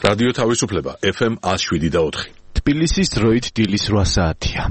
რადიო თავისუფლება FM 107.4. თბილისის დროით დილის 8 საათია.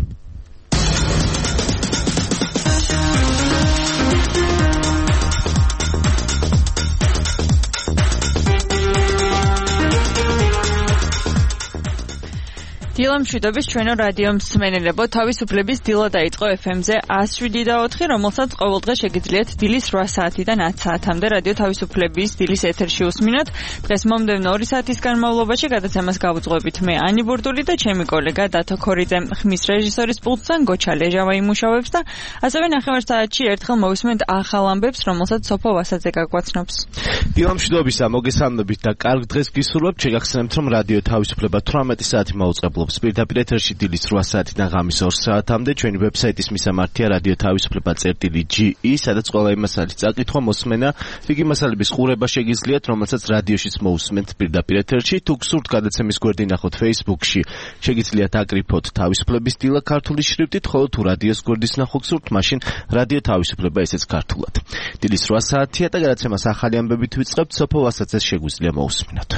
დილა მშვიდობის ჩვენო რადიო მსმენელებო, თავისუფლების დილა დაიწყო FM-ზე 107.4, რომელსაც ყოველდღე შეგიძლიათ დილის 8 საათიდან 10 საათამდე რადიო თავისუფლების დილის ეთერში უსმინოთ. დღეს მომდევნო 2 საათის განმავლობაში გადაცემას გავუძღვებით მე ანი ბურდული და ჩემი კოლეგა დათო ქორიძე. ხმის რეჟისორის პულტთან გოჩა ლეჟავა იმუშავებს და ასევე ნახევარ საათში ერთხელ მოვისმენთ ახალ ამბებს, რომელსაც სოფო ვასაძე გაგვაცნობს. დილა მშვიდობისა, მოგესალმებით და კარგ დღეს გისურვებთ. შეგახსენებთ, რომ რადიო თავისუფლება 18 საათი მაუწყებლობს. პირდაპირ ეთერში დილის 8 საათიდან ღამის 2 საათამდე ჩვენი ვებსაიტის მისამართია რადიო თავისუფლება.ge, სადაც ყველა იმ მასალის წაკითხვა, მოსმენა, რიგი მასალების ყურება შეგიძლიათ, რომელსაც რადიოშიც მოусმენთ პირდაპირ ეთერში. თუ გსურთ გადაცემის გვერდი ნახოთ Facebook-ში, შეგიძლიათ აკრიფოთ თავისუფლების დილა ქართული შრიფტით, ხოლო თუ რადიოს გვერდის ნახო გსურთ, მაშინ რადიო თავისუფლება ესეც ქართულად. დილის 8 საათია და გადაცემას ახალი ამბებით ვიწყებთ, სოფო ვასაძეს შეგვიძლია მოусმინოთ.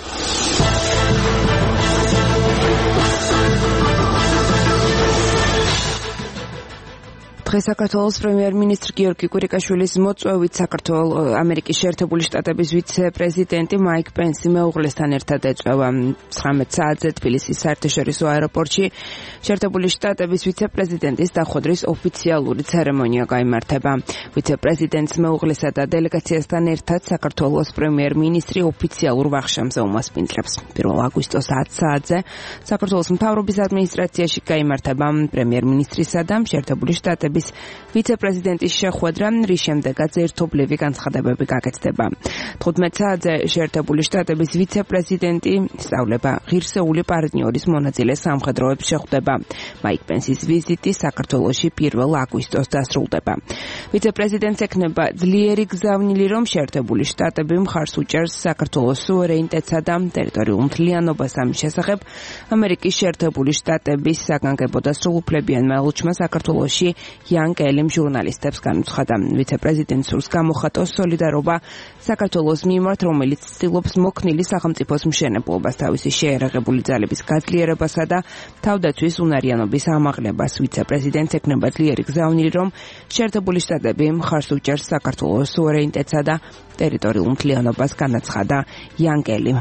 დღეს საქართველოს პრემიერ-მინისტრი გიორგი კვირიკაშვილის მოწვევით ამერიკის შეერთებული შტატების ვიცე-პრეზიდენტი მაიკ პენსი მეუღლესთან ერთად ეწვევა 19 საათზე თბილისის საერთაშორისო აეროპორტში. შეერთებული შტატების ვიცე-პრეზიდენტის დახვედრის ოფიციალური ცერემონია გაიმართება. ვიცე-პრეზიდენტს მეუღლესა და დელეგაციასთან ერთად საქართველოს პრემიერ-მინისტრი ოფიციალურ ვახშამზე უმასპინძლებს. 1 აგვისტოს 10 საათზე საქართველოს მთავრობის ადმინისტრაციაში გაიმართება პრემიერ-მინისტრისა და შეერთებული შტატების ვიცე-პრეზიდენტის შეხვედრა, რის შემდეგაც ერთობლივი განცხადებები გაკეთდება. 15 საათზე შეერთებული შტატების ვიცე-პრეზიდენტი სწავლება ღირსეული პარტნიორის მონაწილე სამხედროებს შეხვდება. მაიკ პენსის ვიზიტი საქართველოში 1 აგვისტოს დასრულდება. ვიცე-პრეზიდენტს ექნება ძლიერი გზავნილი, რომ შეერთებული შტატები მხარს უჭერს საქართველოს სუვერენიტეტსა და ტერიტორიულ მთლიანობას. ამის შესახებ ამერიკის შეერთებული შტატების საგანგებო და სრულუფლებიან მელჩმა საქართველოში იან კელიმ ჟურნალისტებს განუცხადა. ვიცე-პრეზიდენტს სურს გამოხატოს სოლიდარობა საქართველოს მიმართ, რომელიც ცდილობს მოქნილი სახელმწიფოს მშენებლობას, თავისი შეერაღებული ძალების გაძლიერებასა და თავდაცვის უნარიანობის ამაღლებას. ვიცე-პრეზიდენტს ექნება ძლიერი გზავნილი, რომ შეერთებული შტატები მხარს უჭერს საქართველოს სუვერენიტეტსა და ტერიტორიულ მთლიანობას, განაცხადა იან კელიმ.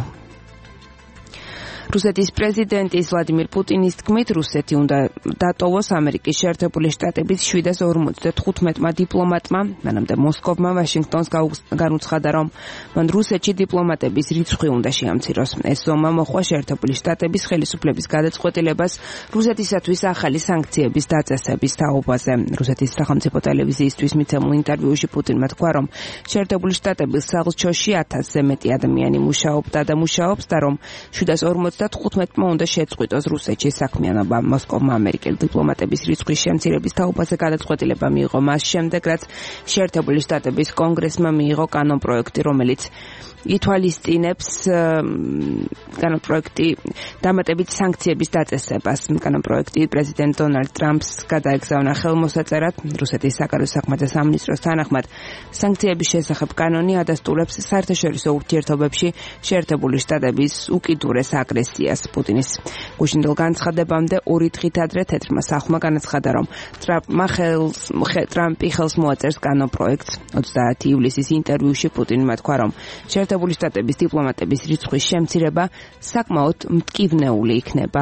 რუსეთის პრეზიდენტის ვლადიმირ პუტინის თქმით, რუსეთი უნდა დატოვოს ამერიკის შეერთებული შტატების 755-მა დიპლომატმა, მანამდე მოსკოვმა ვაშინგტონს განუცხადა, რომ მან რუსეთში დიპლომატების რიცხვი უნდა შეამციროს. ეს ზომა მოხდა შეერთებული შტატების ხელისუფლების გადაწყვეტილებას რუსეთისათვის ახალი სანქციების დაწესების თაობაზე. რუსეთის სახელმწიფო ტელევიზიისთვის მიცემულ ინტერვიუში პუტინმა თქვა, რომ შეერთებული შტატების სახლ-ჩოში 1000-ზე მეტი ადამიანი მუშაობდა და მუშაობს და რომ 755-მა უნდა შეწყვიტოს რუსეთში საქმიანობა. მოსკოვმა ამერიკელი დიპლომატების რიცხვის შემცირების თაობაზე გადაწყვეტილება მიიღო მას შემდეგ, რაც შეერთებული შტატების კონგრესმა მიიღო კანონპროექტი, რომელიც ითვალისწინებს კანონპროექტი დამატებით სანქციების დაწესებას. კანონპროექტი პრეზიდენტ დონალდ ტრამპს გადაეგზავნა ხელმოსაწერად. რუსეთის საგარეო საქმეთა სამინისტროს თანახმად, სანქციების შესახებ კანონი ადასტურებს საერთაშორისო ურთიერთობებში შეერთებული შტატების უკიდურეს აგრესიას. პუტინის გუშინდელ განცხადებამდე 2 დღით ადრე თეთრმა სახლმა განაცხადა, რომ ტრამპი ხელს მოაწერს კანონპროექტს. 30 ივლისის ინტერვიუში პუტინმა თქვა, რომ შეერთებული შტატების დიპლომატების რიცხვის შემცირება საკმაოდ მტკივნეული იქნება.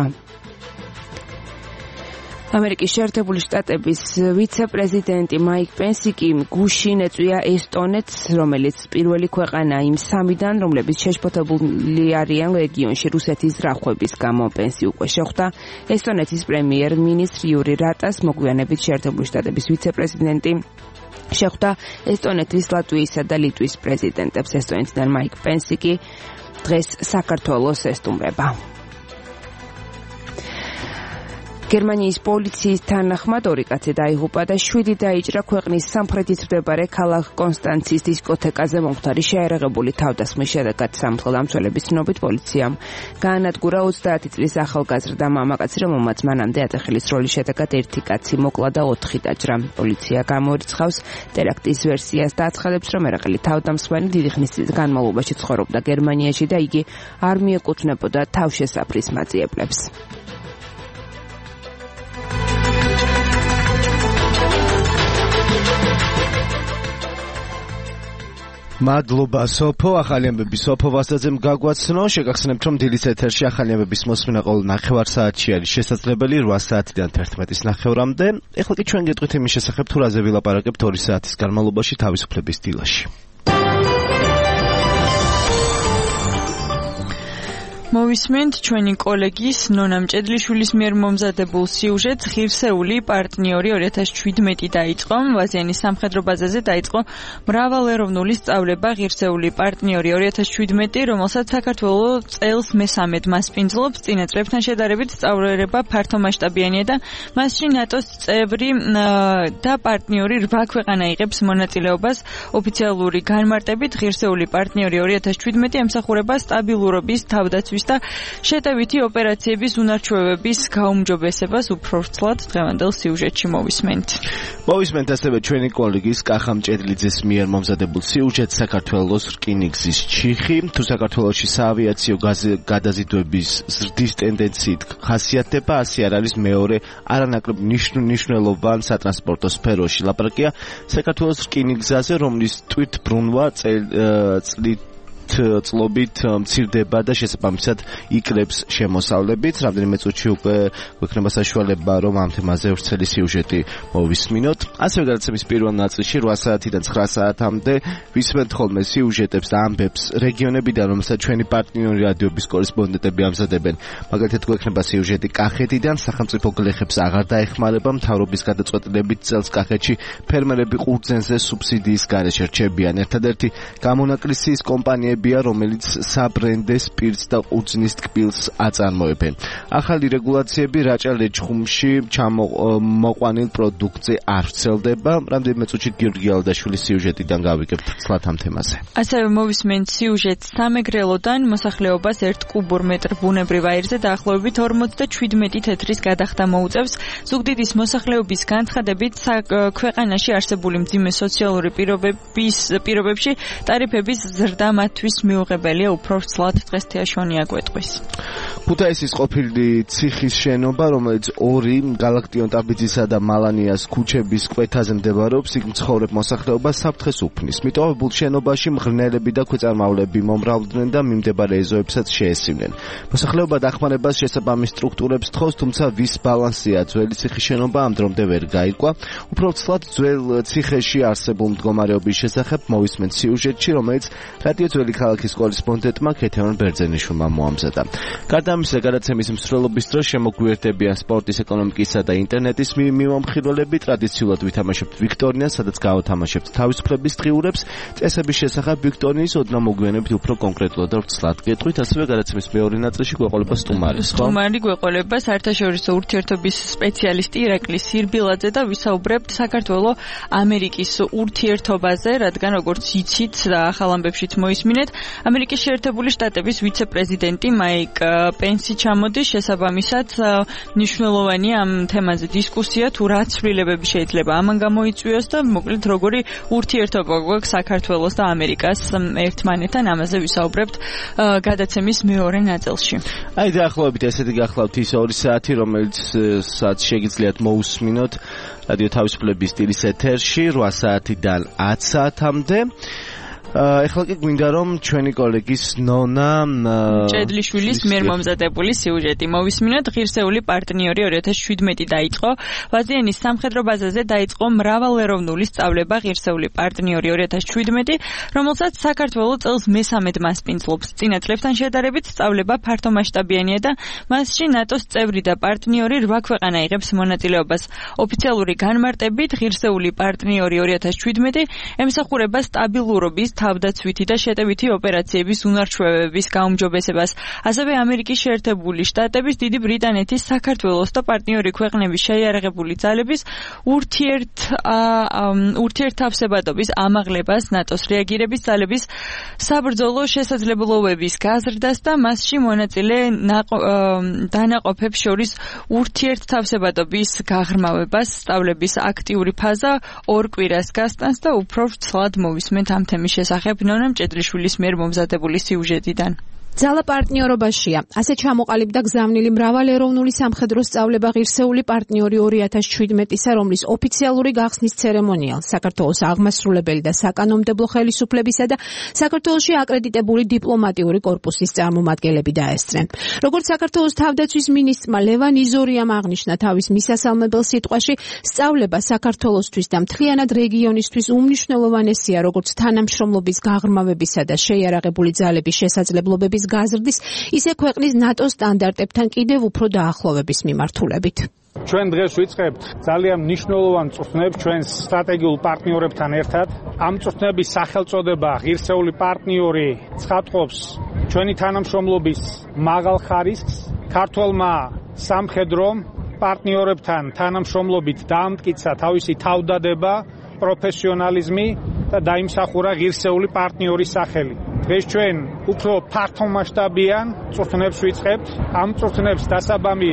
ამერიკის შეერთებული შტატების ვიცე-პრეზიდენტი მაიკ პენსი კი გუშინ ეწვია ესტონეთს, რომელიც პირველი ქვეყანაა იმ 3-დან, რომლებიც შეშფოთებული არიან რეგიონში რუსეთის ზრახვების გამო. პენსი უკვე შეხვდა ესტონეთის პრემიერ-მინისტრ იური რატას, მოგვიანებით შეერთებული შტატების ვიცე-პრეზიდენტი შეხვდა ესტონეთის, ლატვიისა და ლიტვის პრეზიდენტებს. ესტონეთიდან მაიკ პენსი კი დღეს საქართველოს ესტუმრება. გერმანიის პოლიციის თანახმად 2 კაცი დაიღუპა და 7 დაიჭრა ქვეყნის სამხრეთით მდებარე ქალაქ კონსტანცის დისკოთეკაზე მომხდარი შეერაღებული თავდასხმის შედეგად. სამართალდამცველების ცნობით პოლიციამ გაანადგურა 30 წლის ახალგაზრდა მამაკაცი, რომელმაც მანამდე ატეხილის როლის შედეგად 1 კაცი მოკლა და 4 დაჭრა. პოლიცია გამოირიცხავს ტერაქტის ვერსიას და აცხადებს, რომ ერაყელი თავდამსხმელი დიდი ხნის განმავლობაში ცხოვრობდა გერმანიაში და იგი არ მიეკუთვნებოდა თავშესაფრის მაძიებლებს. მადლობა სოფო, ახალი ამბები სოფო ვასაძემ გაგვაცნო. შეგახსენებთ, რომ დილის ეთერში ახალი ამბების მოსმენა ყოველ ნახევარ საათში არის შესაძლებელი 8 საათიდან 11:30-მდე. ეხლა კი ჩვენ გეტყვით იმის შესახებ, თუ რაზე ვილაპარაკებთ 2 საათის განმავლობაში თავისუფლების დილაში. მოვისმენთ ჩვენი კოლეგის ნონა მჭედლიშვილის მიერ მომზადებულ სიუჟეტს. ღირსეული პარტნიორი 2017 დაიწყო. ვაზიანის სამხედრო ბაზაზე დაიწყო მრავალეროვნული სწავლება ღირსეული პარტნიორი 2017, რომელსაც საქართველოს წელს მე-13 მასპინძლობს. წინა წლებთან შედარებით სწავლება ფართომასშტაბიანია და მასში ნატოს წევრი და პარტნიორი 8 ქვეყანა იღებს მონაწილეობას. ოფიციალური განმარტებით ღირსეული პარტნიორი 2017 ემსახურება სტაბილურობის, თავდაცვის და შეტევითი ოპერაციების უნარჩვევების გაუმჯობესებას. უფრო ვრცლად დღევანდელ სიუჟეტში მოვისმენთ. მოვისმენთ ასევე ჩვენი კოლეგის კახა მჭედლიძის მიერ მომზადებულ სიუჟეტს საქართველოს რკინიგზის ჩიხი. თუ საქართველოში საავიაციო გადაზიდვების ზრდის ტენდენციით ხასიათდება, ასე არ არის მეორე არანაკლებ მნიშვნელოვან სატრანსპორტო სფეროში. ლაპარაკია საქართველოს რკინიგზაზე, რომლის თვითბრუნვა წლობით მცირდება და შესაბამისად იკრებს შემოსავლებით. რამდენიმე წუთში უკვე გვექნება საშუალება, რომ ამ თემაზე ვრცელი სიუჟეტი მოვისმინოთ. ასევე გადაცემის პირველ ნაწილში 8 საათიდან 9 საათამდე ვისმენთ ხოლმე სიუჟეტებს და ამბებს რეგიონებიდან, რომელსაც ჩვენი პარტნიორი რადიოების კორესპონდენტები ამზადებენ. მაგალითად გვექნება სიუჟეტი კახეთიდან. სახელმწიფო გლეხებს აღარ დაეხმარება მთავრობის გადაწყვეტილებით წელს კახეთში ფერმერები ყურძენზე სუბსიდიის გარეშე რჩებიან. ერთადერთი გამონაკლისის კომპანია რომელიც საბრენდე სპირტს და ყურძნის ტკბილს აწარმოებენ. ახალი რეგულაციები რაჭა ლეჩხუმში მოყვანილ პროდუქტზე არ ვრცელდება. რამდენიმე წუთში გიორგი ალდაშვილის სიუჟეტიდან გავიგებთ ცლად ამ თემაზე. ასევე მოვისმენთ სიუჟეტს სამეგრელოდან. მოსახლეობას 1 კუბურ მეტრ ბუნებრივ აირზე დაახლოებით 47 თეთრის გადახდა მოუწევს. ზუგდიდის მოსახლეობის განცხადებით ქვეყანაში არსებული მძიმე სოციალური პირობებში ტარიფების ზრდა მათთვის მიუღებელია. უფრო ვრცლად დღეს თეაშონია გვეტყვის. ქუთაისის ყოფილი ციხის შენობა, რომელიც 2 გალაქტიონ ტაბიძისა და მალანიას ქუჩების კვეთაზე მდებარეობს, იქ მცხოვრებ მოსახლეობას საფრთხეს უფნის. მიტოვებულ შენობაში მღრღნელები და ქვეწარმავლები მომრავლდნენ და მიმდებარე ეზოებსაც შეესივნენ. მოსახლეობა დახმარებას შესაბამის სტრუქტურებს თხოვს, თუმცა ვის ბალანსია ძველი ციხის შენობა ამ დრომდე ვერ გაირკვა. უფრო ვრცლად ძველ ციხეში არსებულ მდგომარეობის შესახებ მოვისმენთ სიუჟეტში, რომელიც რადიო ძველი ქალაქის კორესპონდენტმა ქეთევან ბერძენიშვილმა მოამზადა. გარდა ამისა, გადაცემის მსვლელობის დროს შემოგვიერთებიან სპორტის, ეკონომიკისა და ინტერნეტის მიმომხილველები. ტრადიციულად ვითამაშებთ ვიქტორინას, სადაც გავთამაშებთ თავისუფლების დღიურებს. წესების შესახებ ვიქტორინის ოდნავ მოგვიანებით უფრო კონკრეტულად და ვრცლად გეტყვით. ასევე გადაცემის მეორე ნაწილში გვეყოლება სტუმარი. სტუმარი გვეყოლება საერთაშორისო ურთიერთობის სპეციალისტი ირაკლი სირბილაძე და ვისაუბრებთ საქართველოს ამერიკის ურთიერთობაზე, რადგან როგორც იცით და ახალ ამბებშიც მოისმინეთ, ამერიკის შეერთებული შტატების ვიცე-პრეზიდენტი მაიკ პენსი ჩამოდის. შესაბამისად, მნიშვნელოვანია ამ თემაზე დისკუსია, თუ რა ცვლილებები შეიძლება ამან გამოიწვიოს და მოკლედ როგორი ურთიერთობა გვაქვს საქართველოს და ამერიკას ერთმანეთთან. ამაზე ვისაუბრებთ გადაცემის მეორე ნაწილში. აი დაახლოებით ესეთი გახლავთ ის 2 საათი, რომელიცაც შეგიძლიათ მოусმინოთ რადიო თავისუფლების დილის ეთერში 8 საათიდან 10 საათამდე. ეხლა კი გვინდა რომ ჩვენი კოლეგის ნონა მჭედლიშვილის მიერ მომზადებული სიუჟეტი მოვისმინოთ. ღირსეული პარტნიორი 2017 დაიწყო. ვაზიანის სამხედრო ბაზაზე დაიწყო მრავალეროვნული სწავლება ღირსეული პარტნიორი 2017, რომელსაც საქართველოს წელს მე-13 მასპინძლობს. წინა წლებთან შედარებით სწავლება ფართომასშტაბიანია და მასში ნატოს წევრი და პარტნიორი 8 ქვეყანა იღებს მონაწილეობას. ოფიციალური განმარტებით ღირსეული პარტნიორი 2017 ემსახურება სტაბილურობის, თავდაცვითი და შეტევითი ოპერაციების უნარჩვევების გაუმჯობესებას. ასევე ამერიკის შეერთებული შტატების, დიდი ბრიტანეთის, საქართველოს და პარტნიორი ქვეყნების შეიარაღებული ძალების ურთიერთთავსებადობის ამაღლებას, ნატოს რეაგირების ძალების საბრძოლო შესაძლებლობების გაზრდას და მასში მონაწილე დანაყოფებს შორის ურთიერთთავსებადობის გაღრმავებას, სწავლების აქტიური ფაზა 2 კვირას გასტანს და უფრო ვრცლად მოვისმენთ ამ თემის შესახებ ნონა მჭედრიშვილის მიერ მომზადებული სიუჟეტიდან. ძალა პარტნიორობაშია. ასე ჩამოყალიბდა გზავნილი მრავალეროვნული სამხედრო სწავლება ღირსეული პარტნიორი 2017-ისა, რომლის ოფიციალური გახსნის ცერემონიალ საქართველოს აღმასრულებელი და საკანონმდებლო ხელისუფლებისა და საქართველოში აკრედიტებული დიპლომატიური კორპუსის წარმომადგენლები დაესწრნენ. როგორც საქართველოს თავდაცვის მინისტრმა ლევან იზორიამ აღნიშნა თავის მისასალმებელ სიტყვაში, სწავლება საქართველოსთვის და მთლიანად რეგიონისთვის უმნიშვნელოვანესია, როგორც თანამშრომლობის გაღრმავებისა და შეიარაღებული ძალების შესაძლებლობების გაზრდის, ისე ქვეყნის ნატოს სტანდარტებთან კიდევ უფრო დაახლოვების მიმართულებით. ჩვენ დღეს ვიწყებთ ძალიან მნიშვნელოვან წვრთნებს ჩვენს სტრატეგიულ პარტნიორებთან ერთად. ამ წვრთნების სახელწოდება ღირსეული პარტნიორი ცხადყოფს ჩვენი თანამშრომლობის მაღალ ხარისხს. ქართველმა სამხედრომ პარტნიორებთან თანამშრომლობით დაამტკიცა თავისი თავდადება, პროფესიონალიზმი და დაიმსახურა ღირსეული პარტნიორის სახელი. დღეს ჩვენ უფრო ფართომასშტაბიან წვრთნებს ვიწყებთ. ამ წვრთნებს დასაბამი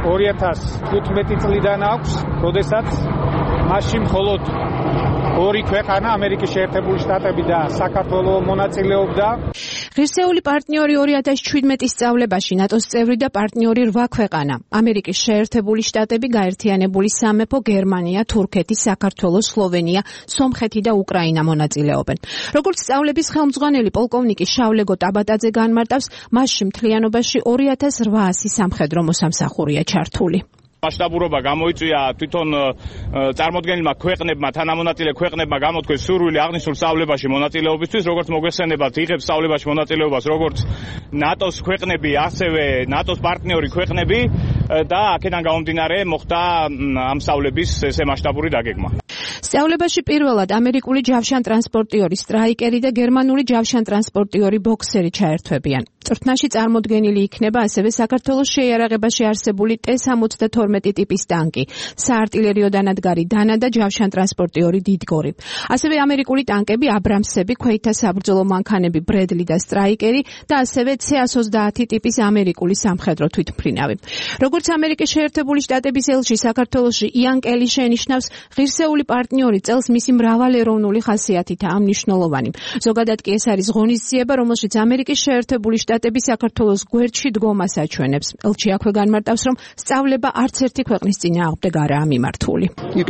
2015 წლიდან აქვს, როდესაც მასში მხოლოდ 2 ქვეყანა, ამერიკის შეერთებული შტატები და საქართველო მონაწილეობდა. ღირსეული პარტნიორი 2017 სწავლებაში ნატოს წევრი და პარტნიორი 8 ქვეყანა. ამერიკის შეერთებული შტატები, გაერთიანებული სამეფო, გერმანია, თურქეთი, საქართველო, სლოვენია, სომხეთი და უკრაინა მონაწილეობენ. როგორც სწავლების ხელმძღვანელი პოლკოვნიკი შავლეგო ტაბატაძე განმარტავს, მასში მთლიანობაში 2800 სამხედრო მოსამსახურეა ჩართული. მასშტაბურობა გამოიწვია თვითონ წარმოდგენილმა ქვეყნებმა, თანამონაწილე ქვეყნებმა გამოთქვეს სურვილი აღნიშნულ სწავლებაში მონაწილეობისთვის, როგორც მოგეხსენებათ, იღებს სწავლებაში მონაწილეობას როგორც ნატოს ქვეყნები, ასევე ნატოს პარტნიორი ქვეყნები და აქედან გამომდინარე მოხდა ამ სწავლების ესე მასშტაბური დაგეგმა. სწავლებაში პირველად ამერიკული ჯავშანტრანსპორტიორი სტრაიკერი და გერმანული ჯავშანტრანსპორტიორი ბოქსერი ჩაერთვებიან. წვრთნაში წარმოდგენილი იქნება ასევე საქართველოს შეიარაღებაში არსებული T-72 ტიპის ტანკი, საარტილერიო დანადგარი დანა და ჯავშანტრანსპორტიორი დიდგორი. ასევე ამერიკული ტანკები, აბრამსები, ქვეითთა საბრძოლო მანქანები ბრედლი და სტრაიკერი და ასევე C-130 ტიპის ამერიკული სამხედრო თვითმფრინავი. როგორც ამერიკის შეერთებული შტატების ელჩი საქართველოში იან კელი შენიშნავს, ღირსეული პარტნიორი წელს მისი მრავალეროვნული ხასიათითაა მნიშვნელოვანი. ზოგადად კი ეს არის ღონისძიება, რომელშიც ამერიკის შეერთებული შტატები საქართველოს გვერდში დგომას აჩვენებს. ელჩი აქვე განმარტავს, რომ სწავლება არც ერთი ქვეყნის წინააღმდეგ არაა მიმართული.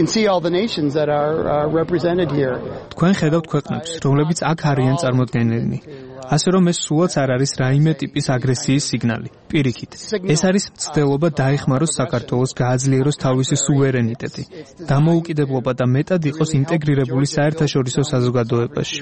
თქვენ ხედავთ ქვეყნებს, რომლებიც აქ არიან წარმოდგენილნი. ასე რომ ეს სულაც არ არის რაიმე ტიპის აგრესიის სიგნალი. პირიქით, ეს არის მცდელობა დაეხმაროს საქართველოს, გააძლიეროს თავისი სუვერენიტეტი, დამოუკიდებლობა და მეტად იყოს ინტეგრირებული საერთაშორისო საზოგადოებაში.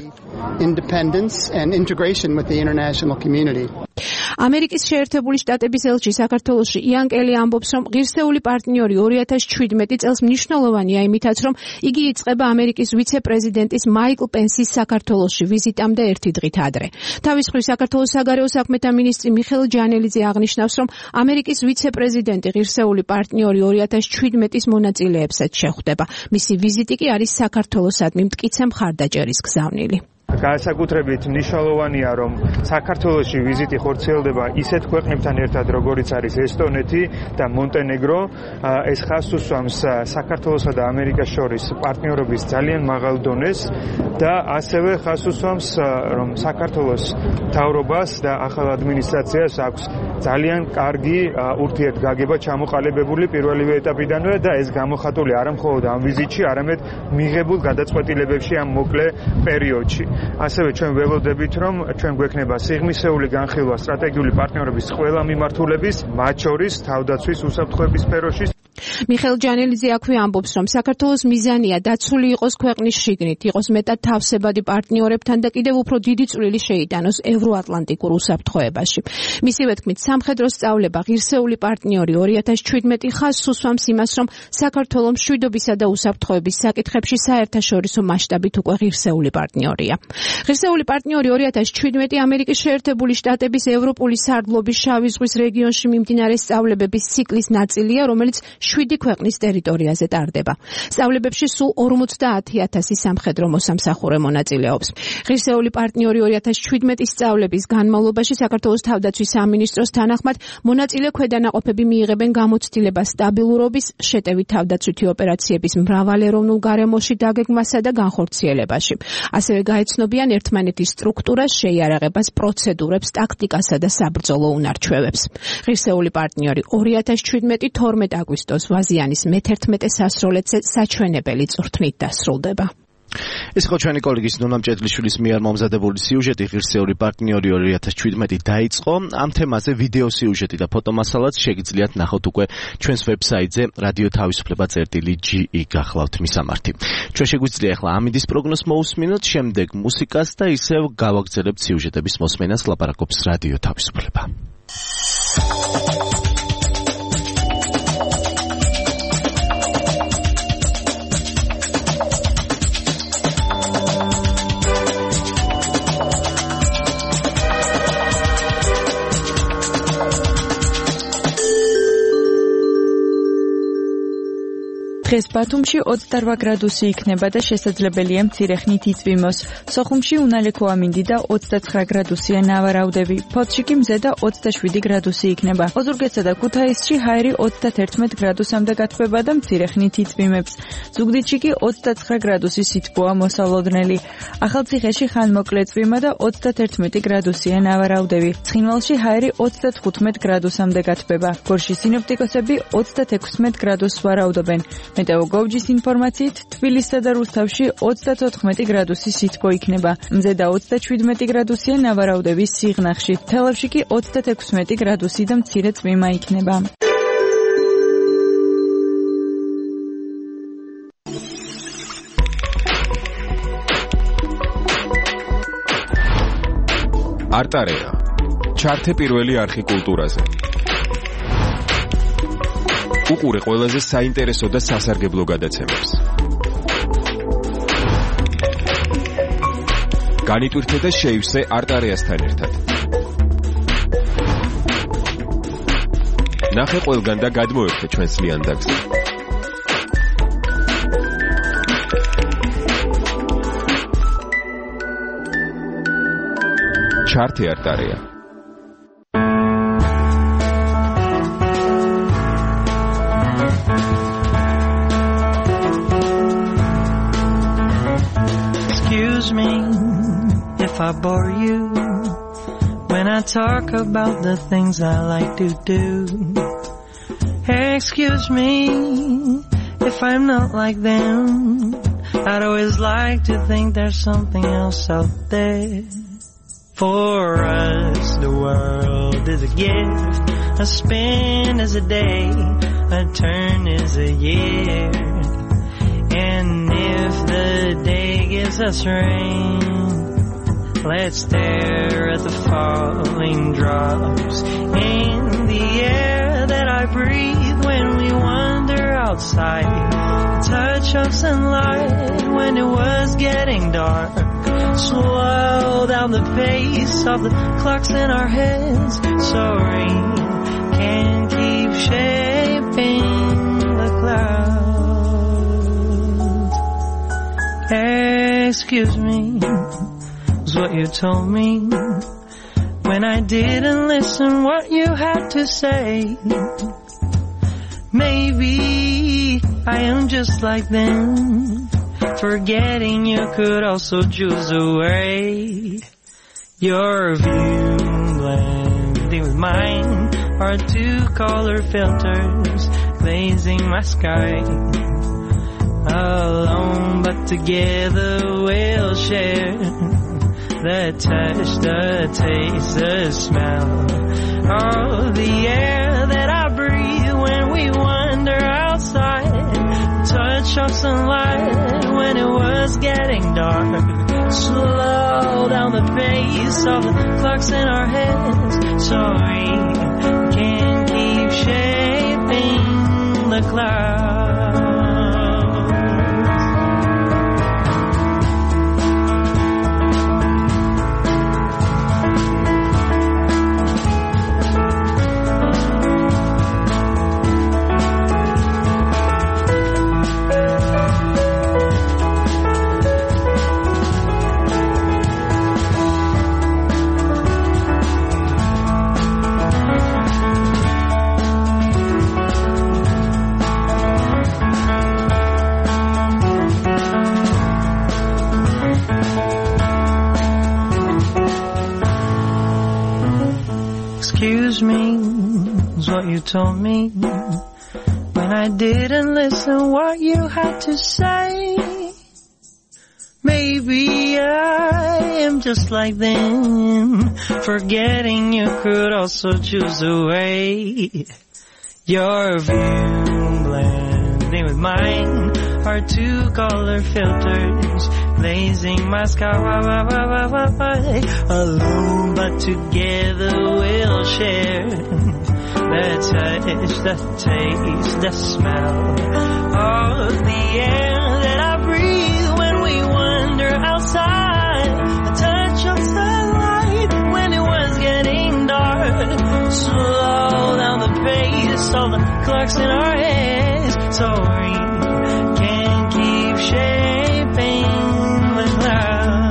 ამერიკის შეერთებული შტატების ელჩი საქართველოში იან კელი ამბობს, რომ ღირსეული პარტნიორი 2017 წელს მნიშვნელოვანია იმითაც, რომ იგი იწყება ამერიკის ვიცე-პრეზიდენტის მაიკლ პენსის საქართველოში ვიზიტამდე ერთი დღით ადრე. თავის მხრივ საქართველოს საგარეო საქმეთა მინისტრი მიხეილ ჯანელიძე აღნიშნავს, რომ ამერიკის ვიცე-პრეზიდენტი ღირსეული პარტნიორი 2017-ის მონაწილეებსაც შეხვდება. მისი ვიზიტი კი არის საქართველოსადმი მტკიცე მხარდაჭერის გზავნილი. განსაკუთრებით მნიშვნელოვანია, რომ საქართველოში ვიზიტი ხორციელდება ისეთ ქვეყნებთან ერთად, როგორიც არის ესტონეთი და მონტენეგრო. ეს ხაზს უსვამს საქართველოსა და ამერიკას შორის პარტნიორობის ძალიან მაღალ დონეს და ასევე ხაზს უსვამს, რომ საქართველოს მთავრობას და ახალ ადმინისტრაციას აქვს ძალიან კარგი ურთიერთგაგება ჩამოყალიბებული პირველივე ეტაპიდანვე და ეს გამოხატული არა მხოლოდ ამ ვიზიტში, არამედ მიღებულ გადაწყვეტილებებში ამ მოკლე პერიოდში. ასევე ჩვენ ველოდებით, რომ ჩვენ გვექნება სიღრმისეული განხილვა სტრატეგიული პარტნიორობის ყველა მიმართულების, მათ შორის თავდაცვის უსაფრთხოების სფეროში. მიხეილ ჯანელიძე აქვე ამბობს, რომ საქართველოს მიზანია დაცული იყოს ქვეყნის შიგნით, იყოს მეტად თავსებადი პარტნიორებთან და კიდევ უფრო დიდი წვლილი შეიტანოს ევროატლანტიკურ უსაფრთხოებაში. მისივე თქმით, სამხედრო სწავლება ღირსეული პარტნიორი 2017 ხაზს უსვამს იმას, რომ საქართველო მშვიდობისა და უსაფრთხოების საკითხებში საერთაშორისო მასშტაბით უკვე ღირსეული პარტნიორია. ღირსეული პარტნიორი 2017 ამერიკის შეერთებული შტატების ევროპული სარდლობის შავი ზღვის რეგიონში მიმდინარე სწავლებების ციკლის ნაწილია, რომელიც 7 ქვეყნის ტერიტორიაზე ტარდება. სწავლებებში სულ 50,000 სამხედრო მოსამსახურე მონაწილეობს. ღირსეული პარტნიორი 2017 სწავლების განმავლობაში საქართველოს თავდაცვის სამინისტროს თანახმად მონაწილე ქვედანაყოფები მიიღებენ გამოცდილებას სტაბილურობის, შეტევით თავდაცვითი ოპერაციების მრავალეროვნულ გარემოში დაგეგმვასა და განხორციელებაში. ასევე გაეცნობიან ერთმანეთის სტრუქტურას, შეიარაღებას, პროცედურებს, ტაქტიკასა და საბრძოლო უნარჩვევებს. ღირსეული პარტნიორი 2017 12 აგვისტოს ვაზიანის მე-11 სასროლეთზე საჩვენებელი წვრთნით დასრულდება. ეს იყო ჩვენი კოლეგის ნონა მჭედლიშვილის მიერ მომზადებული სიუჟეტი ღირსეული პარტნიორი 2017 დაიწყო. ამ თემაზე ვიდეო სიუჟეტი და ფოტომასალაც შეგიძლიათ ნახოთ უკვე ჩვენს ვებსაიტზე radiotavispleba.ge გახლავთ მისამართი. ჩვენ შეგვიძლია ახლა ამინდის პროგნოზს მოусმინოთ, შემდეგ მუსიკას და ისევ გავაგრძელებთ სიუჟეტების მოსმენას. ლაპარაკობს რადიო თავისუფლება. დღეს ბათუმში 28 გრადუსი იქნება და შესაძლებელია მცირე ხნით იწვიმოს. სოხუმში უნალექო ამინდი და 29 გრადუსია ნავარაუდები. ფოთში კი მზედა 27 გრადუსი იქნება. ოზურგეთსა და ქუთაისში ჰაერი 31 გრადუსამდე გათბება და მცირე ხნით იწვიმებს. ზუგდიდში კი 29 გრადუსი სითბოა მოსალოდნელი. ახალციხეში ხანმოკლე წვიმა და 31 გრადუსია ნავარაუდები. ცხინვალში ჰაერი 35 გრადუსამდე გათბება. გორში სინოპტიკოსები 36 გრადუსს ვარაუდობენ. მეტეოგოვჯის ინფორმაციით, თბილისსა და რუსთავში 34 გრადუსი სითბო იქნება. მზედა 37 გრადუსია ნავარაუდების სიღნაღში. თელავში კი 36 გრადუსი და მცირე წვიმა იქნება. არტარეა. ჩართე პირველი არხი კულტურაზე. უყურე ყველაზე საინტერესო და სასარგებლო გადაცემებს. განიტვირთე და შეივსე არტარეასთან ერთად. ნახე ყველგან და გადმოერთე ჩვენს ლიანდაგზე. ჩართე არტარეა. If I bore you when I talk about the things I like to do, excuse me if I'm not like them. I'd always like to think there's something else out there. For us the world is a gift, a spin is a day, a turn is a year. And if the day gives us rain, let's stare at the falling drops in the air that I breathe when we wander outside. Touch of sunlight when it was getting dark. Slow down the pace of the clocks in our heads so rain can keep shaping the clouds. Excuse me, what you told me when I didn't listen what you had to say. Maybe I am just like them, forgetting you could also choose away. Your view blending with mine are two color filters glazing my sky. Alone but together we'll share the touch, the taste, the smell of the air that I breathe when we wander outside. touch of sunlight when it was getting dark. Slow down the pace of the clocks in our heads so we can keep shaping the clouds. Excuse me, is what you told me when I didn't listen what you had to say. Maybe I am just like them, forgetting you could also choose a way. Your view blending with mine are two color filters blazing my sky. Alone but together we'll share the touch, the taste, the smell of the air that I breathe when we wander outside. A touch of sunlight when it was getting dark. Slow down the pace of the clocks in our heads so we can keep shaping the clouds.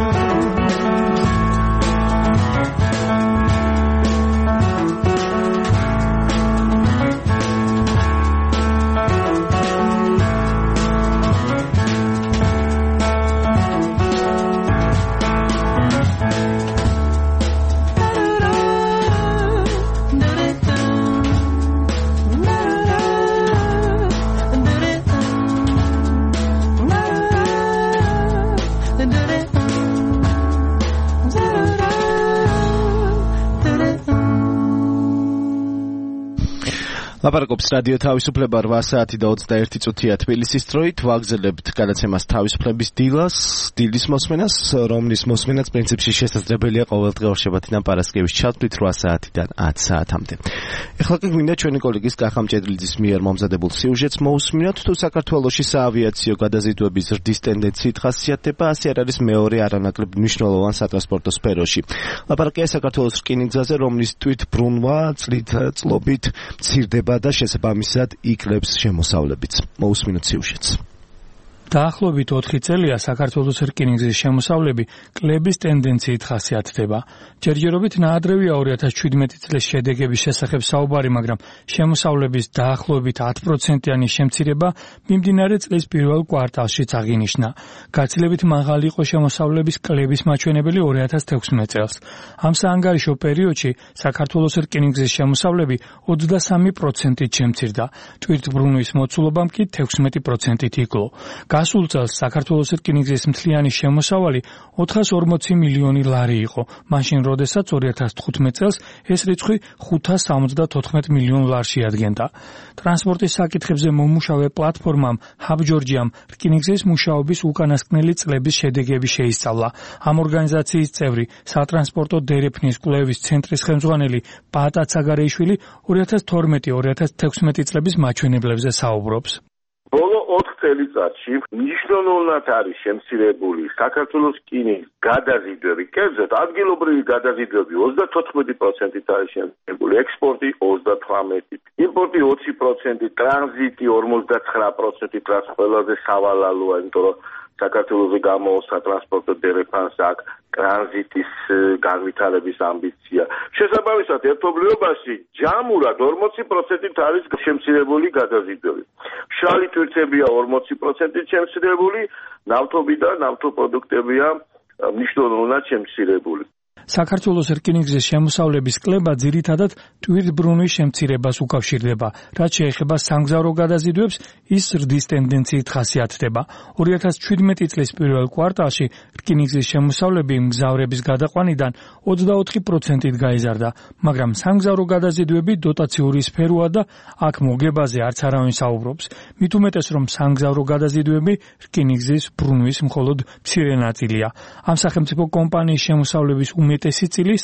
ლაპარაკობს რადიო თავისუფლება 8 საათი და 21 წუთია თბილისის დროით. ვაგზელებთ გადაცემას თავისუფლების დილის მოსმენას, რომლის მოსმენაც პრინციპში შესაძლებელია ყოველდღე ორშაბათიდან პარასკევის ჩათვლით 8 საათიდან 10 საათამდე. ეხლა კი გვინდა ჩვენი კოლეგის კახა მჭედლიძის მიერ მომზადებულ სიუჟეტს მოусმინოთ. თუ საქართველოში საავიაციო გადაზიდვების ზრდის ტენდენციით ხასიათდება, ასე არ არის მეორე არანაკლებ მნიშვნელოვან სატრანსპორტო სფეროში. ლაპარაკია საქართველოს რკინიგზაზე, რომლის თვითბრუნვა წლობით მცირდება და შესაბამისად იკლებს შემოსავლებიც. მოусმინოთ სიუჟეტს. დაახლოებით 4 წელია საქართველოს რკინიგზის შემოსავლები კლების ტენდენციით ხასიათდება. ჯერჯერობით ნაადრევია 2017 წლის შედეგების შესახებ საუბარი, მაგრამ შემოსავლების დაახლოებით 10%-იანი შემცირება მიმდინარე წლის პირველ კვარტალშიც აღინიშნა. გაცილებით მაღალი იყო შემოსავლების კლების მაჩვენებელი 2016 წელს. ამ საანგარიშო პერიოდში საქართველოს რკინიგზის შემოსავლები 23%-ით შემცირდა. თვითბრუნვის მოცულობამ კი 16%-ით იკლო. გასულ წელს საქართველოს რკინიგზის მთლიანი შემოსავალი 440 მილიონი ლარი იყო, მაშინ როდესაც 2015 წელს ეს რიცხვი 574 მილიონ ლარს შეადგენდა. ტრანსპორტის საკითხებზე მომუშავე პლატფორმამ ჰაბჯორჯიამ რკინიგზის მუშაობის უკანასკნელი წლების შედეგები შეისწავლა. ამ ორგანიზაციის წევრი, სატრანსპორტო დერეფნის კვლევის ცენტრის ხელმძღვანელი პაატა ცაგარეიშვილი 2012-2016 წლების მაჩვენებლებზე საუბრობს. ბოლო 4 წელიწადში მნიშვნელოვნად არის შემცირებული საქართველოს რკინიგზის გადაზიდვები. კერძოდ, ადგილობრივი გადაზიდვები 34%-ით არის შემცირებული, ექსპორტი 38%-ით, იმპორტი 20%, ტრანზიტი 59%-ით, რაც ყველაზე სავალალოა, იმიტომ რომ საქართველოს გამო სატრანსპორტო დერეფანს აქვს ტრანზიტის განვითარების ამბიცია. შესაბამისად, ერთობლიობაში ჯამურად 40%-ით არის შემცირებული გადაზიდვები. მშრალი თვირთებია 40%-ით შემცირებული, ნავთობი და ნავთობპროდუქტებია მნიშვნელოვნად შემცირებული. საქართველოს რკინიგზის შემოსავლების კლება ძირითადად ტვირთბრუნვის შემცირებას უკავშირდება, რაც შეეხება სამგზავრო გადაზიდვებს, ის ზრდის ტენდენციით ხასიათდება. 2017 წლის პირველ კვარტალში რკინიგზის შემოსავლები მგზავრების გადაყვანიდან 24%-ით გაიზარდა, მაგრამ სამგზავრო გადაზიდვები დოტაციური სფეროა და აქ მოგებაზე არც არავინ საუბრობს. მით უმეტეს, რომ სამგზავრო გადაზიდვები რკინიგზის ბრუნვის მხოლოდ მცირე ნაწილია. ამ სახელმწიფო კომპანიის შემოსავლების უმეტესი წილი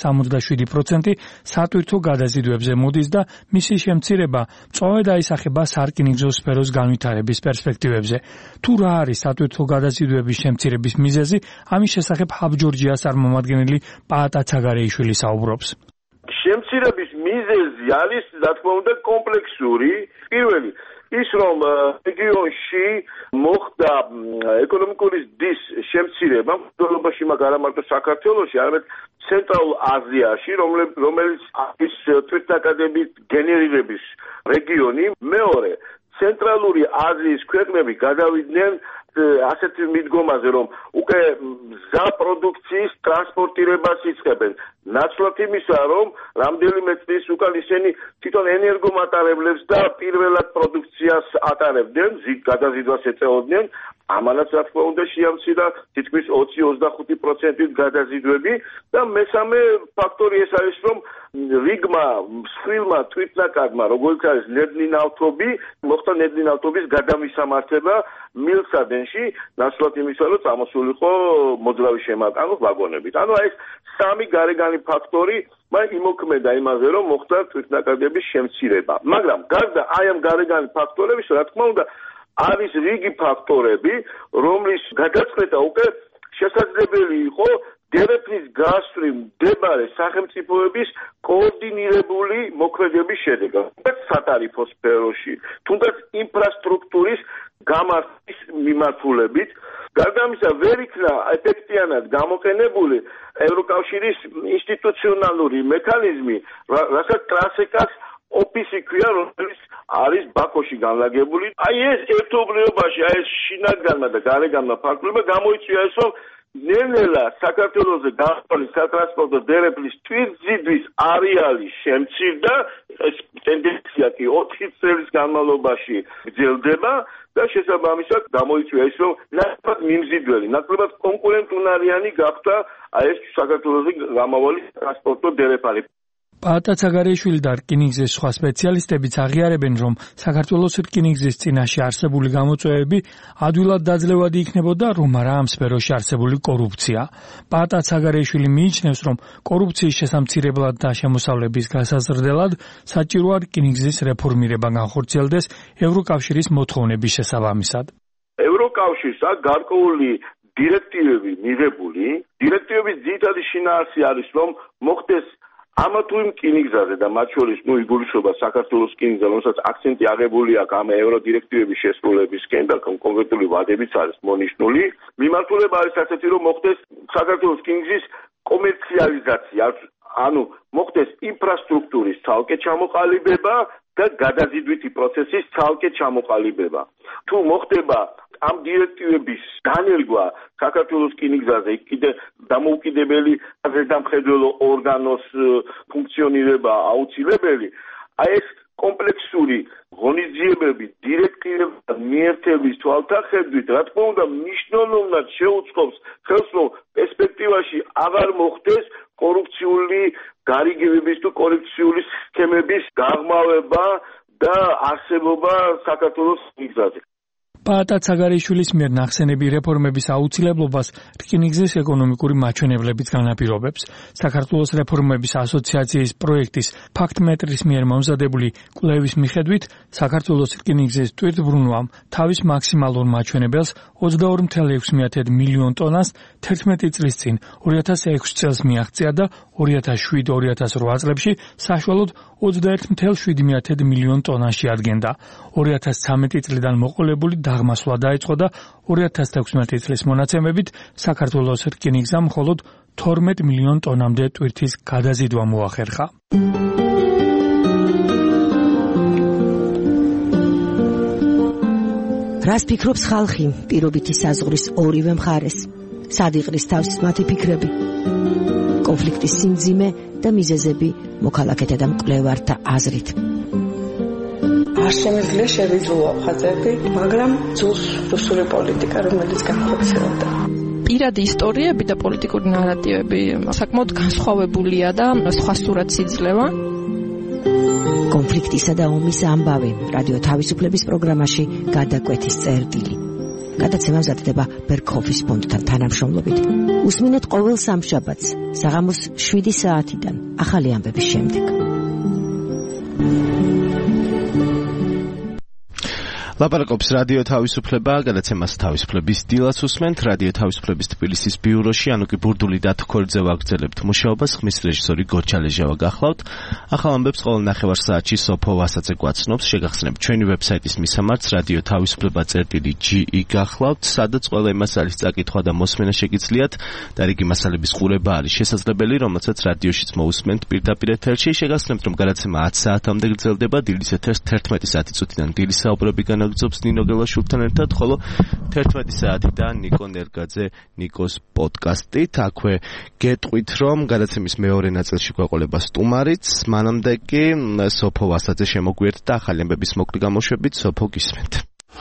77% სატვირთო გადაზიდვებზე მოდის და მისი შემცირება მწვავედ აისახება სარკინიგზო სფეროს განვითარების პერსპექტივებზე. თუ რა არის სატვირთო გადაზიდვების შემცირების მიზეზი, ამის შესახებ ჰაბჯორჯიას წარმომადგენელი პაატა ცაგარეიშვილი საუბრობს. შემცირების მიზეზი არის, რა თქმა უნდა, კომპლექსური. პირველი ის რომ რეგიონში მოხდა ეკონომიკური ზრდის შემცირება, მდელობაში მაგ არა მარტო საქართველოში, არამედ ცენტრალურ აზიაში, რომელიც არის თვითნაკადების გენერირების რეგიონი. მეორე, ცენტრალური აზიის ქვეყნები გადავიდნენ ასეთი მიდგომაზე, რომ უკვე მზა პროდუქციის ტრანსპორტირებას იწყებენ. ნაცვლად იმისა, რომ რამდენიმე წლის უკან ისინი თვითონ ენერგომატარებლებს და პირველად პროდუქციას ატარებდნენ, გადაზიდვას ეწეოდნენ. ამანაც რა თქმა უნდა შეამცირა თითქმის 20-25%-ით გადაზიდვები და მესამე ფაქტორი ეს არის, რომ რიგმა მსხვილმა თვითნაკადმა, როგორც არის ნედლინავთობი, მოხდა ნედლინავთობის გადამისამართება მილსადენში, ნაცვლად იმისა, რომ წამოსულიყო მოძრავი შემატანო ვაგონებით. ანუ ეს სამი გარეგანი ფაქტორი იმოქმედა იმაზე, რომ მოხდა თვითნაკადების შემცირება. მაგრამ გარდა აი ამ გარეგანი ფაქტორების, რა თქმა უნდა, არის რიგი ფაქტორები, რომლის გადაწყვეტა უკვე შესაძლებელი იყო დერეფნის გასწვრივ მდებარე სახელმწიფოების კოორდინირებული მოქმედების შედეგად, სატარიფო სფეროში, თუნდაც ინფრასტრუქტურის გამართის მიმართულებით. გარდა ამისა, ვერ იქნა ეფექტიანად გამოყენებული ევროკავშირის ინსტიტუციონალური მექანიზმი, რასაც ტრასეკას ოფისი ქვია, რომელიც არის ბაქოში განლაგებული. აი ეს ერთობლიობაში, აი ეს შინაგანმა და გარეგანმა ფაქტორებმა გამოიწვია ეს, რომ ნელ-ნელა საქართველოზე გაყვანის სატრანსპორტო დერეფნის თვითზიდვის არეალი შემცირდა, ეს ტენდენცია კი 4 წლის განმავლობაში გრძელდება და შესაბამისად გამოიწვია ის, რომ ნაკლებად მიმზიდველი, ნაკლებად კონკურენტუნარიანი გახდა აი ეს საქართველოზე გამავალი ტრანსპორტო დერეფანი. პაატა ცაგარეიშვილი და რკინიგზის სხვა სპეციალისტებიც აღიარებენ, რომ საქართველოს რკინიგზის წინაშე არსებული გამოწვევები ადვილად დაძლევადი იქნებოდა, რომ არა ამ სფეროში არსებული კორუფცია. პაატა ცაგარეიშვილი მიიჩნევს, რომ კორუფციის შესამცირებლად და შემოსავლების გასაზრდელად საჭიროა რკინიგზის რეფორმირება განხორციელდეს ევროკავშირის მოთხოვნების შესაბამისად. ევროკავშირს აქვს გარკვეული დირექტივები მიღებული. დირექტივების ძირითადი შინაარსი არის, რომ მოხდეს ამა თუ იმ რკინიგზაზე და მათ შორის იგულისხმება საქართველოს რკინიგზა, რომელსაც აქცენტი აღებული აქვს ამ ევროდირექტივების შესრულებისკენ და კონკრეტული ვადებიც არის მონიშნული. მიმართულება არის ასეთი, რომ მოხდეს საქართველოს რკინიგზის კომერციალიზაცია, ანუ მოხდეს ინფრასტრუქტურის ცალკე ჩამოყალიბება და გადაზიდვითი პროცესის ცალკე ჩამოყალიბება. თუ მოხდება ამ დირექტივების დანერგვა საქართველოს რკინიგზაზე, კიდე დამოუკიდებელი ზედამხედველო ორგანოს ფუნქციონირება აუცილებელი, აი ეს კომპლექსური ღონისძიებები დირექტივების მიერთების თვალსაჩინით, რა თქმა უნდა, მნიშვნელოვნად შეუწყობს ხელს, რომ პერსპექტივაში აღარ მოხდეს კორუფციული გარიგებების თუ კორუფციული სქემების გაღრმავება და არსებობა საქართველოს რკინიგზაზე. პაატა ცაგარეიშვილის მიერ ნახსენები რეფორმების აუცილებლობას რკინიგზის ეკონომიკური მაჩვენებლებიც განაპირობებს. საქართველოს რეფორმების ასოციაციის პროექტის ფაქტმეტრის მიერ მომზადებული კვლევის მიხედვით, საქართველოს რკინიგზის ტვირთბრუნვამ თავის მაქსიმალურ მაჩვენებელს 22,6 მილიონ ტონას 11 წლის წინ 2006 წელს მიაღწია და 2007-2008 წლებში საშუალოდ 21,7 მილიონ ტონაში ადგენდა. 2013 წლიდან მოყოლებული დაღმასვლა დაიწყო და 2016 წლის მონაცემებით საქართველოს რკინიგზამ მხოლოდ 12 მილიონ ტონამდე ტვირთის გადაზიდვა მოახერხა. რას ფიქრობს ხალხი პირობითი საზღვრის ორივე მხარეს? სად იყრის თავს მათი ფიქრები? კონფლიქტის სიმძიმე და მიზეზები მოქალაქეთა და მკვლევართა აზრით. არ შემიძლია შევიძულო ხაზები, მაგრამ ძულს რუსული პოლიტიკა, რომელიც განხორციელდა. პირადი ისტორიები და პოლიტიკური ნარატივები საკმაოდ განსხვავებულია და სხვა სურათს იძლევა. კონფლიქტისა და ომის ამბავი რადიო თავისუფლების პროგრამაში გადაკვეთის წერტილი. გადაცემა მზადდება ბერგჰოფის ფონდთან თანამშრომლობით. უსმინეთ ყოველ სამშაბათს საღამოს 7 საათიდან ახალი ამბების შემდეგ. ლაპარაკობს რადიო თავისუფლება, გადაცემას თავისუფლების დილას უსმენთ. რადიო თავისუფლების თბილისის ბიუროში ანუკი ბურდული და თქორიძე ვაგრძელებთ მუშაობას. ხმის რეჟისორი გორჩა ლეჟავა გახლავთ. ახალ ამბებს ყოველ ნახევარ საათში სოფო ვასაძე გვაცნობს. შეგახსენებთ ჩვენი ვებსაიტის მისამართს რადიო თავისუფლება.ge გახლავთ, სადაც ყველა იმ მასალის წაკითხვა და მოსმენა შეგიძლიათ და რიგი მასალების ყურება არის შესაძლებელი, რომელსაც რადიოშიც მოусმენთ პირდაპირ ეთერში. შეგახსენებთ, რომ გადაცემა 10 საათამდე გრძელდება. დილის ეთერს 11 საათი წუთიდან დილის საუბრები გზობს ნინო გელაშვილთან ერთად, ხოლო 11 საათიდან ნიკო ნერგაძე ნიკოს პოდკასტით. აქვე გეტყვით, რომ გადაცემის მეორე ნაწილში გვეყოლება სტუმარიც, მანამდე კი სოფო ვასაძე შემოგვიერთდა ახალი ამბების მოკლე გამოშვებით. სოფო, გისმენთ.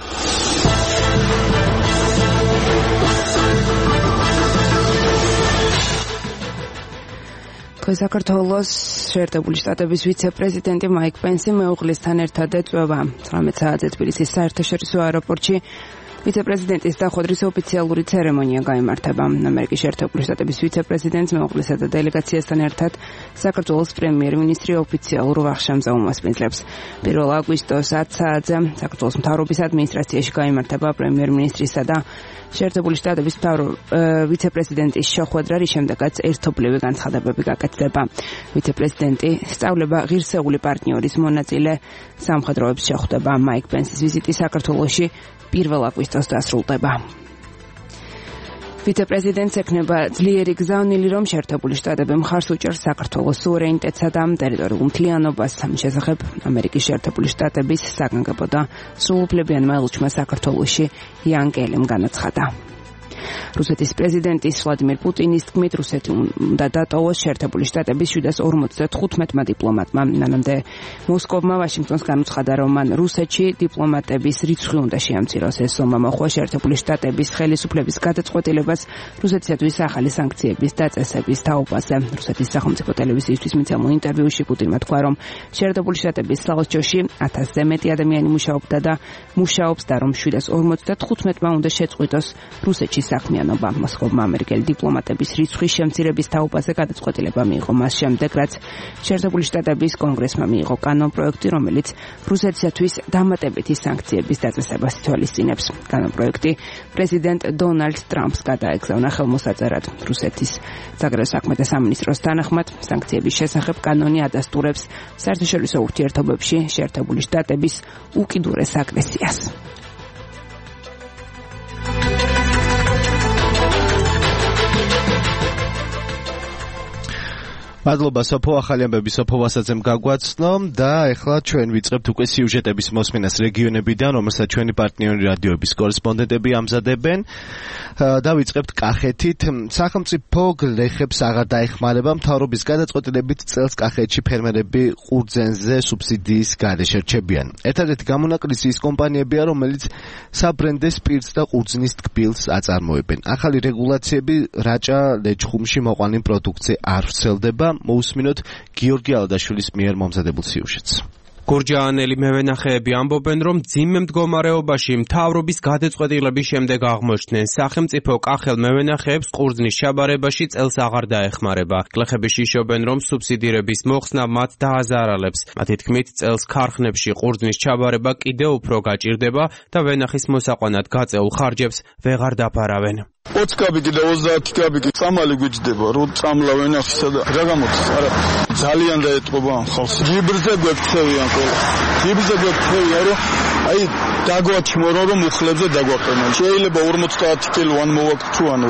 საქართველოს შეერთებული შტატების ვიცე-პრეზიდენტი მაიკ პენსი მეუღლესთან ერთად ეწვევა 19 საათზე თბილისის საერთაშორისო აეროპორტში. ვიცე-პრეზიდენტის დახვედრის ოფიციალური ცერემონია გაიმართება. ამერიკის შეერთებული შტატების ვიცე-პრეზიდენტს მეუღლესა და დელეგაციასთან ერთად საქართველოს პრემიერ-მინისტრი ოფიციალურ ვახშამზე უმასპინძლებს. 1 აგვისტოს 10 საათზე საქართველოს მთავრობის ადმინისტრაციაში გაიმართება პრემიერ-მინისტრისა და შეერთებული შტატების ვიცე-პრეზიდენტის შეხვედრა, რის შემდეგაც ერთობლივი განცხადებები გაკეთდება. ვიცე-პრეზიდენტი სწავლება ღირსეული პარტნიორის მონაწილე სამხედროებს შეხვდება. მაიკ პენსის ვიზიტი საქართველოში 1 აგვისტოს დასრულდება. ვიცე-პრეზიდენტს ექნება ძლიერი გზავნილი, რომ შეერთებული შტატები მხარს უჭერს საქართველოს სუვერენიტეტსა და ტერიტორიულ მთლიანობას. ამის შესახებ ამერიკის შეერთებული შტატების საგანგებო და სრულუფლებიანმა ელჩმა საქართველოში იან კელიმ განაცხადა. რუსეთის პრეზიდენტის ვლადიმერ პუტინის თქმით, რუსეთი უნდა დატოვოს შეერთებული შტატების 755 დიპლომატმა. მანამდე მოსკოვმა ვაშინგტონს განუცხადა, რომ მან რუსეთში დიპლომატების რიცხვი უნდა შეამციროს. ეს ომმა მოხდა შეერთებული შტატების ხელისუფლების გადაწყვეტილებას რუსეთისათვის ახალი სანქციების დაწესების თაობაზე. რუსეთის სახელმწიფო ტელევიზიისთვის მიცემულ ინტერვიუში პუტინმა თქვა, რომ შეერთებული შტატების საელჩოში 1000-ზე მეტი ადამიანი მუშაობს და რომ 755-მა უნდა შეწყვიტოს რუსეთში საქმიანობა. მოსკოვმა ამერიკელი დიპლომატების რიცხვის შემცირების თაობაზე გადაწყვეტილება მიიღო მას შემდეგ, რაც შეერთებული შტატების კონგრესმა მიიღო კანონპროექტი, რომელიც რუსეთისათვის დამატებითი სანქციების დაწესებას ითვალისწინებს. კანონპროექტი პრეზიდენტ დონალდ ტრამპს გადაეგზავნა ხელმოსაწერად. რუსეთის საგარეო საქმეთა სამინისტროს თანახმად, სანქციების შესახებ კანონი ადასტურებს საერთაშორისო ურთიერთობებში შეერთებული შტატების უკიდურეს აგრესიას. მადლობა სოფო, ახალი ამბები სოფო ვასაძემ გაგვაცნო და ეხლა ჩვენ ვიწყებთ უკვე სიუჟეტების მოსმენას რეგიონებიდან, რომელსაც ჩვენი პარტნიორი რადიოების კორესპონდენტები ამზადებენ და ვიწყებთ კახეთით. სახელმწიფო გლეხებს აღარ დაეხმარება მთავრობის გადაწყვეტილებით წელს კახეთში ფერმერები ყურძენზე სუბსიდიის გარეშე რჩებიან. ერთადერთი გამონაკლისი ის კომპანიებია, რომელიც საბრენდე სპირტს და ყურძნის ტკბილს აწარმოებენ. ახალი რეგულაციები რაჭა ლეჩხუმში მოყვანილ პროდუქციაზე არ ვრცელდება. მოусმინოთ გიორგი ალადაშვილის მიერ მომზადებულ სიუჟეტს. გურჯაანელი მევენახეები ამბობენ, რომ მძიმე მდგომარეობაში მთავრობის გადაწყვეტილების შემდეგ აღმოჩნდნენ სახელმწიფო კახელ მევენახეებს ყურძნის ჩაბარებაში წელს აღარ დაეხმარება. გლეხები შიშობენ, რომ სუბსიდირების მოხსნა მათ დააზარალებს. მათი თქმით, წელს ქარხნებში ყურძნის ჩაბარება კიდევ უფრო გაჭირდება და ვენახის მოსაყვანად გაწეულ ხარჯებს ვეღარ დაფარავენ. 20 კაბიკი და 30 კაბიკი წამალი გვიჭდება, რომ წამლა ვენახისა და რა გამოდის? არა, ძალიან დაეტყობა ამ ხალხს. ჯიბრზე გვექცევიან ყველა. ჯიბრზე გვექცევიან, რომ აი დაგვაჩმორო, რომ უხლებზე დაგვაყენონ. შეიძლება 50 კილო ან მოვაქცუან ვერა.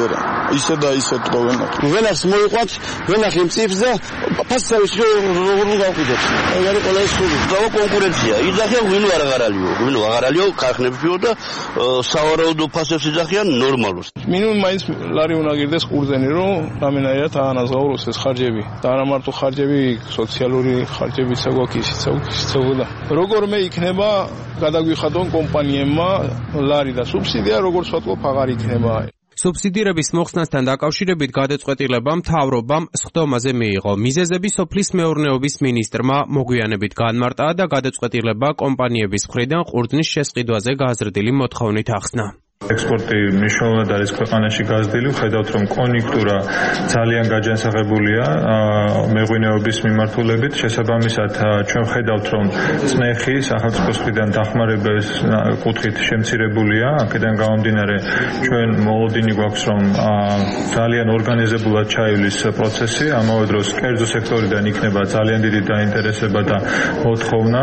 ისე და ისე თხოვენ. ვენახს მოიყვანთ, ვენახი მწიფს და ფასთავის როგორ გავყიდოთ. ეგ არის ყველა სული. და კონკურენცია. იძახიან ვინ აღარალიო, ქარხნებშიო და სავარაუდო ფასებს იძახიან ნორმალურს. მინიმუმ მაინც ლარი უნდა გირდეს ყურძენი, რომ რამენაირად აანაზღაუროს ეს ხარჯები. და არა მარტო ხარჯები, სოციალური ხარჯებიც აგვაქვს ისიც. როგორმე იქნება გადაგვიხადონ კომპანიებმა ლარი და სუბსიდია, როგორც ვთქვათ, აღარ იქნება. სუბსიდირების მოხსნასთან დაკავშირებით გადაწყვეტილება მთავრობამ სხდომაზე მიიღო. მიზეზები სოფლის მეურნეობის მინისტრმა მოგვიანებით განმარტა და გადაწყვეტილება კომპანიების მხრიდან ყურძნის შესყიდვაზე გაზრდილი მოთხოვნით ახსნა. ექსპორტი მნიშვნელოვნად არის ქვეყანაში გაზრდილი, ვხედავთ რომ კონიუნქტურა ძალიან გაჯანსაღებულია მეღვინეობის მიმართულებით, შესაბამისად ჩვენ ვხედავთ რომ წნეხი სახელმწიფოს მხრიდან დახმარების კუთხით შემცირებულია, აქედან გამომდინარე ჩვენ მოლოდინი გვაქვს რომ ძალიან ორგანიზებულად ჩაივლის პროცესი, ამავე დროს კერძო სექტორიდან იქნება ძალიან დიდი დაინტერესება და მოთხოვნა,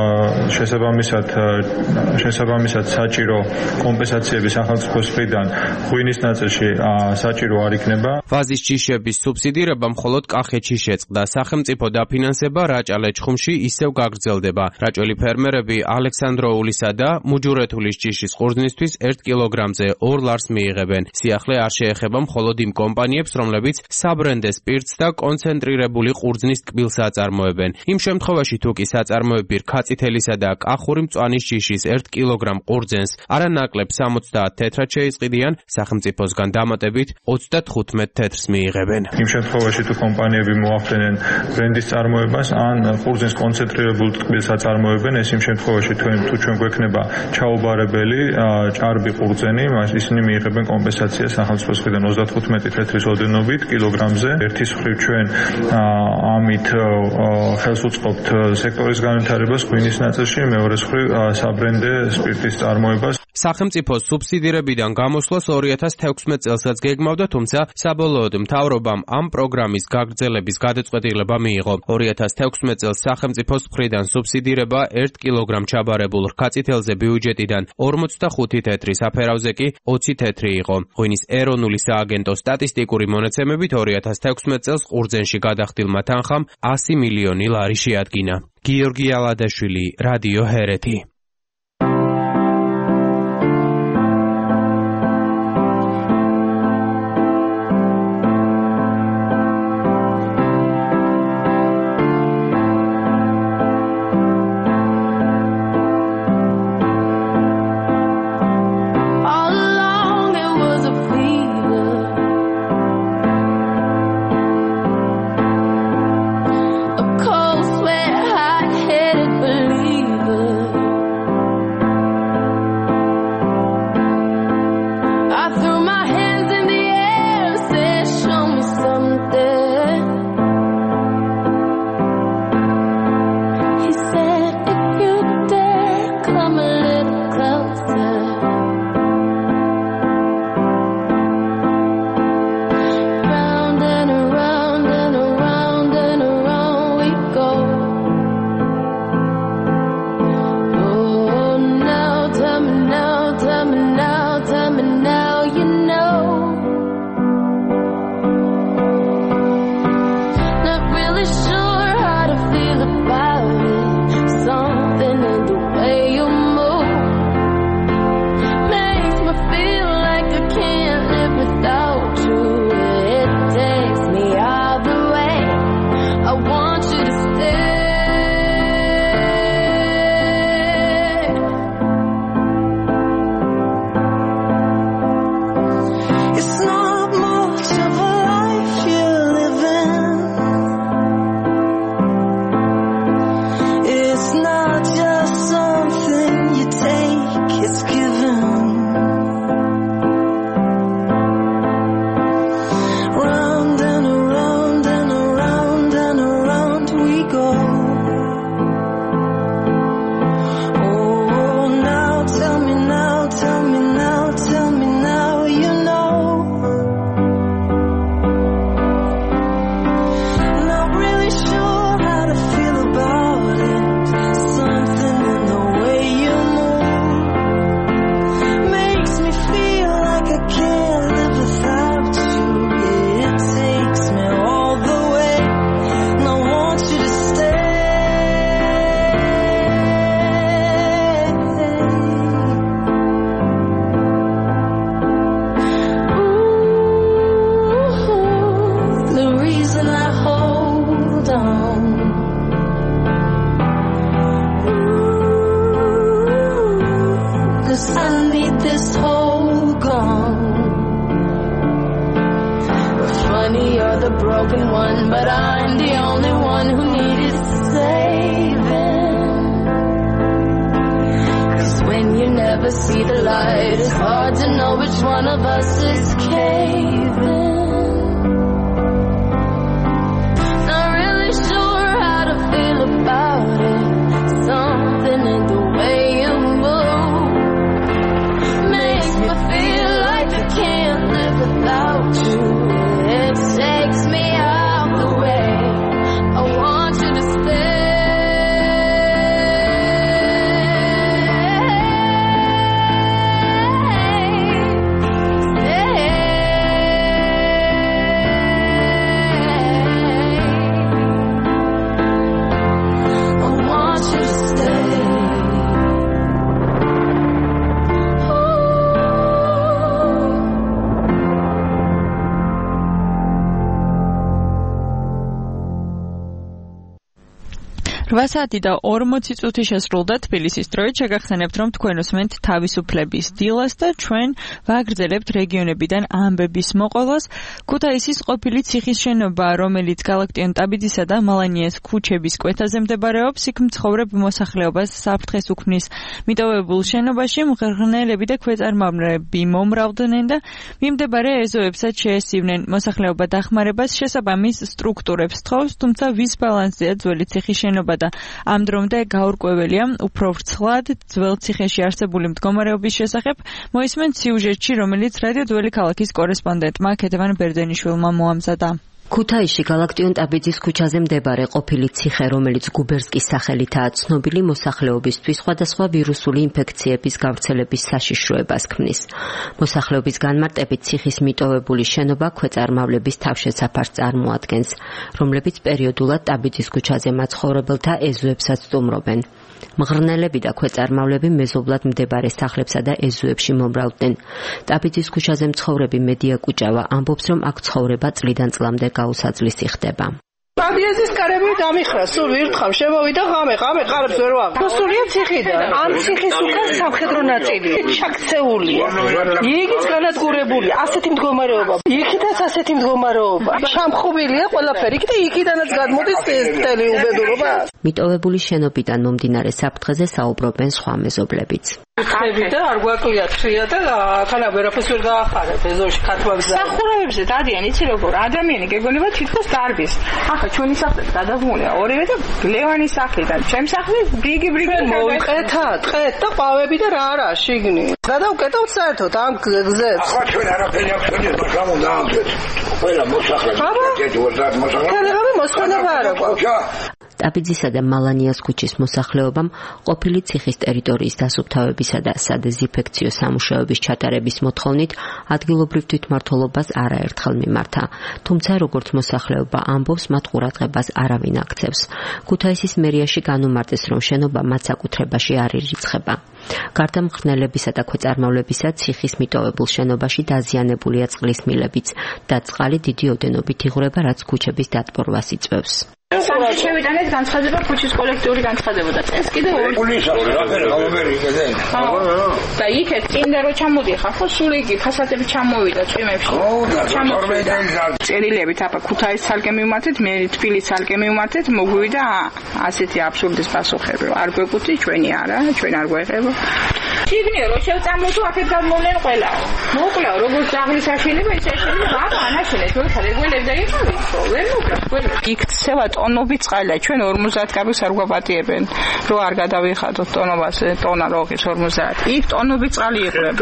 შესაბამისად საჭირო კომპენსაცია სახელმწიფოს მხრიდან ღვინის ნაწილში საჭირო არ იქნება. ვაზის ჯიშების სუბსიდირება მხოლოდ კახეთში შეწყდა. სახელმწიფო დაფინანსება რაჭა-ლეჩხუმში ისევ გაგრძელდება. რაჭველი ფერმერები ალექსანდროულისა და მუჯურეთულის ჯიშის ყურძნისთვის 1 კილოგრამზე 2 ლარს მიიღებენ. სიახლე არ შეეხება მხოლოდ იმ კომპანიებს, რომლებიც საბრენდე სპირტს და კონცენტრირებული ყურძნის ტკბილს აწარმოებენ. იმ შემთხვევაში თუ კი საწარმოები რქაწითელისა და კახური მწვანის ჯიშის 1 კილოგრამ ყურძენს არანაკლებ 70 თეთრად შეისყიდიან, სახელმწიფოსგან დამატებით 35 თეთრს მიიღებენ. იმ შემთხვევაში თუ კომპანიები მოახდენენ ბრენდის წარმოებას ან ყურძნის კონცენტრირებულ ტკბილს აწარმოებენ, ეს იმ შემთხვევაში თუ ჩვენ გვექნება ჩაუბარებელი ჭარბი ყურძენი, ისინი მიიღებენ კომპენსაციას სახელმწიფოს მხრიდან 35 თეთრის ოდენობით კილოგრამზე. ერთის მხრივ ჩვენ ამით ხელს უწყობთ სექტორის განვითარებას ღვინის ნაწილში, მეორეს მხრივ საბრენდე სპირტის წარმოებას. სახელმწიფო სუბსიდირებიდან გამოსვლას 2016 წელსაც გეგმავდა, თუმცა საბოლოოდ მთავრობამ ამ პროგრამის გაგრძელების გადაწყვეტილება მიიღო. 2016 წელს სახელმწიფოს მხრიდან სუბსიდირება 1 კილოგრამ ჩაბარებულ რქაწითელზე ბიუჯეტიდან 45 თეთრის აფერავზე კი 20 თეთრი იყო. ღვინის ეროვნული სააგენტო სტატისტიკური მონაცემებით 2016 წელს ყურძენში გადახდილმა თანხამ 100 მილიონი ლარი შეადგინა. გიორგი ალადაშვილი, რადიო ჰერეთი. broken one, but I'm the only one who needed saving. 'Cause when you never see the light, it's hard to know which one of us is caving. Not really sure how to feel about it. Something in the way you move makes me feel like I can't live without you. It takes me out the way. I want you to stay. საათი და 40 წუთი შესრულდა თბილისის დროით. შეგახსენებთ, რომ თქვენ უსმენთ თავისუფლების დილას და ჩვენ ვაგრძელებთ რეგიონებიდან ამბების მოყოლას. ქუთაისის ყოფილი ციხის შენობა, რომელიც გალაქტიონ ტაბიძისა და მალანიას ქუჩების კვეთაზე მდებარეობს, იქ მცხოვრებ მოსახლეობას საფრთხეს უქმნის მიტოვებულ შენობაში მღრღნელები და ქვეწარმავლები მომრავლდნენ და მიმდებარე ეზოებსაც შეესივნენ. მოსახლეობა დახმარებას შესაბამის სტრუქტურებს თხოვს, თუმცა ვის ბალანსზეა ძველი ციხის შენობა და ამ დრომდე გაურკვეველია უფრო ვრცლად ძველ ციხეში არსებული მდგომარეობის შესახებ მოისმენთ სიუჟეტში, რომელიც რადიო ძველი ქალაქის კორესპონდენტმა ქეთევან ბერძენიშვილმა მოამზადა. ქუთაისში გალაქტიონ ტაბიძის ქუჩაზე მდებარე ყოფილი ციხე, რომელიც გუბერსკის სახელითაა ცნობილი, მოსახლეობისთვის სხვადასხვა ვირუსული ინფექციების გავრცელების საშიშროებას ქმნის. მოსახლეობის განმარტებით ციხის მიტოვებული შენობა ქვეწარმავლების თავშესაფარს წარმოადგენს, რომლებიც პერიოდულად ტაბიძის ქუჩაზე მაცხოვრებელთა ეზოებსაც სტუმრობენ. მღრღნელები და ქვეწარმავლები მეზობლად მდებარე სახლებსა და ეზოებში მომრავლდნენ. ტაბიძის ქუჩაზე მცხოვრები მედია კუჭავა ამბობს, რომ აქ ცხოვრება წლიდან წლამდე გაუსაძლისი ხდება. Подъездის კარები დამიხრა, სულ ვირთხავ, შემოვიდა ღამე ყარებს ვერ ვაღებ. მოსულია ციხიდან. ამ ციხის უკან სამხედრო ნაწილი ჩაქცეულია. იგიც განადგურებული, ასეთი მდგომარეობა. იქითაც ასეთი მდგომარეობა. შამხუბილია ყველაფერი და იქიდანაც გადმოდის წელი უბედურობა. მიტოვებული შენობიდან მომდინარე საფრთხეზე საუბრობენ სხვა მეზობლებიც. ხები და არ გვაკლია თხია და თანა ვერაფერს ვერ გაახარებ ეზოში ქართლებზე. სახურავებზე დადიან, იცი როგორ ადამიანი გეგონება თითქოს დარბის. ახლა ჩვენი სახლი გადაგმულია ორივე და ლევანის სახლიდან. ჩემს სახლი ბრიგი მოვიყეთა, ტყეთ და ყვავები და რა არა შიგნი. გადავკეტავთ საერთოდ ამ გზებს. ახლა ჩვენ არაფერი აქვს ჩვენ მაგრამ უნდა ამბეთ. ყველა მოსახლეობა თელეგრამი მოსხდენება არა გვაქვს. ტაბიძისა და მალანიას ქუჩის მოსახლეობამ ყოფილი ციხის ტერიტორიის დასუფთავებისა და სადეზინფექციო სამუშაოების ჩატარების მოთხოვნით ადგილობრივ თვითმმართველობას არაერთხელ მიმართა. თუმცა როგორც მოსახლეობა ამბობს, მათ ყურადღებას არავინ აქცევს. ქუთაისის მერიაში განუმარტეს, რომ შენობა მათ საკუთრებაში არ ირიცხება. გარდა მღრღნელებისა და ქვეწარმავლებისა, ციხის მიტოვებულ შენობაში დაზიანებულია წყლის მილებიც და წყალი დიდი ოდენობით იღვრება, რაც ქუჩების დატბორვას იწვევს. შევიტანეთ განცხადება ქუჩის კოლექტიური განცხადება და წეს კიდე ორი და იქეთ წინდა რო ჩამოდიხარ ხო სულ იგი ფასადები ჩამოვიდა წვიმებში ჩამოვიდა წერილებით აბა ქუთაის ცალკე მივმართეთ მე თბილისის ცალკე მივმართეთ მოგვივიდა ასეთი აბსურდის პასუხები არ გვეკუთი ჩვენი არა ჩვენ არ გვეღება შიგნიო რო შევწამოთ აქეთ გამოვლენ ყველა მოკლავ როგორც ძაღლის აშენება ისე აშენება აბა ანაშენეთ რო რეგულები და იყავით ხო ვერ მოკლავ იქ ცევა ტონობით წყალია ჩვენ 50 კაბის არ გვაპატიებენ რო არ გადავიხადოთ ტონობას ტონა როღის 50 იქ ტონობით წყალი იყრება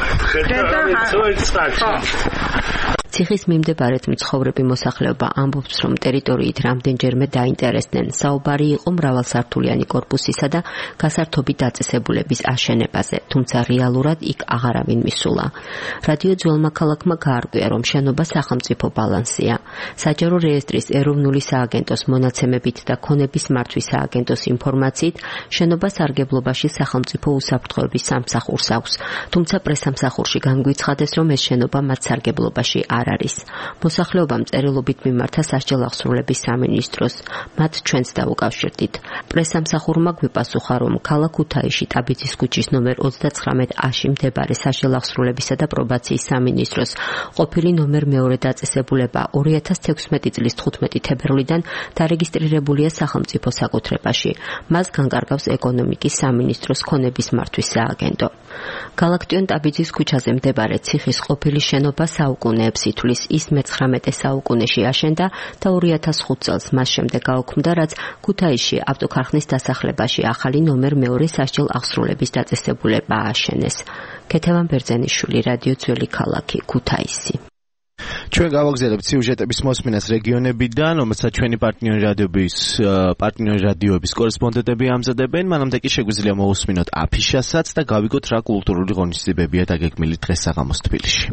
ციხის მიმდებარედ მცხოვრები მოსახლეობა ამბობს, რომ ტერიტორიით რამდენჯერმე დაინტერესდნენ. საუბარი იყო მრავალსართულიანი კორპუსისა და გასართობი დაწესებულების აშენებაზე, თუმცა რეალურად იქ აღარავინ მისულა. რადიო ძველმა ქალაქმა გაარკვია, რომ შენობა სახელმწიფო ბალანსია. საჯარო რეესტრის ეროვნული სააგენტოს მონაცემებით და ქონების მართვის სააგენტოს ინფორმაციით, შენობა სარგებლობაში სახელმწიფო უსაფრთხოების სამსახურს აქვს, თუმცა პრესამსახურში განგვიცხადეს, რომ ეს შენობა მათ სარგებლობაში არ არ არის. მოსახლეობამ წერილობით მიმართა სასჯელ აღსრულების სამინისტროს. მათ ჩვენც დაუკავშირდით. პრესამსახურმა გვიპასუხა, რომ ქალაქ ქუთაისში ტაბიძის ქუჩის ნომერ 39A-ში მდებარე სასჯელ აღსრულებისა და პრობაციის სამინისტროს ყოფილი ნომერ მეორე დაწესებულება 2016 წლის 15 თებერვლიდან დარეგისტრირებულია სახელმწიფო საკუთრებაში. მას განკარგავს ეკონომიკის სამინისტროს ქონების მართვის სააგენტო. გალაქტიონ ტაბიძის ქუჩაზე მდებარე ციხის ყოფილი შენობა საუკუნეებს ითვლის. ის მე-19 საუკუნეში აშენდა და 2005 წელს მას შემდეგ გაუქმდა, რაც ქუთაისში ავტოქარხნის დასახლებაში ახალი ნომერ მეორე სასჯელ აღსრულების დაწესებულება ააშენეს. ქეთევან ბერძენიშვილი, რადიო ძველი ქალაქი, ქუთაისი. ჩვენ გავაგზავნებთ სიუჟეტების მოსმენას რეგიონებიდან, რომელსაც ჩვენი პარტნიორი რადიოების კორესპონდენტები ამზადებენ. მანამდე კი შეგვიძლია მოусმინოთ აფიშასაც და გავიგოთ რა კულტურული ღონისძიებებია დაგეგმილი დღეს საღამოს თბილისში.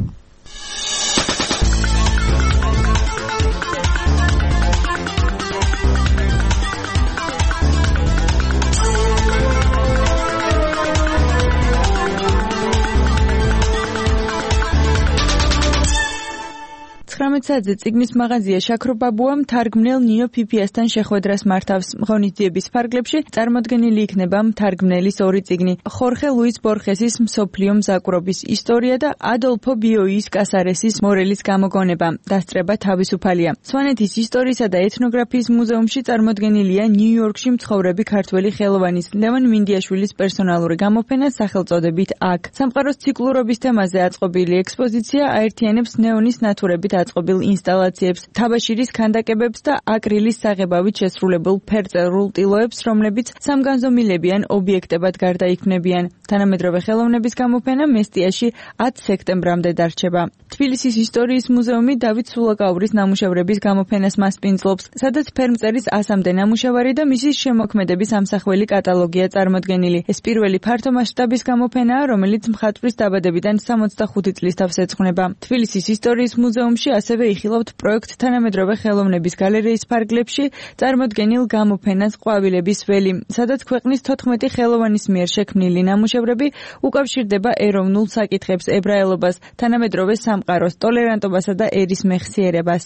ცხრამეტსაათზე წიგნის მაღაზია შაქრობაბუა მთარგმნელ ნინო ფიფიასთან შეხვედრას მართავს. ღონისძიების ფარგლებში წარმოდგენილი იქნება მთარგმნელის ორი წიგნი: ხორხე ლუის ბორხესის მსოფლიო მზაკვრობის ისტორია და ადოლფო ბიოის კასარესის მორელის გამოგონება. დასწრება თავისუფალია. სვანეთის ისტორიისა და ეთნოგრაფიის მუზეუმში წარმოდგენილია ნიუ-იორკში მცხოვრები ქართველი ხელოვანის ლევან მინდიაშვილის პერსონალური გამოფენა სახელწოდებით აქ. სამყაროს ციკლურობის თემაზე აწყობილი ექსპოზიცია აერთიანებს ნეონის ნათურებით აწყობილ ინსტალაციებს, თაბაშირის ქანდაკებებს და აკრილის საღებავით შესრულებულ ფერწერულ ტილოებს, რომლებიც სამგანზომილებიან ობიექტებად გარდაიქმნებიან. თანამედროვე ხელოვნების გამოფენა მესტიაში 10 სექტემბრამდე დარჩება. თბილისის ისტორიის მუზეუმი დავით სულაკაურის ნამუშევრების გამოფენას მასპინძლობს, სადაც ფერმწერის 100-მდე ნამუშევარი და მისი შემოქმედების ამსახველი კატალოგია წარმოდგენილი. ეს პირველი ფართო მასშტაბის გამოფენაა, რომელიც მხატვრის დაბადებიდან 65 წლის თავს ეძღვნება. თბილისის ისტორიის მუზეუმში ასევე იხილავთ პროექტ თანამედროვე ხელოვნების გალერეის ფარგლებში წარმოდგენილ გამოფენას ყვავილების ველი, სადაც ქვეყნის 14 ხელოვანის მიერ შექმნილი ნამუშევრები უკავშირდება ეროვნულ საკითხებს, ებრაელობას, თანამედროვე სამყაროს, ტოლერანტობასა და ერის მეხსიერებას.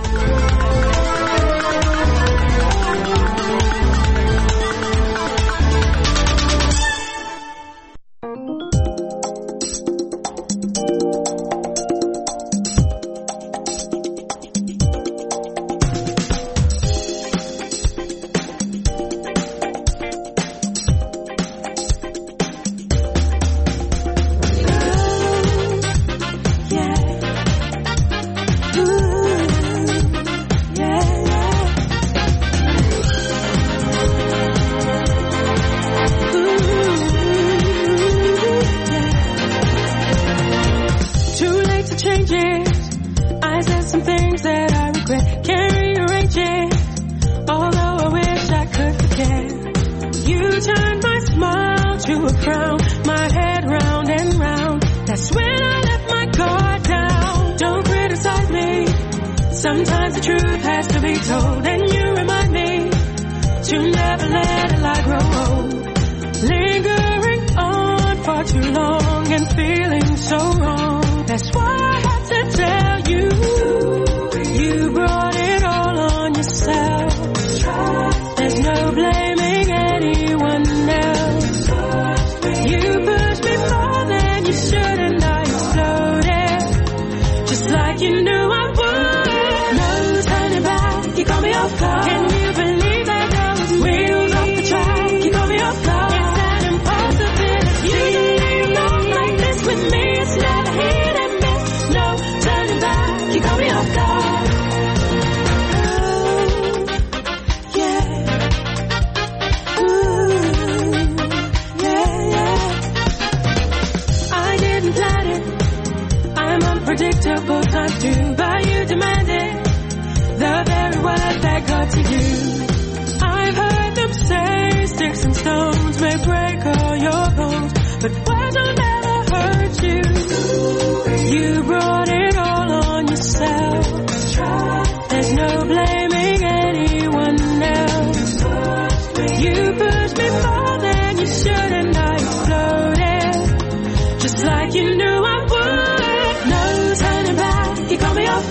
Sometimes the truth has to be told, and you remind me to never let a lie grow old. Lingering on for too long and feeling so wrong. That's why I had to tell you, you brought it all on yourself. There's no blaming anyone else. You pushed me farther than you should, and I exploded, just like you knew I would. No turning back, you got me off guard. Can you believe that there was wheels off the track? You got me off guard. It's an impossibility. You leave on like this with me. It's never hit and miss. No turning back, you got me off guard. Oh, yeah. Ooh, yeah, yeah. I didn't plan it. I'm unpredictable, times two, but you demanded the very word that got to you. I've heard them say sticks and stones may break all your bones, but words will never hurt you. You brought it all on yourself. There's no blaming anyone else. You pushed me farther than you should, and I exploded, just like you knew I would. No turning back, you got me off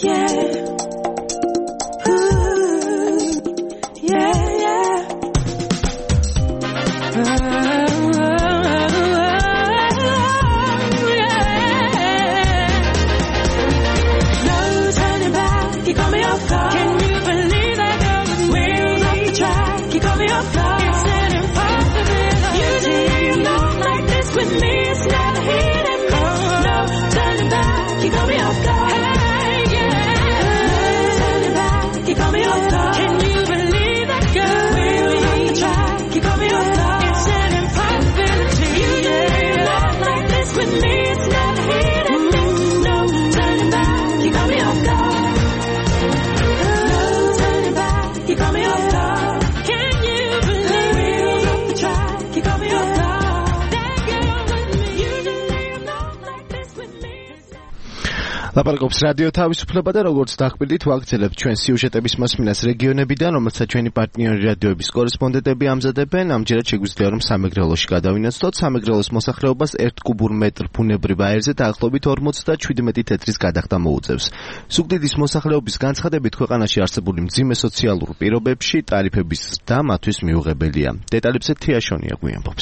ლაპარაკობს რადიო თავისუფლება და როგორც დაგკვირდით ვაგრძელებთ ჩვენ სიუჟეტების მოსმენას რეგიონებიდან, რომელსაც ჩვენი პარტნიორი რადიოების კორესპონდენტები ამზადებენ. ამჯერად შეგვიძლია რომ სამეგრელოში გადავინაცვლოთ. სამეგრელოს მოსახლეობას 1 კუბურ მეტრ ბუნებრივ აირზე დაახლოებით 57 თეთრის გადახდა მოუწევს. ზუგდიდის მოსახლეობის განცხადებით ქვეყანაში არსებული მძიმე სოციალურ პირობებში ტარიფების ზრდა მათთვის მიუღებელია. დეტალებზე თიაშონია გვიამბობს.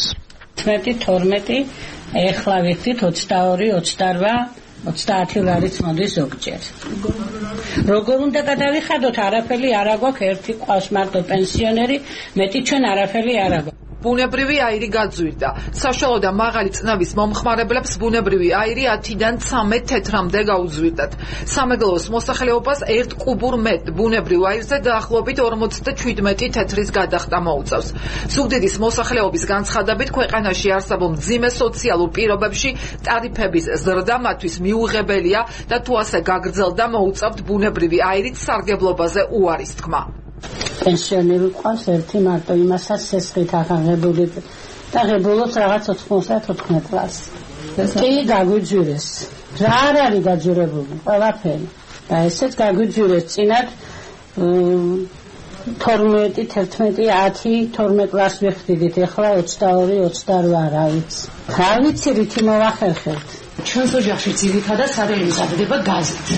12 ეხლა ვიხდით 22 28 30 ლარიც მოდის ზოგჯერ. როგორ უნდა გადავიხადოთ, არაფერი არ აგვაქვს, ერთი ყავს მარტო პენსიონერი, მეტი ჩვენ არაფერი არ აგვაქვს. ბუნებრივი აირი გაძვირდა. საშუალო და მაღალი წნევის მომხმარებლებს ბუნებრივი აირი 10-დან 13 თეთრამდე გაუძვირდათ. სამეგრელოს მოსახლეობას 1 კუბურ მეტრ ბუნებრივ აირზე დაახლოებით 57 თეთრის გადახდა მოუწევს. ზუგდიდის მოსახლეობის განცხადებით ქვეყანაში არსებულ მძიმე სოციალურ პირობებში ტარიფების ზრდა მათთვის მიუღებელია და თუ ასე გაგრძელდა მოუწევთ ბუნებრივი აირით სარგებლობაზე უარის თქმა. პენსიონერი ყავს ერთი მარტო იმასაც სესხით აღაღებული და ღებულობს რაღაც 94 კლასს. კი გაგვიძვირეს. რა არ არის გაძვირებული? ყველაფერი. და ესეც გაგვიძვირეს წინათ 12, 11, 10, 12 კლასს ვიხდით, ეხლა 22, 28 რა ვიცი. რა ვიცი რითი მოვახერხებთ. ჩვენს ოჯახში ძირითადად სარელი მზადდება გაზით.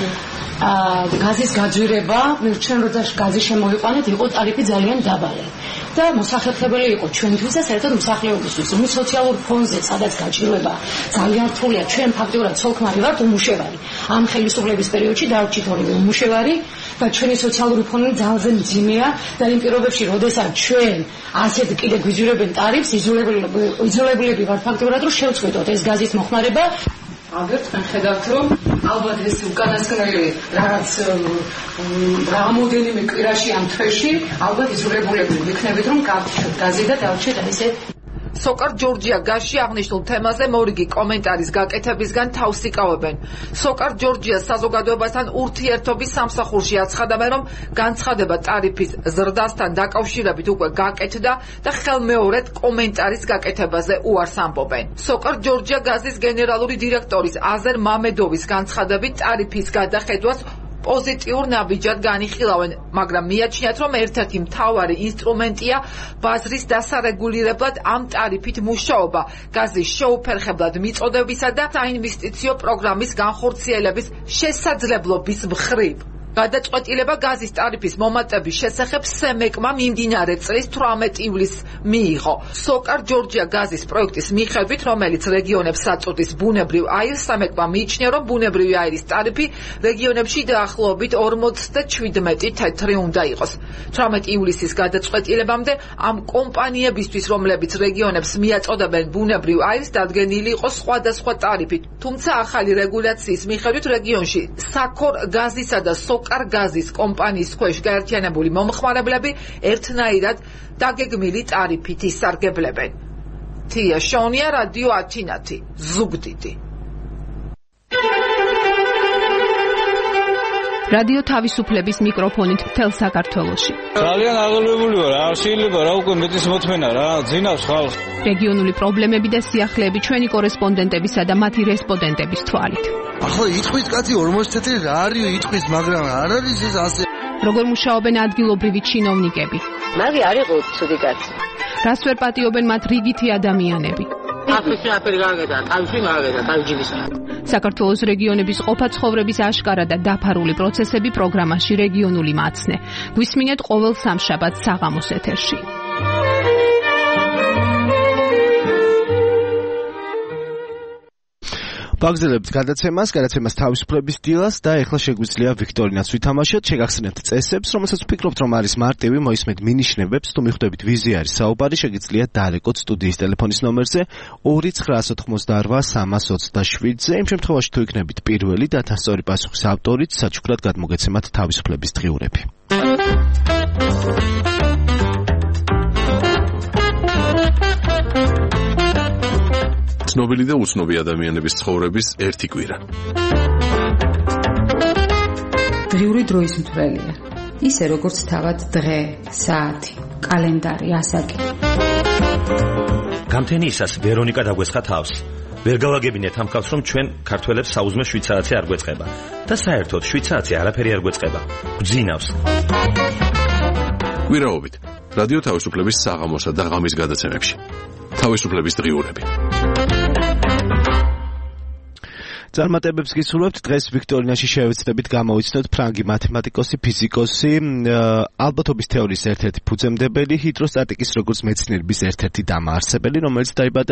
გაზის გაძვირება, ჩვენ როდესაც გაზი შემოვიყვანეთ, იყო ტარიფი ძალიან დაბალი. და მოსახერხებელი იყო ჩვენთვის და საერთოდ მოსახლეობისთვის. იმ სოციალურ ფონზე, სადაც გაჭირვება ძალიან რთულია, ჩვენ ფაქტიურად ცოლქმარი ვართ უმუშევარი. ამ ხელისუფლების პერიოდში დავრჩით ორივე უმუშევარი და ჩვენი სოციალური ფონი ძალიან მძიმეა და იმ პირობებში, როდესაც ჩვენ ასეთ კიდე გვიძვირებენ ტარიფს, იძულებულები ვართ ფაქტიურად რომ შევწყვეტოთ ეს გაზის მოხმარება. აგერ თქვენ ხედავთ რომ ალბათ ეს უკანასკნელი რაღაც რამოდენიმე კვირაში ამ თვეში ალბათ იძულებულები ვიქნებით რომ გავჩერდეთ გაზი და დავჩერდეთ ესე სოკარ ჯორჯია გაზში აღნიშნულ თემაზე მორიგი კომენტარის გაკეთებისგან თავს იკავებენ. სოკარ ჯორჯიას საზოგადოებასთან ურთიერთობის სამსახურში აცხადებენ, რომ განცხადება ტარიფის ზრდასთან დაკავშირებით უკვე გაკეთდა და ხელმეორედ კომენტარის გაკეთებაზე უარს ამბობენ. სოკარ ჯორჯია გაზის გენერალური დირექტორის აზერ მამედოვის განცხადებით ტარიფის გადახედვას პოზიტიურ ნაბიჯად განიხილავენ, მაგრამ მიაჩნიათ, რომ ერთ-ერთი მთავარი ინსტრუმენტია ბაზრის დასარეგულირებლად ამ ტარიფით მუშაობა, გაზის შეუფერხებლად მიწოდებისა და საინვესტიციო პროგრამის განხორციელების შესაძლებლობის მხრივ. გადაწყვეტილება გაზის ტარიფის მომატების შესახებ სემეკმა მიმდინარე წლის 18 ივლისს მიიღო. სოკარ ჯორჯია გაზის პროექტის მიხედვით, რომელიც რეგიონებს აწუდის ბუნებრივ აირს, სემეკმა მიიჩნია, რომ ბუნებრივი აირის ტარიფი რეგიონებში დაახლოებით 47 თეთრი უნდა იყოს. 18 ივლისის გადაწყვეტილებამდე ამ კომპანიებისთვის, რომლებიც რეგიონებს მიაწოდებენ ბუნებრივ აირს, დადგენილი იყო სხვადასხვა ტარიფით. თუმცა ახალი რეგულაციის მიხედვით რეგიონში საქორ გაზისა და სოკარ გაზის კომპანიის ქვეშ გაერთიანებული მომხმარებლები ერთნაირად დაგეგმილი ტარიფით ისარგებლებენ. თია შონია, რადიო ათინათი, ზუგდიდი. რადიო თავისუფლების მიკროფონით მთელ საქართველოში. ძალიან აღელვებული ვარ, არ შეიძლება რა უკვე მეტის მოთმენა რა, ძინავს ხალხს. რეგიონული პრობლემები და სიახლეები ჩვენი კორესპონდენტებისა და მათი რესპონდენტების თვალით. ახლა იტყვის კაცი 40 თეთრი რა არის იტყვის, მაგრამ არ არის ეს ასე. როგორ მუშაობენ ადგილობრივი ჩინოვნიკები? მაგი არ იყო ცუდი კაცი. რას ვერ პატიობენ მათ რიგითი ადამიანები? ახლა შეაფერი გაგედა, თავში მაგედა, თავჯიბის. საქართველოს რეგიონების ყოფა-ცხოვრების აშკარა და დაფარული პროცესები პროგრამაში რეგიონული მაცნე. გვისმინეთ ყოველ სამშაბათს საღამოს ეთერში. ვაგზელებთ გადაცემას თავისუფლების დილას და ეხლა შეგვიძლია ვიქტორინას ვითამაშოთ. შეგახსენებთ წესებს, რომელსაც ვფიქრობთ, რომ არის მარტივი, მოისმენთ მინიშნებებს, თუ მიხვდებით ვიზი არის საუბარი, შეგიძლიათ დაალეკოთ სტუდიის ტელეფონის ნომერზე 2988327-ზე. იმ შემთხვევაში, თუ იქნებით პირველი და დასწორი პასუხის ავტორით, საჩუქრად გადმოგეცემათ თავისუფლების დღიურები. ცნობილი და უცნობი ადამიანების ცხოვრების ერთი კვირა. დღიური დროის მთვრელია. ისე როგორც თავად დღე, საათი, კალენდარი, ასაკი. გამთენიისას ვერონიკა დაგვესხა თავს. ვერ გავაგებინეთ ამ ხალხს, რომ ჩვენ ქართველებს საუზმე 7 საათი არ გვეწყება და საერთოდ 7 საათი არაფერი არ გვეწყება. გვძინავს. კვირაობით რადიო თავისუფლების საღამოსა და ღამის გადაცემებში. თავისუფლების დღიურები. წარმატებებს გისურვებთ. დღეს ვიქტორინაში შევეცდებით გამოვიცნოთ ფრანგი მათემატიკოსი, ფიზიკოსი, ალბათობის თეორიის ერთ-ერთი ფუძემდებელი, ჰიდროსტატიკის როგორც მეცნიერების ერთ-ერთი დამაარსებელი, რომელიც დაიბადა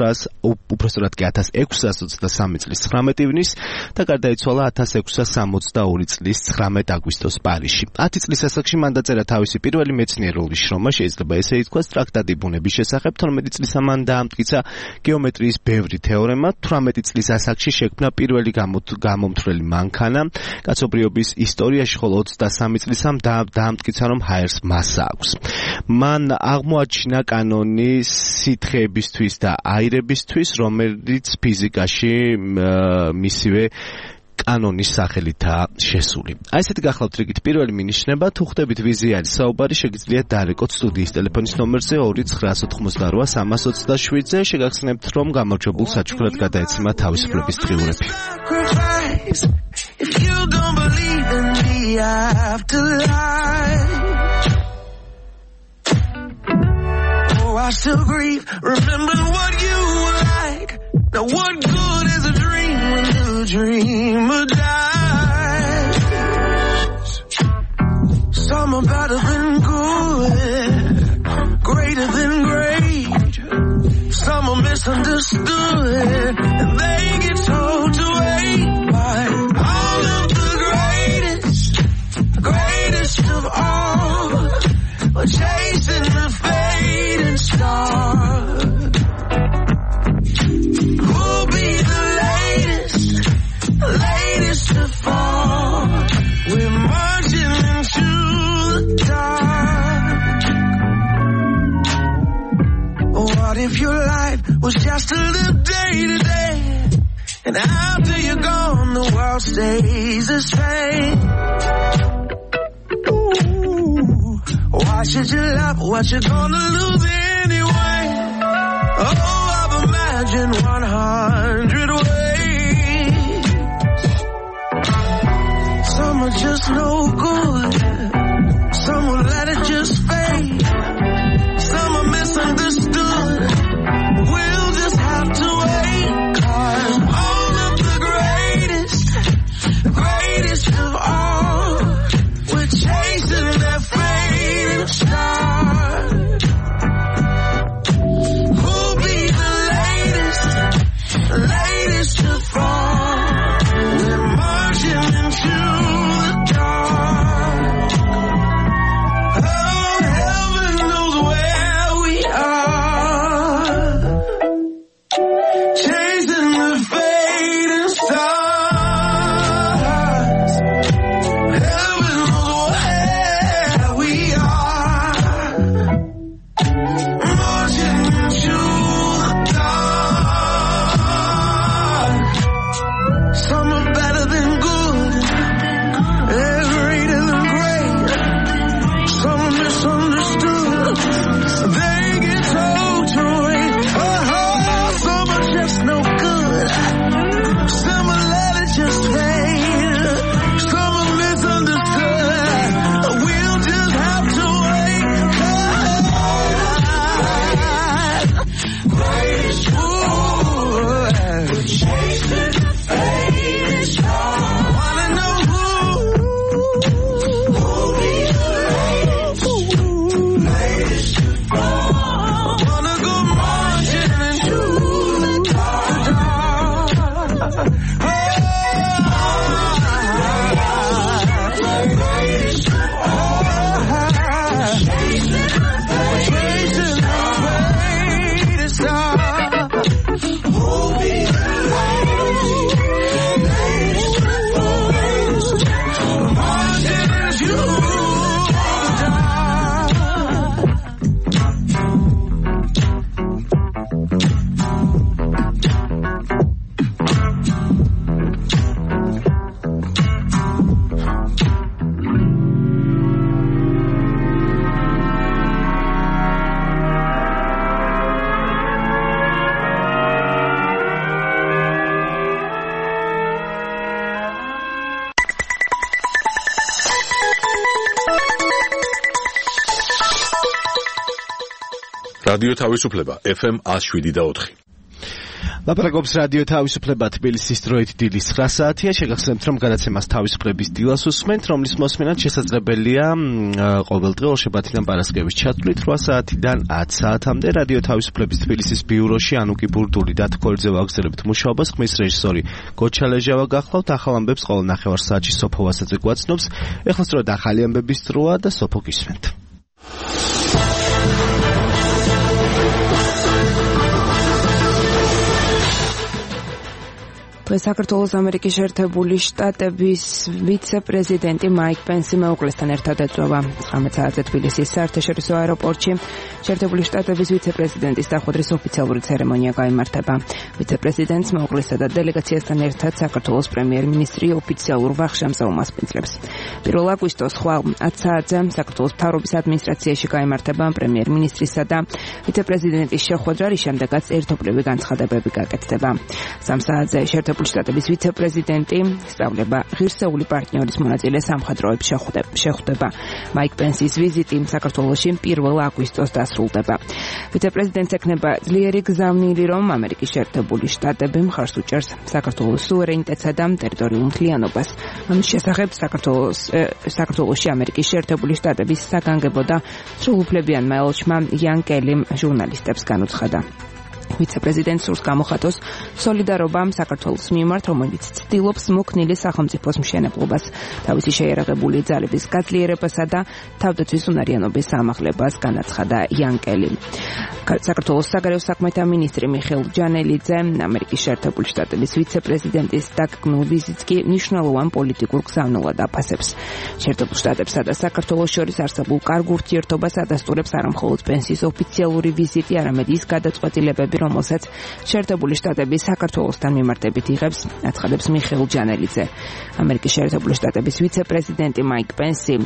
1623 წლის 19 ივნისს და გარდაიცვალა 1662 წლის 19 აგვისტოს პარიზში. 10 წლის ასაკში მან დაწერა თავისი პირველი მეცნიერული შრომა, შეიძლება ესე ითქვას, ტრაქტატი ბუნების შესახებ. 12 წლისა მან დაამტკიცა გეომეტრიის ბევრი თეორემა. 18 წლის ასაკში შექმნა პირველი გამომთვლელი მანქანა კაცობრიობის ისტორიაში, ხოლო 23 წლისამ დაამტკიცა, რომ ჰაერს მასა აქვს. მან აღმოაჩინა კანონი სითხეებისთვის და აირებისთვის, რომელიც ფიზიკაში მისივე კანონის სახელითაა შესული. აი ესეთი გახლავთ რიგით პირველი მინიშნება. თუ ხვდებით ვიზი არის საუბარი, შეგიძლიათ დაალეკოთ სტუდიის ტელეფონის ნომერზე 2988327-ზე. შეგახსენებთ, რომ გამარჯვებულ საჩუქრად გადაეცემა თავისუფლების დღიურები. I still grieve, remembering what you were like. Now what good is a dream when the dreamer dies? Some are better than good, greater than great. Some are misunderstood, and they get told to wait. But all of the greatest of all, are chasing the fading star. Who'll be the latest to fall? We're marching into the dark. What if your life was just a little day to day, and after you're gone the world stays the same? Why should you love what you're gonna lose anyway? Oh, I've imagined 100 ways. Some are just no good. Some will let it just fade. Some are misunderstood. We'll just have to wait. 'Cause all of the greatest of all, we're chasing that fading star. Who'll be the latest to fall? We're marching into the dark. რადიო თავისუფლება FM 107.4. ლაპარაკობს რადიო თავისუფლება თბილისის დროით დილის 9 საათია. შეგახსენებთ, რომ გადაცემას თავისუფლების დილას უსმენთ, რომლის მოსმენაც შესაძლებელია ყოველდღე ორშაბათიდან პარასკევის ჩათვლით 8 საათიდან 10 საათამდე. რადიო თავისუფლების თბილისის ბიუროში ანუკი ბურდული და თქოლიძე ვაგზელებთ მუშაობას. ხმის რეჟისორი გოჩა ლეჟავა გახლავთ. ახალ ამბებს ყოველ ნახევარ საათში სოფო ვასაძე გვაცნობს. ეხლა სწორედ ახალი ამბების დროა და სოფო გისმენთ. საქართველოს ამერიკის შეერთებული შტატების ვიცე-პრეზიდენტი მაიკ პენსი მეუღლესთან ერთად ეწვევა 19 საათზე თბილისის საერთაშორისო აეროპორტში. შეერთებული შტატების ვიცე-პრეზიდენტის დახვედრის ოფიციალური ცერემონია გაიმართება. ვიცე-პრეზიდენტს მეუღლესა და დელეგაციასთან ერთად საქართველოს პრემიერ-მინისტრი ოფიციალურ ვახშამზე უმასპინძლებს. 1 აგვისტოს ხვალ 10 საათზე საქართველოს მთავრობის ადმინისტრაციაში გაიმართება პრემიერ-მინისტრისა და ვიცე-პრეზიდენტის შეხვედრა, რის შემდეგაც ერთობლივი განცხადებები გაკეთდება. 3 საათზე შეერთებული შტატების ვიცე-პრეზიდენტი სწავლება ღირსეული პარტნიორის მონაწილე სამხედროებს შეხვდება. მაიკ პენსის ვიზიტი საქართველოში 1 აგვისტოს დასრულდება. ვიცე-პრეზიდენტს ექნება ძლიერი გზავნილი, რომ ამერიკის შეერთებული შტატები მხარს უჭერს საქართველოს სუვერენიტეტსა და ტერიტორიულ მთლიანობას. ამის შესახებ საქართველოში ამერიკის შეერთებული შტატების საგანგებო და სრულუფლებიანმა ელჩმა იან კელიმ ჟურნალისტებს განუცხადა. ვიცე-პრეზიდენტს სურს გამოხატოს სოლიდარობა საქართველოს მიმართ, რომელიც ცდილობს მოქნილი სახელმწიფოს მშენებლობას, თავისი შეიარაღებული ძალების გაძლიერებასა და თავდაცვის უნარიანობის ამაღლებას, განაცხადა იან კელიმ. საქართველოს საგარეო საქმეთა მინისტრი მიხეილ ჯანელიძე ამერიკის შეერთებული შტატების ვიცე-პრეზიდენტის დაგეგმილ ვიზიტს კი მნიშვნელოვან პოლიტიკურ გზავნილად აფასებს. შეერთებულ შტატებსა და საქართველოს შორის არსებულ კარგ ურთიერთობას ადასტურებს არამხოლოდ პენსის ოფიციალური ვიზიტი, არამედ ის გადაწყვეტილებები, რომელსაც შეერთებული შტატები საქართველოსთან მიმართებით იღებს, აცხადებს მიხეილ ჯანელიძე. ამერიკის შეერთებული შტატების ვიცე-პრეზიდენტი მაიკ პენსი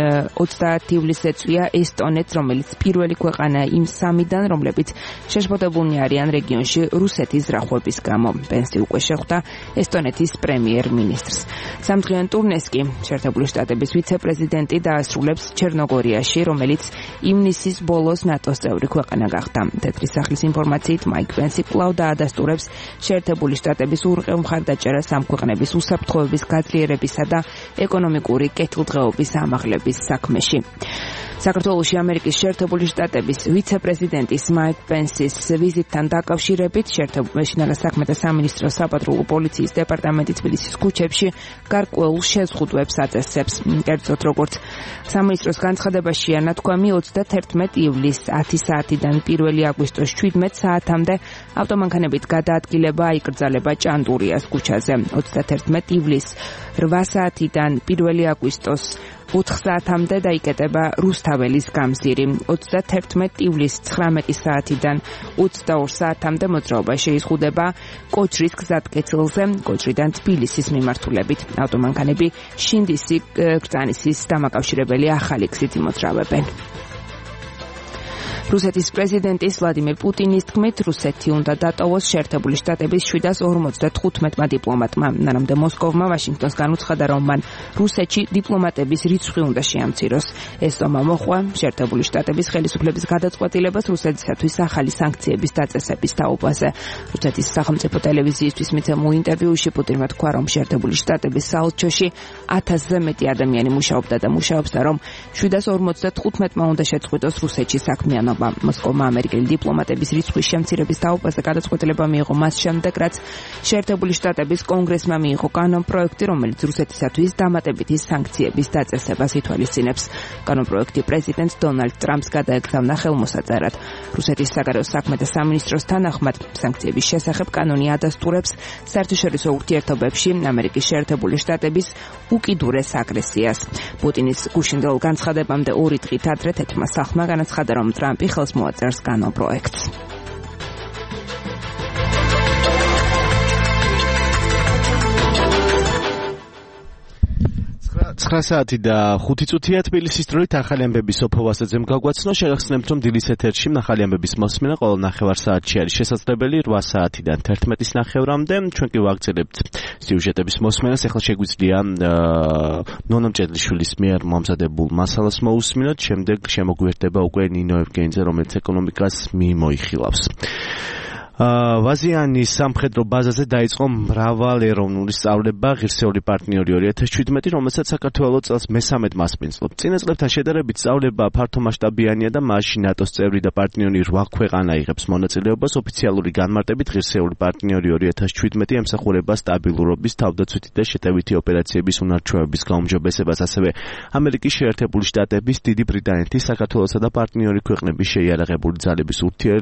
30 ივლისს ეწვია ესტონეთს, რომელიც პირველი ქვეყანაა იმ 3-დან, რომლებიც შეშფოთებულნი არიან რეგიონში რუსეთის ზრახვების გამო. პენსი უკვე შეხვდა ესტონეთის პრემიერ-მინისტრს. 3-დღიან ტურნეს კი შეერთებული შტატების ვიცე-პრეზიდენტი დაასრულებს ჩერნოგორიაში, რომელიც ივნისის ბოლოს ნატოს წევრი ქვეყანა გახდა. თეთრი სახლის ინფორმაციით მაიკ პენსი კვლავ დაადასტურებს შეერთებული შტატების ურყევ მხარდაჭერას ამ ქვეყნების უსაფრთხოების გაძლიერებისა და ეკონომიკური კეთილდღეობის ამაღლების საქმეში. საქართველოში ამერიკის შეერთებული შტატების ვიცე-პრეზიდენტის მაიკ პენსის ვიზიტთან დაკავშირებით შეერთებული საქმეთა სამინისტროს საპატრულო პოლიციის დეპარტამენტი თბილისის ქუჩებში გარკვეულ შეზღუდვებს აწესებს. კერძოდ, როგორც სამინისტროს განცხადებაშია ნათქვამი, 31 ივლისს 10 საათიდან 1 აგვისტოს 17 საათამდე ავტომანქანებით გადაადგილება აიკრძალება ჭანდურიას ქუჩაზე. 31 ივლისს 8 საათიდან 1 აგვისტოს 4 საათამდე დაიკეტება რუსთაველის გამზირი. 31 ივლისს 19 საათიდან 22 საათამდე მოძრაობა შეიზღუდება კოჭრის გზატკეცილზე, კოჭრიდან თბილისის მიმართულებით. ავტომანქანები შინდისი კრწანისის დამაკავშირებელი ახალი გზით იმოძრავებენ. რუსეთის პრეზიდენტის ვლადიმირ პუტინის თქმით, რუსეთი უნდა დატოვოს შეერთებული შტატების 755 დიპლომატმა. მანამდე მოსკოვმა ვაშინგტონს განუცხადა, რომ მან რუსეთში დიპლომატების რიცხვი უნდა შეამციროს. ეს ზომა მოჰყვა შეერთებული შტატების ხელისუფლების გადაწყვეტილებას რუსეთისათვის ახალი სანქციების დაწესების თაობაზე. რუსეთის სახელმწიფო ტელევიზიისთვის მიცემულ ინტერვიუში პუტინმა თქვა, რომ შეერთებული შტატების საელჩოში 1000-ზე მეტი ადამიანი მუშაობდა და მუშაობს და რომ 755-მა უნდა შეწყვიტოს რუსეთში საქმიანობა. მოსკოვმა ამერიკელი დიპლომატების რიცხვის შემცირების თაობაზე გადაწყვეტილება მიიღო მას შემდეგ, რაც შეერთებული შტატების კონგრესმა მიიღო კანონპროექტი, რომელიც რუსეთისათვის დამატებითი სანქციების დაწესებას ითვალისწინებს. კანონპროექტი პრეზიდენტ დონალდ ტრამპს გადაეკრძალნა ხელმოსაწერად. რუსეთის საგარეო საქმეთა სამინისტროს თანახმად, სანქციების შესახებ კანონი ადასტურებს საერთაშორისო ურთიერთობებში ამერიკის შეერთებული შტატების უკიდურეს აგრესიას. პუტინის გუშინდელ განცხადებამდე 2 დღით ადრე თეთრმა სახლმა განაცხადა, რომ ტრამპი ხელს მოაწერს კანონპროექტს. 9 საათი და 5 წუთია თბილისის დროით ახალი ამბების სოფო ვასაძემ გაგვაცნო. შეგახსენებთ, რომ დილის ეთერში ახალი ამბების მოსმენა ყოველ ნახევარ საათში არის შესაძლებელი 8 საათიდან 11-ის ნახევრამდე. ჩვენ კი ვაგრძელებთ სიუჟეტების მოსმენას. ახლა შეგვიძლია ნონა მჭედლიშვილის მიერ მომზადებულ მასალას მოусმინოთ. შემდეგ შემოგვიერთდება უკვე ნინო ევგენიძე, რომელიც ეკონომიკას მიმოიხილავს. ვაზიანის სამხედრო ბაზაზე დაიწყო მრავალეროვნული სწავლება ღირსეული პარტნიორი 2017, რომელსაც საქართველოს წელს მე-13 მასპინძლობს. წინა წლებთან შედარებით სწავლება ფართომასშტაბიანია და მასში ნატოს წევრი და პარტნიორი 8 ქვეყანა იღებს მონაწილეობას. ოფიციალური განმარტებით ღირსეული პარტნიორი 2017 ემსახურება სტაბილურობის, თავდაცვითი და შეტევითი ოპერაციების უნარჩვევების გაუმჯობესებას, ასევე ამერიკის შეერთებული შტატების, დიდი ბრიტანეთის, საქართველოსა და პარტნიორი ქვეყნების შეიარაღებული ძალების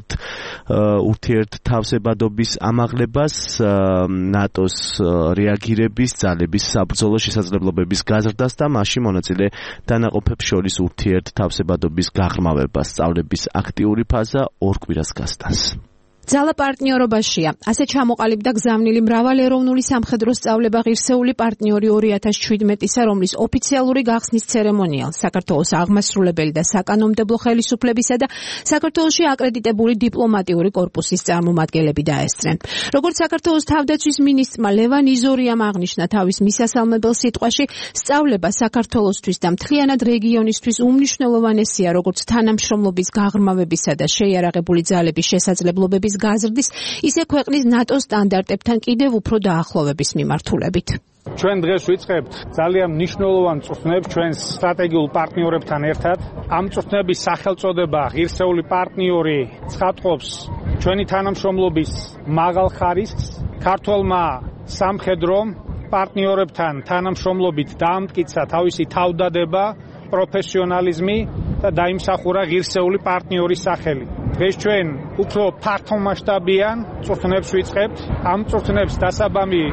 ურთიერთ თავსებადობის ამაღლებას, ნატოს რეაგირების ძალების საბრძოლო შესაძლებლობების გაზრდას და მასში მონაწილე დანაყოფებს შორის ურთიერთ თავსებადობის გაღრმავებას. სწავლების აქტიური ფაზა 2 კვირას გასტანს. ძალა პარტნიორობაშია. ასე ჩამოყალიბდა გზავნილი მრავალეროვნული სამხედრო სწავლება ღირსეული პარტნიორი 2017-ისა, რომლის ოფიციალური გახსნის ცერემონია საქართველოს აღმასრულებელი და საკანონმდებლო ხელისუფლებისა და საქართველოში აკრედიტებული დიპლომატიური კორპუსის წარმომადგენლები დაესწრნენ. როგორც საქართველოს თავდაცვის მინისტრმა ლევან იზორიამ აღნიშნა თავის მისასალმებელ სიტყვაში, სწავლება საქართველოსთვის და მთლიანად რეგიონისთვის უმნიშვნელოვანესია, როგორც თანამშრომლობის გაღრმავებისა და შეიარაღებული ძალების შესაძლებლობების გაზრდის, ისე ქვეყნის ნატოს სტანდარტებთან კიდევ უფრო დაახლოვების მიმართულებით. ჩვენ დღეს ვიწყებთ ძალიან მნიშვნელოვან წვრთნებს ჩვენს სტრატეგიულ პარტნიორებთან ერთად. ამ წვრთნების სახელწოდება ღირსეული პარტნიორი ცხადყოფს ჩვენი თანამშრომლობის მაღალ ხარისხს. ქართველმა სამხედრომ პარტნიორებთან თანამშრომლობით დაამტკიცა თავისი თავდადება, პროფესიონალიზმი და დაიმსახურა ღირსეული პარტნიორის სახელი. დღეს ჩვენ უფრო ფართომასშტაბიან წვრთნებს ვიწყებთ. ამ წვრთნებს დასაბამი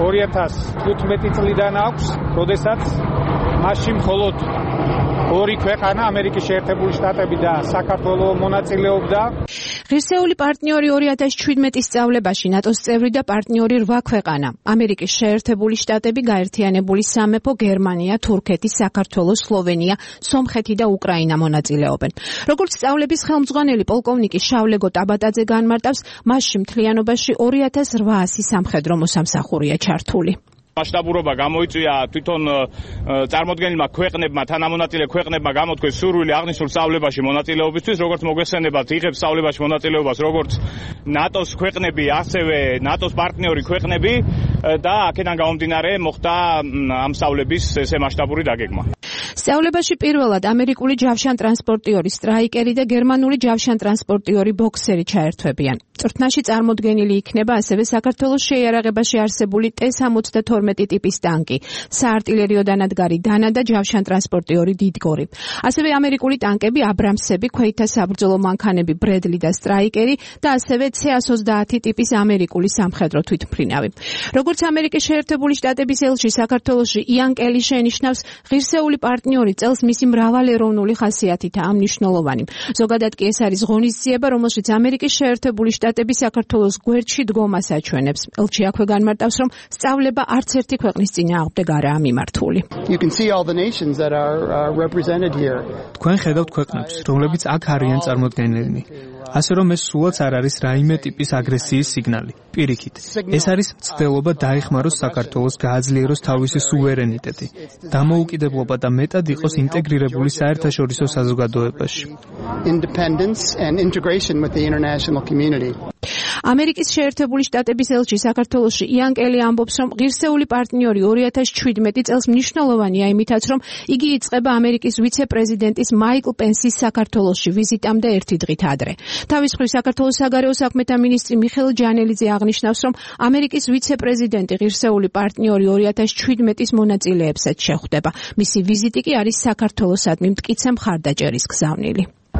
2015 წლიდან აქვს, როდესაც მასში მხოლოდ 2 ქვეყანა, ამერიკის შეერთებული შტატები და საქართველო მონაწილეობდა. ღირსეული პარტნიორი 2017 სწავლებაში ნატოს წევრი და პარტნიორი 8 ქვეყანა, ამერიკის შეერთებული შტატები, გაერთიანებული სამეფო, გერმანია, თურქეთი, საქართველო, სლოვენია, სომხეთი და უკრაინა მონაწილეობენ. როგორც სწავლების ხელმძღვანელი პოლკოვნიკი შავლეგო ტაბატაძე განმარტავს, მასში მთლიანობაში 2800 სამხედრო მოსამსახურეა ჩართული. მასშტაბურობა გამოიწვია თვითონ წარმოდგენილმა ქვეყნებმა, თანამონაწილე ქვეყნებმა გამოთქვეს სურვილი აღნიშნულ სწავლებაში მონაწილეობისთვის, როგორც მოგესწრებათ, იღებს სწავლებაში მონაწილეობას როგორც ნატოს ქვეყნები, ასევე ნატოს პარტნიორი ქვეყნები და აქედან გამომდინარე მოხდა ამ სწავლების ესე მასშტაბური დაგეგმა. სწავლებაში პირველად ამერიკული ჯავშანტრანსპორტიორი სტრაიკერი და გერმანული ჯავშანტრანსპორტიორი ბოქსერი ჩაერთვებიან. წვრთნაში წარმოდგენილი იქნება ასევე საქართველოს შეიარაღებაში არსებული T-72 ტიპის ტანკი, საარტილერიო დანადგარი დანა და ჯავშანტრანსპორტიორი დიდგორი. ასევე ამერიკული ტანკები აბრამსები, ქვეითთა საბრძოლო მანქანები ბრედლი და სტრაიკერი და ასევე C-130 ტიპის ამერიკული სამხედრო თვითმფრინავი. როგორც ამერიკის შეერთებული შტატების ელჩი საქართველოში იან კელი შენიშნავს, ღირსეული პარტნიორი წელს მისი მრავალეროვნული ხასიათითაა მნიშვნელოვანი. ზოგადად კი ეს არის ღონისძიება, რომელშიც ამერიკის შეერთებული შტატები საქართველოს გვერდში დგომას აჩვენებს. ელჩი აქვე განმარტავს, რომ სწავლება არც ერთი ქვეყნის წინააღმდეგ არაა მიმართული. თქვენ ხედავთ ქვეყნებს, რომლებიც აქ არიან წარმოდგენილნი. ასე რომ ეს სულაც არ არის რაიმე ტიპის აგრესიის სიგნალი. პირიქით, ეს არის მცდელობა დაეხმაროს საქართველოს, გააძლიეროს თავისი სუვერენიტეტი, დამოუკიდებლობა და მეტად იყოს ინტეგრირებული საერთაშორისო საზოგადოებაში. ამერიკის შეერთებული შტატების ელჩი საქართველოში იან კელი ამბობს, რომ ღირსეული პარტნიორი 2017 წელს მნიშვნელოვანია იმითაც, რომ იგი იწყება ამერიკის ვიცე-პრეზიდენტის მაიკლ პენსის საქართველოში ვიზიტამდე ერთი დღით ადრე. თავის მხრივ საქართველოს საგარეო საქმეთა მინისტრი მიხეილ ჯანელიძე აღნიშნავს, რომ ამერიკის ვიცე-პრეზიდენტი ღირსეული პარტნიორი 2017-ის მონაწილეებსაც შეხვდება. მისი ვიზიტი კი არის საქართველოსადმი მტკიცე მხარდაჭერის გზავნილი.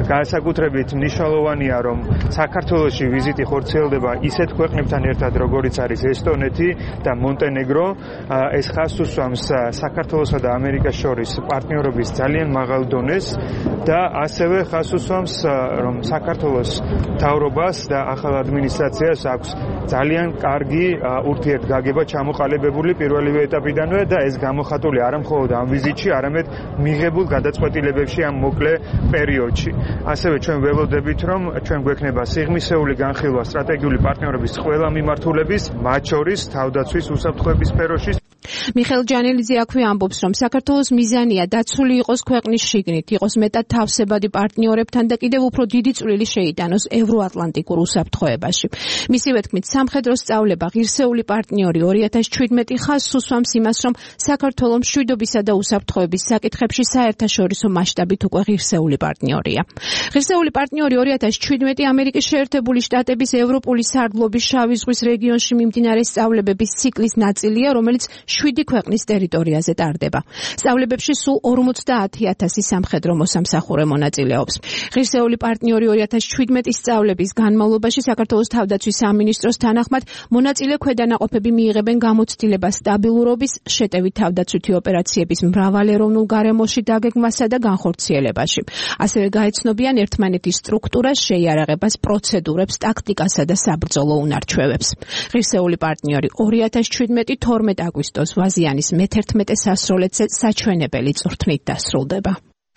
განსაკუთრებით მნიშვნელოვანია, რომ საქართველოში ვიზიტი ხორციელდება ისეთ ქვეყნებთან ერთად, როგორიც არის ესტონეთი და მონტენეგრო. ეს ხაზს უსვამს საქართველოსა და ამერიკას შორის პარტნიორობის ძალიან მაღალ დონეს და ასევე ხაზს უსვამს, რომ საქართველოს მთავრობას და ახალ ადმინისტრაციას აქვს ძალიან კარგი ურთიერთგაგება ჩამოყალიბებული პირველივე ეტაპიდანვე და ეს გამოხატული არა მხოლოდ ამ ვიზიტში, არამედ მიღებულ გადაწყვეტილებებში ამ მოკლე პერიოდში. ასევე ჩვენ ველოდებით, რომ ჩვენ გვექნება სიღრმისეული განხილვა სტრატეგიული პარტნიორობის ყველა მიმართულების, მათ შორის თავდაცვის უსაფრთხოების სფეროში. მიხეილ ჯანელიძე აქვე ამბობს, რომ საქართველოს მიზანია დაცული იყოს ქვეყნის შიგნით, იყოს მეტად თავსებადი პარტნიორებთან და კიდევ უფრო დიდი წვლილი შეიტანოს ევროატლანტიკურ უსაფრთხოებაში. მისივე თქმით, სამხედრო სწავლება ღირსეული პარტნიორი 2017 ხაზს უსვამს იმას, რომ საქართველო მშვიდობისა და უსაფრთხოების საკითხებში საერთაშორისო მასშტაბით უკვე ღირსეული პარტნიორია. ღირსეული პარტნიორი 2017 ამერიკის შეერთებული შტატების ევროპული სარდლობის შავი ზღვის რეგიონში მიმდინარე სწავლებების ციკლის ნაწილია, რომელიც 7 ქვეყნის ტერიტორიაზე ტარდება. სწავლებებში სულ 50,000 სამხედრო მოსამსახურე მონაწილეობს. ღირსეული პარტნიორი 2017 სწავლების განმავლობაში საქართველოს თავდაცვის სამინისტროს თანახმად მონაწილე ქვედანაყოფები მიიღებენ გამოცდილებას სტაბილურობის, შეტევით თავდაცვითი ოპერაციების მრავალეროვნულ გარემოში დაგეგმვასა და განხორციელებაში. ასევე გაეცნობიან ერთმანეთის სტრუქტურას, შეიარაღებას, პროცედურებს, ტაქტიკასა და საბრძოლო უნარჩვევებს. ღირსეული პარტნიორი 2017 12 აგვისტოს ვაზიანის მე-11 სასროლეთზე საჩვენებელი წვრთნით დასრულდება.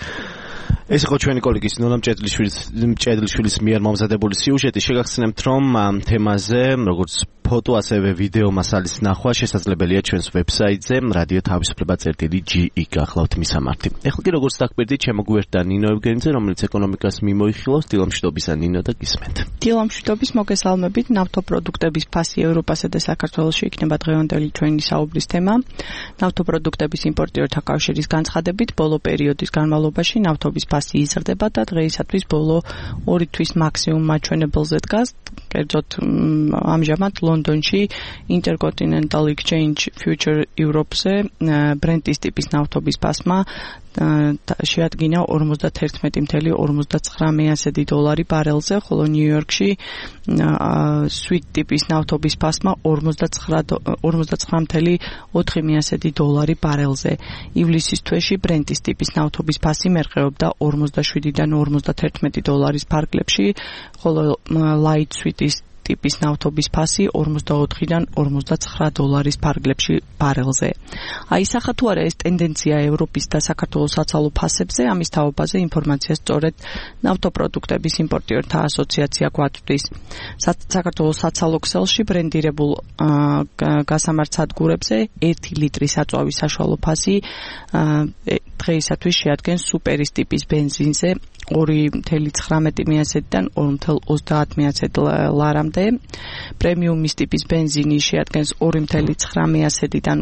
ეს იყო ჩვენი კოლეგის ნონა მჭედლიშვილის მიერ მომზადებული სიუჟეტი. შეგახსენებთ, რომ ამ თემაზე, როგორც ფოტო, ასევე ვიდეო მასალის ნახვა შესაძლებელია ჩვენს ვებსაიტზე radio tavisupleba.ge. გახლავთ მისამართი. ეხლა კი როგორც დაგკვირდით, შემოგვერთა ნინო ევგენიძე, რომელიც ეკონომიკას მიმოიხილავს. დილამშვიდობისა ნინო და გისმენთ. დილამშვიდობის, მოგესალმებით. ნავთობპროდუქტების ფასი ევროპასა და საქართველოში იქნება დღევანდელი ჩვენი საუბრის თემა. ნავთობპროდუქტების იმპორტიორთა კავშირის განცხადებით, ბოლო პერიოდის განმავლობაში ნავთობის ფასი იზრდება და დღეისათვის ბოლო 2 თვის მაქსიმუმ მაჩვენებელზე დგას. კერძოდ ამჟამად ლონდონში Intercontinental Exchange Future Europe-ზე ბრენტის ტიპის ნავთობის ფასმა შეადგინა 51.59 დოლარი ბარელზე, ხოლო ნიუ-იორკში სვით ტიპის ნავთობის ფასმა 49.4 დოლარი ბარელზე. ივლისის თვეში ბრენტის ტიპის ნავთობის ფასი მერყეობდა 47-დან 51 დოლარის ფარგლებში, ხოლო light sweet-ის ტიპის ნავთობის ფასი 44-დან 49 დოლარის ფარგლებში ბარელზე. აისახა თუ არა ეს ტენდენცია ევროპის და საქართველოს საცალო ფასებზე, ამის თაობაზე ინფორმაციას სწორედ ნავთობპროდუქტების იმპორტიორთა ასოციაცია გვაწვდის. საქართველოს საცალო ქსელში ბრენდირებულ გასამართ სადგურებზე 1 ლიტრის საწვავის საშუალო ფასი დღეისათვის შეადგენს სუპერის ტიპის ბენზინზე 2.19-დან 2.30 ლარამდე, პრემიუმის ტიპის ბენზინი შეადგენს 2.9-დან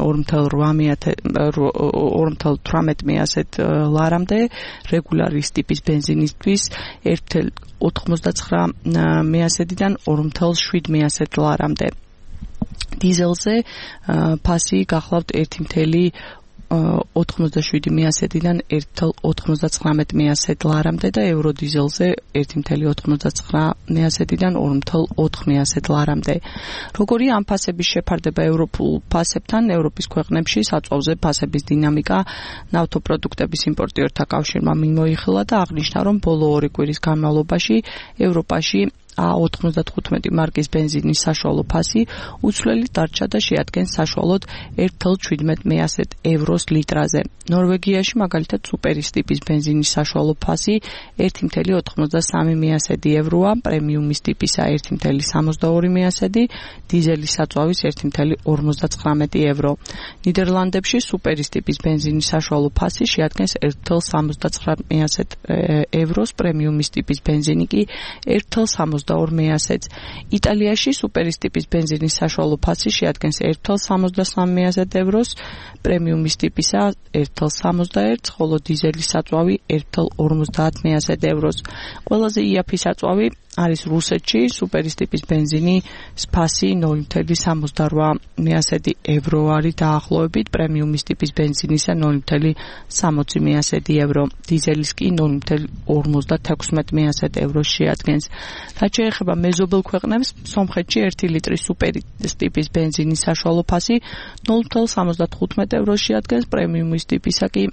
2.18 ლარამდე, რეგულარის ტიპის ბენზინისთვის 1.99-დან 2.7 ლარამდე. დიზელზე ფასი გახლავთ 1.87-დან 1.99 ლარამდე და ევროდიზელზე 1.99-დან 2.4 ლარამდე. როგორია ამ ფასების შეფარდება ევროპულ ფასებთან? ევროპის ქვეყნებში საწვავზე ფასების დინამიკა ნავთობპროდუქტების იმპორტიორთა კავშირმა მიმოიხილა და აღნიშნა, რომ ბოლო 2 კვირის განმავლობაში ევროპაში A95 მარკის ბენზინის საშუალო ფასი უცვლელი დარჩა და შეადგენს საშუალოდ 1.17 ევროს litrაზე. ნორვეგიაში მაგალითად სუპერის ტიპის ბენზინის საშუალო ფასი 1.83 ევროა, პრემიუმის ტიპისა 1.62, დიზელის საწვავის 1.59 евро. ნიდერლანდებში სუპერის ტიპის ბენზინის საშუალო ფასი შეადგენს 1.79 ევროს, პრემიუმის ტიპის ბენზინი კი 1.62. იტალიაში სუპერის ტიპის ბენზინის საშუალო ფასი შეადგენს 1.73 ევროს, პრემიუმის ტიპისა 1.61, ხოლო დიზელის საწვავი 1.50 ევროს. ყველაზე იაფი საწვავი არის რუსეთში სუპერის ტიპის ბენზინი სფასი 0.78 მიასედი евро არის დაახლოებით, პრემიუმის ტიპის ბენზინისა 0.60 მიასედი евро, დიზელის კი 0.56 მიასედი ევროს შეადგენს. რაც შეეხება მეზობელ ქვეყნებს, სომხეთში 1 ლიტრის სუპერის ტიპის ბენზინის საშუალო ფასი 0.75 ევროს შეადგენს, პრემიუმის ტიპისა კი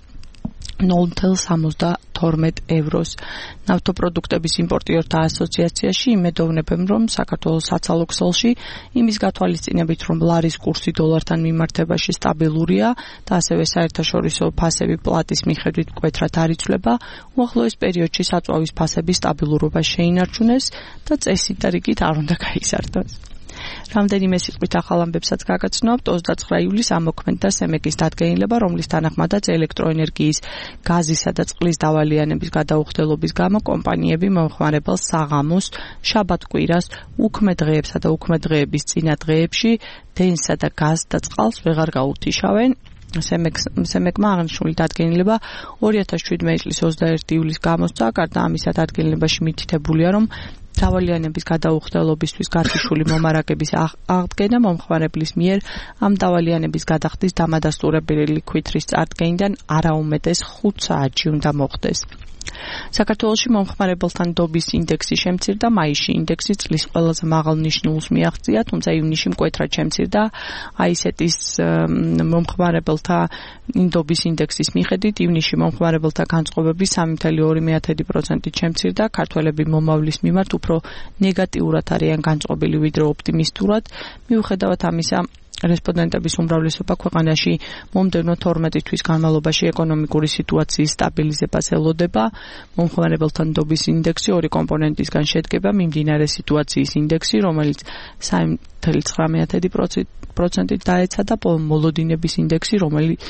0.72 ევროს. ნავთობპროდუქტების იმპორტიორთა ასოციაციაში იმედოვნებენ, რომ საქართველოს საცალო ქსელში იმის გათვალისწინებით, რომ ლარის კურსი დოლართან მიმართებაში სტაბილურია და ასევე საერთაშორისო ფასები პლატის მიხედვით მკვეთრად არ იცვლება, უახლოეს პერიოდში საწვავის ფასების სტაბილურობა შეინარჩუნეს და წესით და რიგით არ უნდა გაიზარდოს. რამდენიმე სიტყვით ახალ ამბებსაც გაგაცნობთ. 29 ივლისს ამოქმედდა სემეკის დადგენილება, რომლის თანახმადაც ელექტროენერგიის, გაზისა და წყლის დავალიანების გადაუხდელობის გამო კომპანიები მომხმარებელს საღამოს, შაბათ-კვირას, უქმე დღეებსა და უქმე დღეების წინა დღეებში დენსა და გაზს და წყალს ვეღარ გაურთიშავენ. სემეკმა აღნიშნული დადგენილება 2017 წლის 21 ივლისს გამოსცა, გარდა ამისა დადგენილებაში მითითებულია, რომ დავალიანების გადაუხდელობისთვის გათიშული მომარაგების აღდგენა მომხმარებლის მიერ ამ დავალიანების გადახდის დამადასტურებელი ქვითრის წარდგენიდან არაუმეტეს 5 საათში უნდა მოხდეს. საქართველოში მომხმარებელთან ნდობის ინდექსი შემცირდა, მაისში ინდექსი წლის ყველაზე მაღალ ნიშნულს მიაღწია, თუმცა ივნისში მკვეთრად შემცირდა. აისეტის მომხმარებელთა ნდობის ინდექსის მიხედვით ივნისში მომხმარებელთა განწყობები 3.2%-ით შემცირდა. ქართველები მომავლის მიმართ უფრო ნეგატიურად არიან განწყობილი ვიდრე ოპტიმისტურად. მიუხედავად ამისა, რესპონდენტების უმრავლესობა ქვეყანაში მომდევნო 12 თვის განმავლობაში ეკონომიკური სიტუაციის სტაბილიზებას ელოდება. მომხმარებელთა ნდობის ინდექსი ორი კომპონენტისგან შედგება: მიმდინარე სიტუაციის ინდექსი, რომელიც 3.9%-ით დაეცა და მოლოდინების ინდექსი, რომელიც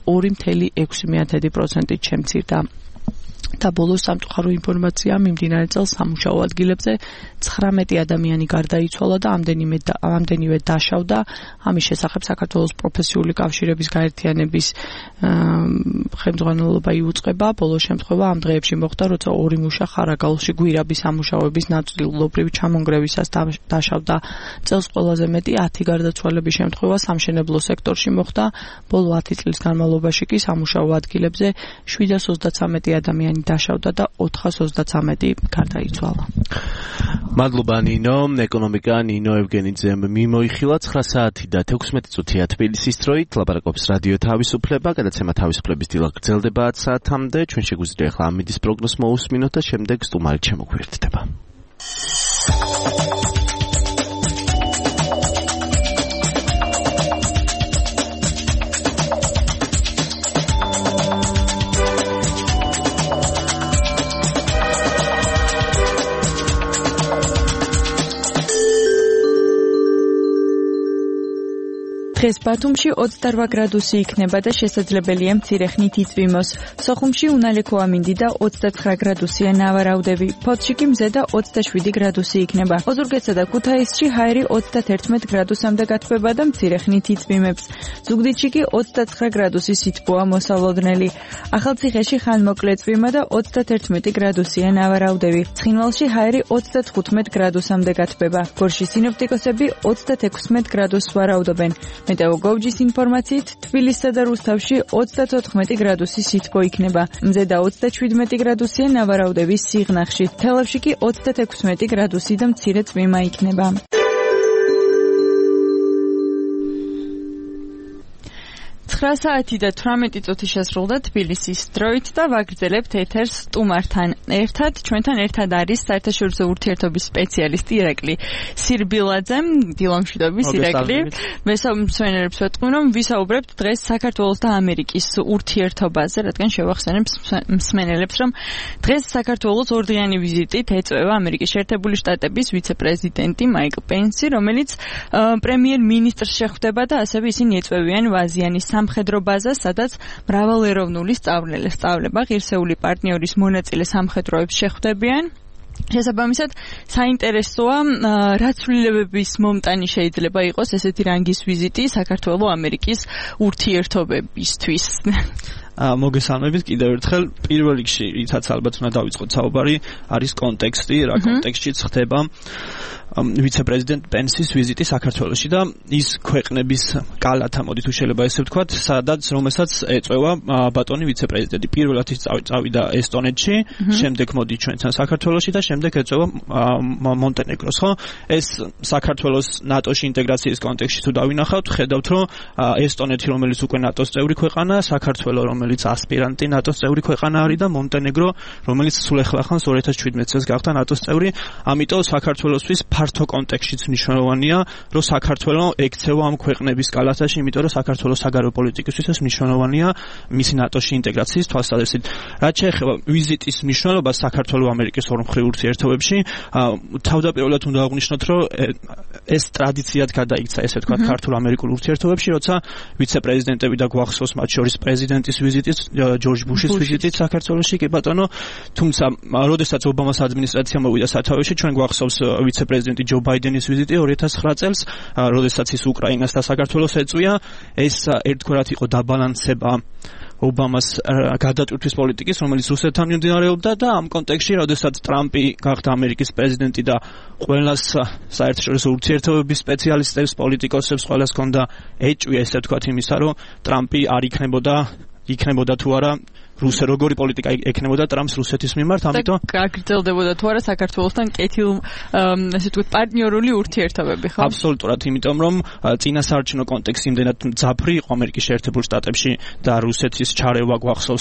2.6%-ით შემცირდა. და ბოლოს სამწუხარო ინფორმაცია მიმდინარე წელს სამუშაო ადგილებზე 19 ადამიანი გარდაიცვალა და ამდენივე დაშავდა. ამის შესახებ საქართველოს პროფესიული კავშირების გაერთიანების ხელმძღვანელობა იუწყება. ბოლოს შემთხვევა ამ დღეებში მოხდა, როცა ორი მუშა ხარაგაულში გვირაბის სამუშაოების ნაწილობრივ ჩამონგრევისას დაშავდა. წელს ყველაზე მეტი 10 გარდაცვალების შემთხვევა სამშენებლო სექტორში მოხდა. ბოლო 10 წლის განმავლობაში კი სამუშაო ადგილებზე 733 ადამიანი დაშავდა და 433 გარდაიცვალა. მადლობა ნინო, ეკონომიკა ნინო ევგენიძემ მიმოიხილა 9 საათი და 16 წუთია თბილისის დროით. ლაპარაკობს რადიო თავისუფლება, გადაცემა თავისუფლების დილა გრძელდება 10 საათამდე. ჩვენ შეგვიძლია ახლა ამიდის პროგნოზს მოусმინოთ და შემდეგ სტუმარით შემოგვიერთდება. დღეს ბათუმში 28 გრადუსი იქნება და შესაძლებელია მცირე ხნით იწვიმოს. სოხუმში უნალექო ამინდი და 29 გრადუსია ნავარაუდები. ფოთში კი მზე და 27 გრადუსი იქნება. ოზურგეთსა და ქუთაისში ჰაერი 31 გრადუსამდე გათბება და მცირე ხნით იწვიმებს. ზუგდიდში კი 29 გრადუსი სითბოა მოსალოდნელი. ახალციხეში ხანმოკლე წვიმა და 31 გრადუსია ნავარაუდები. ცხინვალში ჰაერი 35 გრადუსამდე გათბება. გორში სინოპტიკოსები 36 გრადუსს ვარაუდობენ. მეტეოგოვჯის ინფორმაციით თბილისსა და რუსთავში 34 გრადუსი სითბო იქნება. მზე და 27 გრადუსია ნავარაუდების სიღნაღში. თელავში კი 36 გრადუსი და მცირე წვიმა იქნება. 9 საათი და 18 წუთი შესრულდა თბილისის დროით და ვაგრძელებთ ეთერს სტუმართან ერთად. ჩვენთან ერთად არის საერთაშორისო ურთიერთობის სპეციალისტი ირაკლი სირბილაძე. დილამშვიდობის ირაკლი. მესამსვენერებს ვეთქვი, რომ ვისაუბრებთ დღეს საქართველოს და ამერიკის ურთიერთობაზე, რადგან შევახსენებთ მსმენელებს, რომ დღეს საქართველოს ორდღიანი ვიზიტით ეწევა ამერიკის შეერთებული შტატების ვიცე-პრეზიდენტი მაიკლ პენსი, რომელიც პრემიერ-მინისტრს შეხვდება და ასევე ისინი ეწევიან ვაზიანის სამხედრო ბაზა, სადაც მრავალეროვნული სწავლება ღირსეული პარტნიორის მონაწილე სამხედროებს შეხვდებიან. შესაბამისად, საინტერესოა, რა ცვლილებების მომტანი შეიძლება იყოს ესეთი რანგის ვიზიტი საქართველოს-ამერიკის ურთიერთობებისთვის. მოგესალმებით კიდევ ერთხელ. პირველ რიგში, რითაც ალბათ უნდა დავიწყოთ საუბარი, არის კონტექსტი, რა კონტექსტშიც ხდება ვიცე-პრეზიდენტ პენსის ვიზიტი საქართველოში და ის ქვეყნების კალათა მოდი თუ შეიძლება ესე ვთქვათ, სადაც რომელსაც ეწევა ბატონი ვიცე-პრეზიდენტი. პირველად ის წავიდა ესტონეთში, შემდეგ მოდი ჩვენთან საქართველოში და შემდეგ ეწევა მონტენეგროს, ხო? ეს საქართველოს ნატოში ინტეგრაციის კონტექსტში თუ დავინახავთ, ხედავთ, რომ ესტონეთი, რომელიც უკვე ნატოს წევრი ქვეყანაა, საქართველო, რომელიც ასპირანტი ნატოს წევრი ქვეყანა არის და მონტენეგრო, რომელიც სულ ახლახანს 2017 წელს გახდა ნატოს წევრი. ამიტომ საქართველოსთვის ფართო კონტექსტშიც მნიშვნელოვანია, რომ საქართველო ექცევა ამ ქვეყნების კალათაში, იმიტომ რომ საქართველოს საგარეო პოლიტიკისთვისაც მნიშვნელოვანია მისი ნატოში ინტეგრაციის თვალსაზრისით. რაც შეეხება ვიზიტის მნიშვნელობას საქართველო-ამერიკის ორმხრივ ურთიერთობებში, თავდაპირველად უნდა აღვნიშნოთ, რომ ეს ტრადიციად გადაიქცა, ესე ვთქვათ, ქართულ-ამერიკულ ურთიერთობებში, როცა ვიცე-პრეზიდენტები და გვახსოვს მათ შორის პრეზიდენტის ვიზიტიც, ჯორჯ ბუშის ვიზიტიც საქართველოში, კი ბატონო, თუმცა როდესაც ობამას ადმინისტრაცია მოვიდა სათავეში, ჩვენ გვახსოვს ვიცე-პრეზიდენტი ჯო ბაიდენის ვიზიტი 2009 წელს, როდესაც ის უკრაინას და საქართველოს ეწვია, ეს ერთგვარად იყო დაბალანსება ობამას გადატვირთვის პოლიტიკის, რომელიც რუსეთთან მიმდინარეობდა და ამ კონტექსტში, როდესაც ტრამპი გახდა ამერიკის პრეზიდენტი და ყველას საერთაშორისო ურთიერთობების სპეციალისტებს, პოლიტიკოსებს, ყველას ჰქონდა ეჭვი, ესე ვთქვათ, იმისა, რომ ტრამპი არ იქნებოდა თუ არა როგორი პოლიტიკა ექნებოდა ტრამპს რუსეთის მიმართ, ამიტომ გაგრძელდებოდა თუ არა საქართველოსთან კეთილ ესე ვთქვათ პარტნიორული ურთიერთობები, ხო? აბსოლუტურად, იმიტომ რომ წინასაარჩევნო კონტექსტი იმდენად მძაფრი იყო ამერიკის შეერთებულ შტატებში და რუსეთის ჩარევა გვახსოვს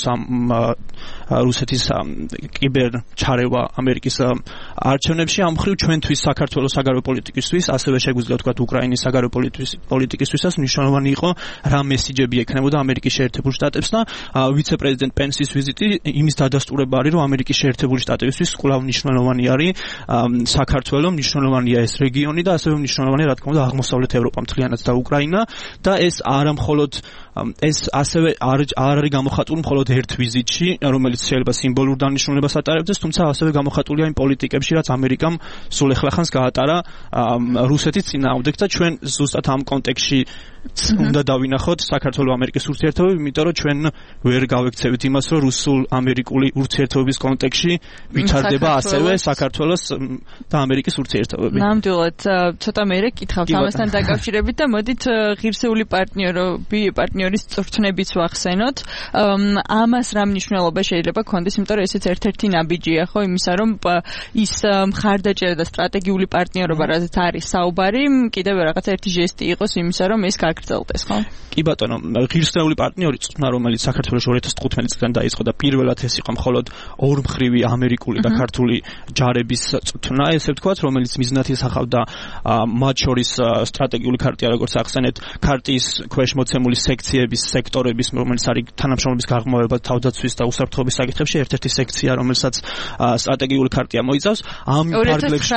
რუსეთის კიბერ ჩარევა ამერიკის არჩევნებში, ამ მხრივ ჩვენთვის საქართველოს საგარეო პოლიტიკისთვის, ასევე შეგვიძლია ვთქვათ უკრაინის საგარეო პოლიტიკისთვისაც მნიშვნელოვანი იყო რა მესიჯები ექნებოდა ამერიკის შეერთებულ შტატებს და ვიცე-პრეზიდენტ პენსის ვიზიტი იმის დადასტურება არის, რომ ამერიკის შეერთებული შტატებისთვის კვლავ მნიშვნელოვანი არის საქართველო, მნიშვნელოვანია ეს რეგიონი და ასევე მნიშვნელოვანია, რა თქმა უნდა, აღმოსავლეთ ევროპა მთლიანად და უკრაინა და ეს არა მხოლოდ ეს ასევე არ არის გამოხატული მხოლოდ ერთ ვიზიტში, რომელიც შეიძლება სიმბოლურ დანიშნულებას ატარებდეს, თუმცა ასევე გამოხატულია იმ პოლიტიკებში, რაც ამერიკამ სულ ახლახანს გაატარა რუსეთის წინააღმდეგ და ჩვენ ზუსტად ამ კონტექსტში უნდა დავინახოთ საქართველო-ამერიკის ურთიერთობები, იმიტომ რომ ჩვენ ვერ გავექცევით იმას, რომ რუსულ-ამერიკული ურთიერთობების კონტექსტში ვითარდება ასევე საქართველოს და ამერიკის ურთიერთობები. ნამდვილად, ცოტა მერე კითხავთ ამასთან დაკავშირებით და მოდით ღირსეული პარტნიორის წვრთნებიც ვახსენოთ. ამას რა მნიშვნელობა შეიძლება ქონდეს, იმიტომ რომ ესეც ერთ-ერთი ნაბიჯია, ხო, იმისა, რომ ის მხარდაჭერა და სტრატეგიული პარტნიორობა, რაზეც არის საუბარი, კიდევ რაღაც ერთი ჟესტი იყოს იმისა, რომ ეს გაგრძელდეს, ხო? კი ბატონო, ღირსეული პარტნიორი წვრთნა, რომელიც საქართველოს 2015 წლიდან დაიწყო და პირველად ეს იყო მხოლოდ ორმხრივი ამერიკული და ქართული ჯარების წვრთნა, ესე ვთქვათ, რომელიც მიზნად ისახავდა მათ შორის სტრატეგიული ქარტია, როგორც ახსენეთ, ქარტიის ქვეშ მოცემული სექციების, სექტორების, რომელიც არის თანამშრომლობის გაღრმავება თავდაცვის და უსაფრთხოების საკითხებში, ერთ-ერთი სექცია, რომელსაც სტრატეგიული ქარტია მოიცავს. ამ ფარგლებში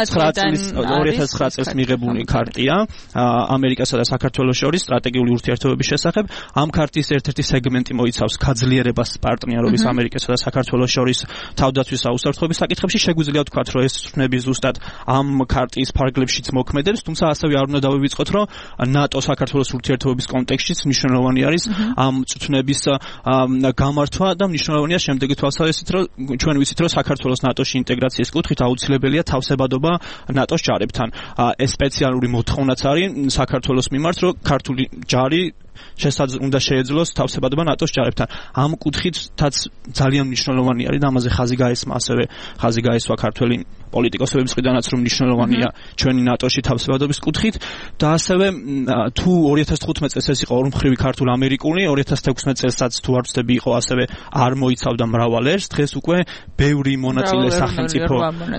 2009 წელს მიღებული ქარტია ამერიკასა და საქართველოს შორის სტრატეგიული ურთიერთობების შესახებ. ამ ქარტიის ერთ-ერთი სეგმენტი მოიცავს გაძლიერებას პარტნიორობის ამერიკასა და საქართველოს შორის თავდაცვის და უსაფრთხოების საკითხებში. შეგვიძლია ვთქვათ, რომ ეს წვრთნები ზუსტად ამ ქარტიის ფარგლებშიც მოქმედებს, თუმცა ასევე არ უნდა დავივიწყოთ, რომ ნატო-საქართველოს ურთიერთობების კონტექსტშიც მნიშვნელოვანი არის ამ წვრთნების გამართვა და მნიშვნელოვანია შემდეგი თვალსაზრისით, რომ ჩვენ ვიცით, რომ საქართველოს ნატოში ინტეგრაციის კუთხით აუცილებელია თავსებადობა ნატოს ჯარებთან. ეს სპეციალური მოთხოვნაც არის საქართველოს მიმართ, რომ ქართული ჯარი უნდა შეეძლოს თავსებადობა ნატოს ჯარებთან. ამ კუთხითაც ძალიან მნიშვნელოვანი არის და ამაზე ხაზი გაესმა ასევე ხაზი გაესვა ქართველი პოლიტიკოსების მხრიდანაც, რომ მნიშვნელოვანია ჩვენი ნატოში თავსებადობის კუთხით და ასევე თუ 2015 წელს ეს იყო ორმხრივი ქართულ-ამერიკული, 2016 წელსაც თუ არ ვცდები იყო ასევე არ მოიცავდა მრავალ ერს, დღეს უკვე ბევრი მონაწილე სახელმწიფო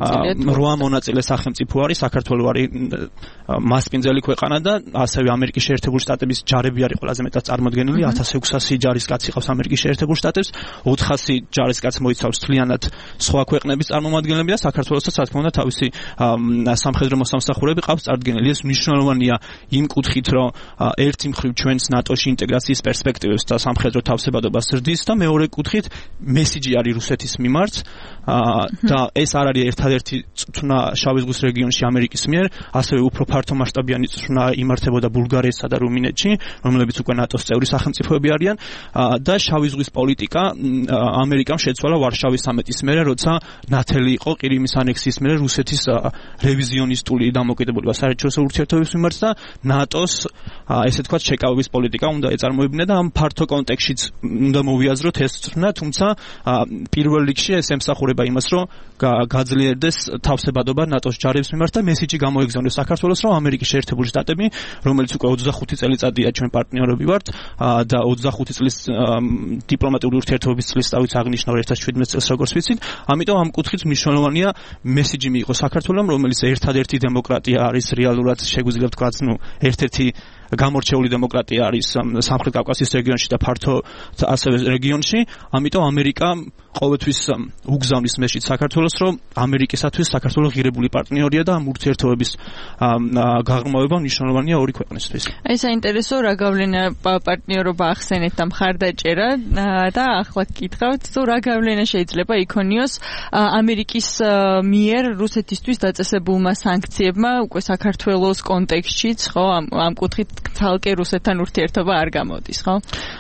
8 მონაწილე სახელმწიფო არის, საქართველო არის მასპინძელი ქვეყანა და ასევე ამერიკის შეერთებული შტატების ჯარები არის ყველაზე მეტად წარმოდგენილი, 1600 ჯარისკაცი ყავს ამერიკის შეერთებულ შტატებს, 400 ჯარისკაცს მოიცავს მთლიანად სხვა ქვეყნების წარმომადგენლები და საქართველოსაც რა თქმა უნდა თავისი სამხედრო მოსამსახურეები ყავს წარდგენილი. ეს მნიშვნელოვანია იმ კუთხით, რომ ერთი მხრივ ჩვენს ნატოში ინტეგრაციის პერსპექტივებს და სამხედრო თავსებადობას ზრდის და მეორე კუთხით მესიჯი არის რუსეთის მიმართ და ეს არ არის ერთადერთი წვრთნა შავი ზღვის რეგიონში ამერიკის მიერ, ასევე უფრო ფართო მასშტაბიანი წვრთნა იმართებოდა ბულგარეთსა და რუმინეთში, რომლებიც უკვე ნატოს წევრი სახელმწიფოები არიან და შავი ზღვის პოლიტიკა ამერიკამ შეცვალა ვარშავის სამიტის მერე, როცა ნათელი იყო ყირიმის ანექსიის მერე რუსეთის რევიზიონისტული დამოკიდებულება საერთაშორისო ურთიერთობების მიმართ და ნატოს ესე თქვათ შეკავების პოლიტიკა უნდა ეწარმოებინა და ამ ფართო კონტექსტშიც უნდა მოვიაზროთ ეს წვრთნა, თუმცა პირველ რიგში ეს ემსახურება იმას, რომ გაძლიერდეს თავსებადობა ნატოს ჯარების მიმართ და მესიჯი გამოეგზავნოს საქართველოს, რომ ამერიკის შეერთებული შტატები, რომელიც უკვე 25 წელიწადია ჩვენ პარტნიორები ვართ და 25 წლის დიპლომატიური ურთიერთობების წლის დავით აღნიშნავ 2017 წელს როგორც ვიცით, ამიტომ ამ კუთხით მნიშვნელოვანია მესიჯი მიიღოს საქართველოს, რომელიც ერთადერთი დემოკრატია არის რეალურად შეგვიძლია ვთქვათ, ერთ-ერთი გამორჩეული დემოკრატია არის სამხრეთ კავკასიის რეგიონში და ფართო ასევე რეგიონში, ამიტომ ამერიკა ყოველთვის უგზავნის მესიჯს საქართველოს, რომ ამერიკისათვის საქართველოს ღირებული პარტნიორია და ამ ურთიერთობების გაღრმავება მნიშვნელოვანია ორი ქვეყნისთვის. აი საინტერესო რა გავლენა პარტნიორობა ახსენეთ და მხარდაჭერა და ახლა გკითხავთ, თუ რა გავლენა შეიძლება იქონიოს ამერიკის მიერ რუსეთისთვის დაწესებულმა სანქციებმა უკვე საქართველოს კონტექსტშიც, ხო, ამ კუთხით თალკე რუსეთთან ურთიერთობა არ გამოდის, ხო?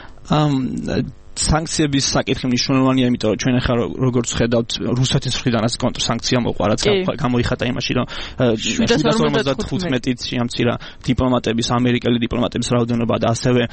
სანქციების საკითხი მნიშვნელოვანია, იმიტომ რომ ჩვენ ახლა როგორც ხედავთ, რუსეთის მხრიდანაც კონტრსანქცია მოყვა, რაც გამოიხატა იმაში, რომ 755-ით შეამცირა დიპლომატების, ამერიკელი დიპლომატების რაოდენობა და ასევე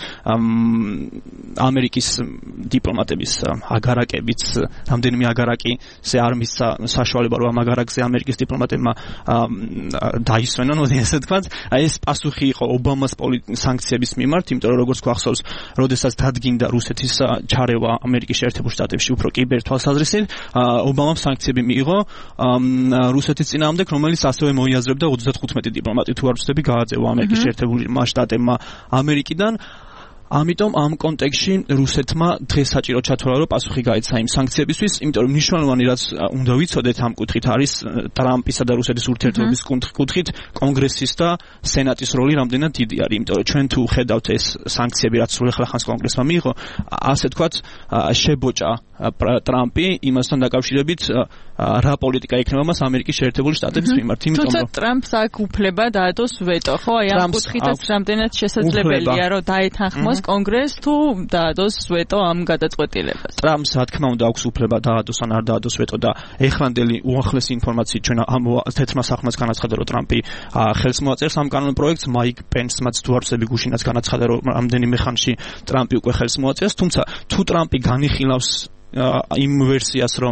ამერიკის დიპლომატების აგარაკებიც, რამდენიმე აგარაკზე არ მისცა საშუალება, რომ ამ აგარაკზე ამერიკის დიპლომატებმა დაისვენონ, ესე თქვათ. ეს პასუხი იყო ობამას სანქციების მიმართ, იმიტომ რომ როგორც გვახსოვს, როდესაც დადგინდა რუსეთის ჩარევა ამერიკის შეერთებულ შტატებში უფრო კიბერთვალსაზრისით, ობამამ სანქციები მიიღო რუსეთის წინააღმდეგ, რომელიც ასევე მოიაზრებდა 35 დიპლომატი თუ არ ვცდები გააძევა ამერიკის შეერთებულ შტატებმა ამერიკიდან. ამიტომ ამ კონტექსტში რუსეთმა დღეს საჭირო ჩათვალა, რომ პასუხი გაეცა იმ სანქციებისთვის, იმიტომ რომ მნიშვნელოვანი რაც უნდა ვიცოდეთ ამ კუთხით არის ტრამპისა და რუსეთის ურთიერთობების კუთხით კონგრესის და სენატის როლი რამდენად დიდი არის, იმიტომ რომ ჩვენ თუ ხედავთ ეს სანქციები, რაც სულ ახლა კონგრესმა მიიღო, ასე თქვათ, შებოჭა ტრამპი იმასთან დაკავშირებით რა პოლიტიკა ექნება მას ამერიკის შეერთებული შტატების მიმართ, იმიტომ რომ ტრამპს აქვს უფლება დაადოს ვეტო, ხო, აი ამ კუთხითაც რამდენად შესაძლებელია, რომ დაეთანხმოს კონგრესს თუ დაადოს ვეტო ამ გადაწყვეტილებას. ტრამპს რა თქმა უნდა აქვს უფლება დაადოს ან არ დაადოს ვეტო და ეხლანდელი უახლესი ინფორმაციით ჩვენ ამ თეთრმა სახლმაც განაცხადა, რომ ტრამპი ხელს მოაწერს ამ კანონპროექტს, მაიკ პენსმაც თუ არ ვცდები გუშინაც განაცხადა, რომ რამდენიმე ხანში ტრამპი უკვე ხელს მოაწერს, თუმცა თუ ტრამპი განიხილავს იმ ვერსიას, რომ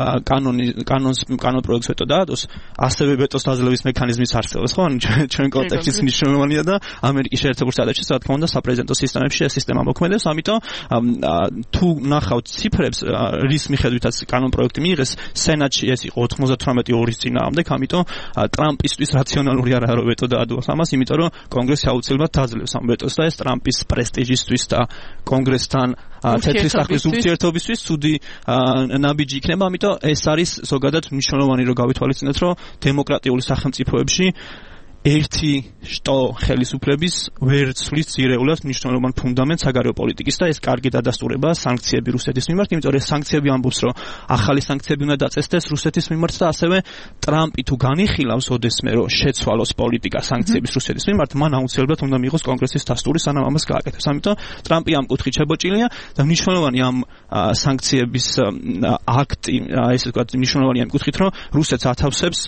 კანონპროექტს ვეტო დაადოს, ასევე ვეტოს დაძლევის მექანიზმის არსებობს, ხო? ჩვენ კონტექსტის მნიშვნელოვანია და ამერიკის შეერთებულ შტატებში, რა თქმა უნდა, საპრეზიდენტო სისტემებში ეს სისტემა მოქმედებს, ამიტომ თუ ნახავთ ციფრებს, რის მიხედვითაც კანონპროექტი მიიღეს, სენატში ეს იყო 98-2-ის წინააღმდეგ, ამიტომ ტრამპისთვის რაციონალური არაა, რომ ვეტო დაადოს ამას, იმიტომ რომ კონგრესი აუცილებლად დაძლევს ამ ვეტოს და ეს ტრამპის პრესტიჟისთვის და კონგრესთან თეთრი სახლის ურთიერთობისთვის ცუდი ნაბიჯი იქნება, ამიტომ ეს არის ზოგადად მნიშვნელოვანი, რომ გავითვალისწინოთ, რომ დემოკრატიული სახელმწიფოებში ერთი შტო ხელისუფლების ვერ ცვლის ძირეულად მნიშვნელოვან ფუნდამენტს საგარეო პოლიტიკის და ეს კარგი დადასტურებაა სანქციები რუსეთის მიმართ, იმიტომ რომ სანქციები ამბობს, რომ ახალი სანქციები უნდა დაწესდეს რუსეთის მიმართ და ასევე ტრამპი თუ განიხილავს ოდესმე, რომ შეცვალოს პოლიტიკა სანქციების რუსეთის მიმართ, მან აუცილებლად უნდა მიიღოს კონგრესის დასტური, სანამ ამას გააკეთებს. ამიტომ ტრამპი ამ კუთხით შებოჭილია და მნიშვნელოვანი ამ სანქციების აქტი, ესე ვთქვათ, მნიშვნელოვანია ამ კუთხით, რომ რუსეთს ათავსებს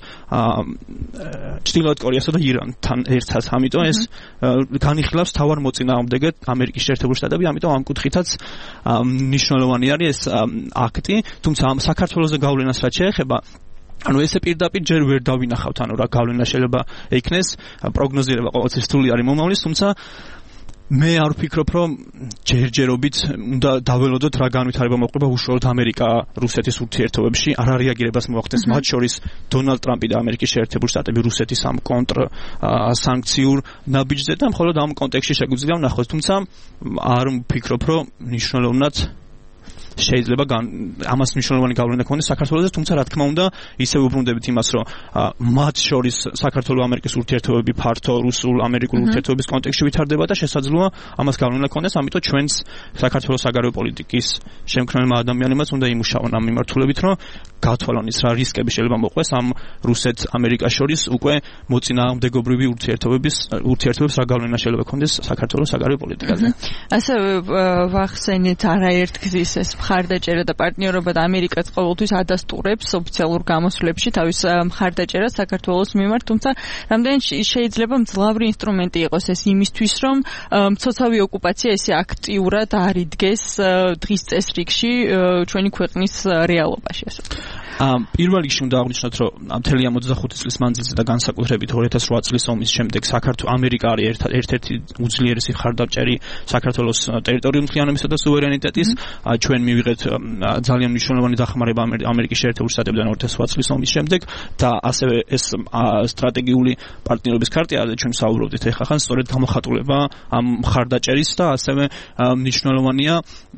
ჩრდილოეთ კორეასა და ირანთან ერთად, ამიტომ ეს განიხილავს თავარ მოწინააღმდეგედ ამერიკის შეერთებულ შტატები, ამიტომ ამ კუთხითაც მნიშვნელოვანი არის ეს აქტი, თუმცა ამ საქართველოს გავლენას რაც შეეხება, ანუ ესე პირდაპირ ჯერ ვერ დავინახავთ, ანუ რა გავლენა შეიძლება ექნეს, პროგნოზირება ყოველთვის რთული არის მომავლის, თუმცა მე არ ვფიქრობ, რომ ჯერჯერობით უნდა დაველოდოთ რა განვითარება მოხდება უშუალოდ ამერიკა-რუსეთის ურთიერთობებში, არარეაგირებას მოახდენს მათ შორის დონალდ ტრამპი და ამერიკის შეერთებული შტატები რუსეთის ამ კონტრ-სანქციურ ნაბიჯზე და მხოლოდ ამ კონტექსტში შეგვიძლია ვნახოთ, თუმცა არ ვფიქრობ, რომ მნიშვნელოვნად შეიძლება ამას მნიშვნელოვანი გავლენა ქონდეს საქართველოს, თუმცა რა თქმა უნდა, ისევ უბრუნდებით იმას, რომ მათ შორის საქართველო-ამერიკის ურთიერთობები ფართო რუსულ-ამერიკულ ურთიერთობების კონტექსტში ვითარდება და შესაძლოა ამას გავლენა ქონდეს, ამიტომ ჩვენს საქართველოს საგარეო პოლიტიკის შემქმნელმა ადამიანებმაც უნდა იმუშაონ ამ მიმართულებით, რომ გათვალონ ის რა რისკები შეიძლება მოყვეს ამ რუსეთ-ამერიკას შორის უკვე მოწინააღმდეგობრივი ურთიერთობების რა გავლენა შეიძლება ქონდეს საქართველოს საგარეო პოლიტიკაზე. ასევე ვახსენეთ არაერთგზის ეს მხარდაჭერა და პარტნიორობა და ამერიკაც ყოველთვის ადასტურებს ოფიციალურ გამოსვლებში თავის მხარდაჭერას საქართველოს მიმართ, თუმცა რამდენიც შეიძლება მძლავრი ინსტრუმენტი იყოს ეს იმისთვის, რომ მცოცავი ოკუპაცია ესე აქტიურად არიდგეს დღის წესრიგში ჩვენი ქვეყნის რეალობაში, ასე ვთქვათ. პირველ რიგში უნდა აღვნიშნოთ, რომ მთელი 25 წლის მანძილზე და განსაკუთრებით 2008 წლის ომის შემდეგ ამერიკა არის ერთ-ერთი უძლიერესი მხარდამჭერი საქართველოს ტერიტორიული მთლიანობისა და სუვერენიტეტის. ჩვენ მივიღეთ ძალიან მნიშვნელოვანი დახმარება ამერიკის შეერთებული შტატებიდან 2008 წლის ომის შემდეგ და ასევე ეს სტრატეგიული პარტნიორობის ქარტია, ჩვენ საუბრობდით ეხლა ხან სწორედ გამოხატულება ამ მხარდაჭერის და ასევე მნიშვნელოვანია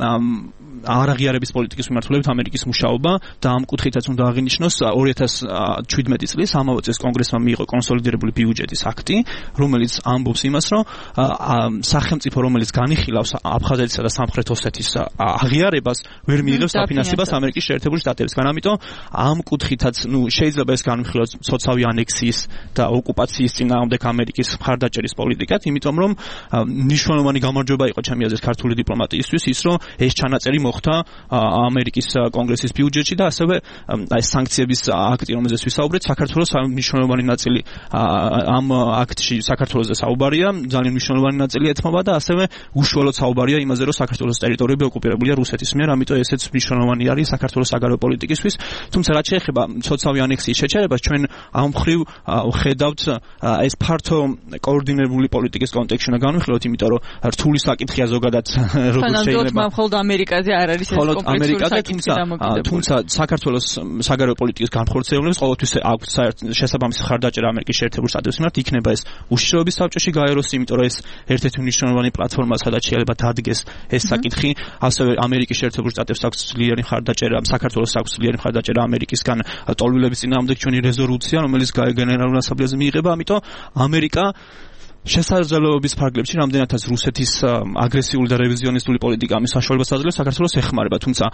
არაღიარების პოლიტიკის მიმართულებით ამერიკის მუშაობა და ამ კუთხითაც უნდა აღინიშნოს 2017 წლის ამავე წელს კონგრესმა მიიღო კონსოლიდირებული ბიუჯეტის აქტი, რომელიც ამბობს იმას, რომ სახელმწიფო, რომელიც განიხილავს აფხაზეთისა და სამხრეთ ოსეთის აღიარებას, ვერ მიიღებს დაფინანსებას ამერიკის შეერთებული შტატებისგან. ამიტომ ამ კუთხითაც, შეიძლება ეს განვიხილოს სოციალური ანექსიის და ოკუპაციის წინააღმდეგ ამერიკის მხარდაჭერის პოლიტიკად, იმიტომ რომ მნიშვნელოვანი გამარჯვება იყო ჩემი აზრით ქართული დიპლომატიისთვის ის, რომ ეს ჩანაწერი მოხდა ამერიკის კონგრესის ბიუჯეტში და ასევე ეს სანქციების აქტი, რომელზეც ვისაუბრეთ, საქართველოს მნიშვნელოვანი ნაწილი ამ აქტში საქართველოსზე საუბარია, ძალიან მნიშვნელოვანი ნაწილი ეთმობა და ასევე უშუალოდ საუბარია იმაზე, რომ საქართველოს ტერიტორიები ოკუპირებულია რუსეთის მიერ, ამიტომ ესეც მნიშვნელოვანი არის საქართველოს საგარეო პოლიტიკისთვის. თუმცა რაც შეეხება სოციალური ანექსიის შეჩერებას, ჩვენ ამ მხრივ ხედავთ ეს ფართო კოორდინირებული პოლიტიკის კონტექსტში უნდა განვიხილოთ, იმიტომ რომ რთული საკითხია ზოგადად როგორც შეიძლება. მხოლოდ ამერიკაზე არ არის ეს კომპლექსური საკითხი დამოკიდებული. თუმცა საქართველოს საგარეო პოლიტიკის განხორციელებას ყოველთვის აქვს შესაბამისი მხარდაჭერა ამერიკის შეერთებულ შტატებს მიმართ, იქნება ეს უშიშროების საბჭოში გაეროს, იმიტომ რომ ეს ერთ-ერთი მნიშვნელოვანი პლატფორმა, სადაც შეიძლება დადგეს ეს საკითხი. ასევე ამერიკის შეერთებულ შტატებს აქვს ძლიერი მხარდაჭერა, საქართველოს აქვს ძლიერი მხარდაჭერა ამერიკისგან ტოლვილების წინააღმდეგ ჩვენი რეზოლუცია, რომელიც გენერალურ ასამბლეაზე მიიღება, ამიტომ ამერიკა შესაძლებლობის ფარგლებში რამდენადაც რუსეთის აგრესიული და რევიზიონისტული პოლიტიკა ამის საშუალებას აძლევს საქართველოს ეხმარება, თუმცა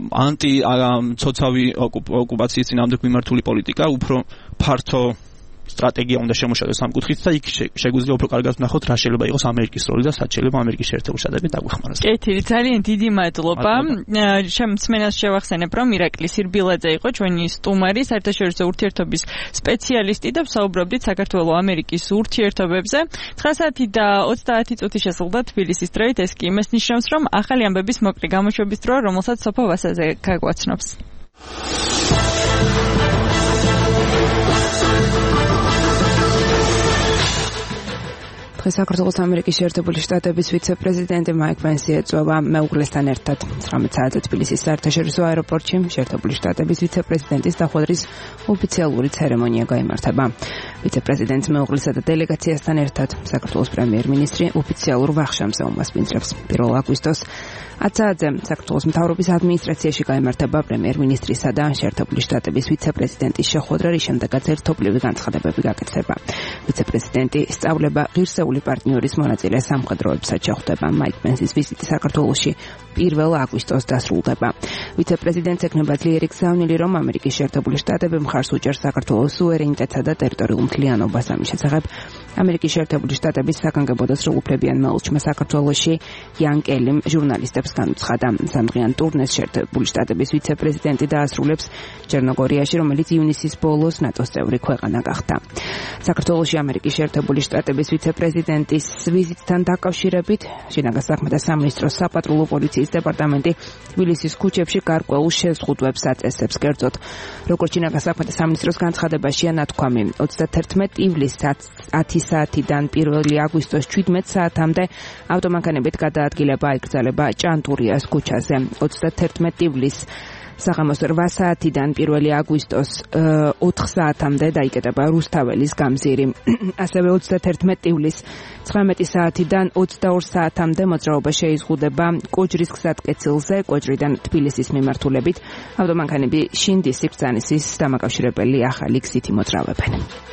სოციალური ოკუპაციის წინააღმდეგ მიმართული პოლიტიკა უფრო ფართო სტრატეგია უნდა შემოშალოს ამ კუთხით და იქ შეგვიძლია უფრო კარგად ვნახოთ რა შეიძლება იყოს ამერიკის როლი და სად შეიძლება ამერიკის შეერთებული შტატები დაგვეხმაროს. კეთილი, ძალიან დიდი მადლობა. შემსმენელს შევახსენებ, რომ ირაკლი სირბილაძე იყო ჩვენი სტუმარი, საერთაშორისო ურთიერთობის სპეციალისტი და ვსაუბრობდით საქართველო-ამერიკის ურთიერთობებზე. 9 საათი და 30 წუთი შესრულდა თბილისის დროით, ეს კი იმას ნიშნავს, რომ ახალი ამბების მოკლე გამოშვების დრო, რომელსაც სოფო ვასაზე გაგვაცნობს. საქართველოს ამერიკის შეერთებული შტატების ვიცე-პრეზიდენტი მაიკ პენსი ეწვევა მეუღლესთან ერთად 19 საათზე თბილისის საერთაშორისო აეროპორტში შეერთებული შტატების ვიცე-პრეზიდენტის დახვედრის ოფიციალური ცერემონია გაიმართება. ვიცე-პრეზიდენტს მეუღლესა და დელეგაციასთან ერთად საქართველოს პრემიერ-მინისტრი ოფიციალურ ვახშამზე უმასპინძლებს. 1 აგვისტოს 10 საათზე საქართველოს მთავრობის ადმინისტრაციაში გაიმართება პრემიერ-მინისტრისა და შეერთებული შტატების ვიცე-პრეზიდენტის შეხვედრა, რის შემდეგაც ერთობლივი განცხადებები გაკეთდება. ვიცე-პრეზიდენტი სწავლება ღირსეული პარტნიორის მონაწილე სამხედროებსაც შეხვდება. მაიკ პენსის ვიზიტი საქართველოში 1 აგვისტოს დასრულდება. ვიცე-პრეზიდენტს ეკნება ძლიერი გზავნილი, რომ ამერიკის შეერთებული შტატები მხარს უჭერს საქართველოს სუვერენიტეტსა და ტერიტორიულ მთლიანობას. ამის შესახებ ამერიკის შეერთებული შტატების საგანგებო და სრულუფლებიან მელჩმა საქართველოში იან კელიმ ჟურნალისტებს განუცხადა. სამდღიან ტურნეს შეერთებული შტატების ვიცე-პრეზიდენტი დაასრულებს ჩერნოგორიაში, რომელიც ივნისის ბოლოს ნატოს წევრი ქვეყანა გახდა. საქართველოში ამერიკის შეერთებული შტატების ვიცე-პრეზიდენტის ვიზიტთან დაკავშირებით შინაგან საქმეთა სამინისტროს საპატრულო პოლიციის დეპარტამენტი თბილისის ქუჩებში გარკვეულ შეზღუდვებს აწესებს. კერძოდ, როგორც შინაგან საქმეთა სამინისტროს განცხადებაშია ნათქვამი, 31 ივლისს 10 საათიდან 1 აგვისტოს 17 საათამდე ავტომანქანებით გადაადგილება იკრძალება ჭანტურიას ქუჩაზე. 31 ივლისს საღამოს 8 საათიდან 1 აგვისტოს 4 საათამდე დაიკეტება რუსთაველის გამზირი. ასევე 31 ივლისს 19 საათიდან 22 საათამდე მოძრაობა შეიზღუდება კოჯრის გზატკეცილზე, კოჯრიდან თბილისის მიმართულებით. ავტომანქანები შინდის სიბრძანისის დამაკავშირებელი ახალი გზით იმოძრავებენ.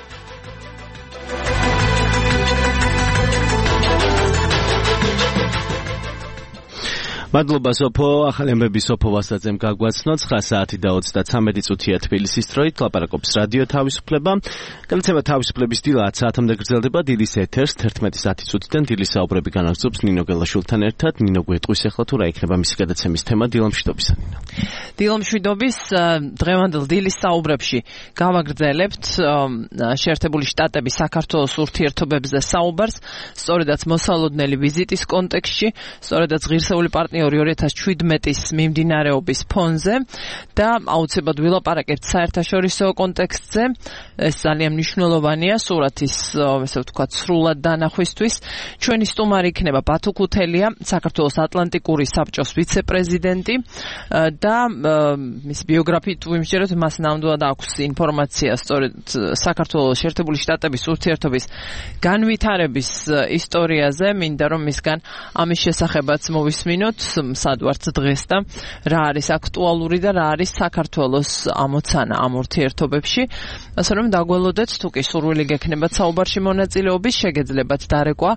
მადლობა სოფო, ახალი ამბები სოფო ვასაძემ გაგვაცნო. 9 საათი და 33 წუთია თბილისის დროით, ლაპარაკობს რადიო თავისუფლება. განაცემა თავისუფლების დილა 10 საათამდე გრძელდება დილის ეთერს 11 წუთიდან დილის საუბრები განაგრძობს ნინო გელაშვილთან ერთად. ნინო გვეტყვის ახლა თუ რა იქნება მისი გადაცემის თემა დილამშვიდობისა ნინო. დილამშვიდობის დღევანდელ დილის საუბრებში გავაგრძელებთ შეერთებული შტატების საქართველოს ურთიერთობებზე საუბარს, სწორედაც მოსალოდნელი ვიზიტის კონტექსტში, სწორედაც ღირსეული პარტნიორი 2017-ის მიმდინარეობის ფონზე და აუცილებლად ვილაპარაკებთ საერთაშორისო კონტექსტზე. ეს ძალიან მნიშვნელოვანია სურათის, ესე ვთქვათ, სრულად დანახვისთვის. ჩვენი სტუმარი იქნება ბათუ ქუთელია, საქართველოს ატლანტიკური საბჭოს ვიცე-პრეზიდენტი და მისი ბიოგრაფიით თუ ვიმსჯეროთ, მას ნამდვილად აქვს ინფორმაცია სწორედ საქართველოს შეერთებული შტატების ურთიერთობის განვითარების ისტორიაზე. მინდა რომ მისგან ამის შესახებაც მოვისმინოთ, სად ვართ დღეს და რა არის აქტუალური და რა არის საქართველოს ამოცანა ამ ურთიერთობებში. ასე რომ დაგველოდეთ, თუ კი სურვილი გექნებათ საუბარში მონაწილეობის, შეგეძლებათ დარეკვა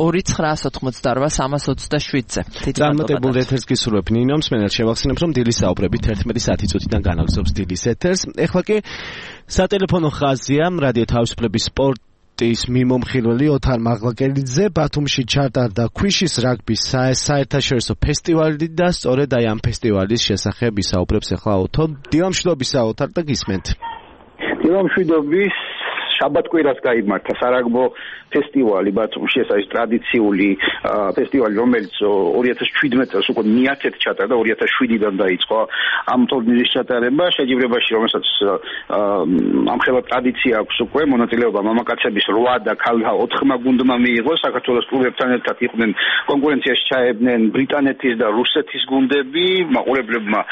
2988327-ზე. წარმატებულ ეთერს გისურვებ ნინო, მსმენელს შევახსენებ, რომ დილის საუბრები 11 წუთიდან განაგრძობს დილის ეთერს. ეხლა კი სატელეფონო ხაზია რადიო თავისუფლების სპორტის მიმომხილველი ოთარ მაღლაკელიძე ბათუმში ჩატარდა ქვიშის რაგბის საერთაშორისო ფესტივალი და სწორედ აი ამ ფესტივალის შესახებ ისაუბრებს ახლა ოთო. დილამშვიდობისა ოთარ და გისმენთ. დილამშვიდობის. შაბათ-კვირას გაიმართა სარაგბო ფესტივალი ბათუმში. ეს არის ტრადიციული ფესტივალი, რომელიც 2017 წელს უკვე მიაცეთ ჩატარდა, 2007-დან დაიწყო ამ ტურნირის ჩატარება. შეჯიბრებაში, რომელსაც ამხელა ტრადიცია აქვს უკვე, მონაწილეობა მამაკაცების 8 და ქალთა 4 გუნდმა მიიღო. საქართველოს კლუბებთან ერთად იყვნენ კონკურენციაში ჩაებდნენ ბრიტანეთის და რუსეთის გუნდები. მაყურებლებმა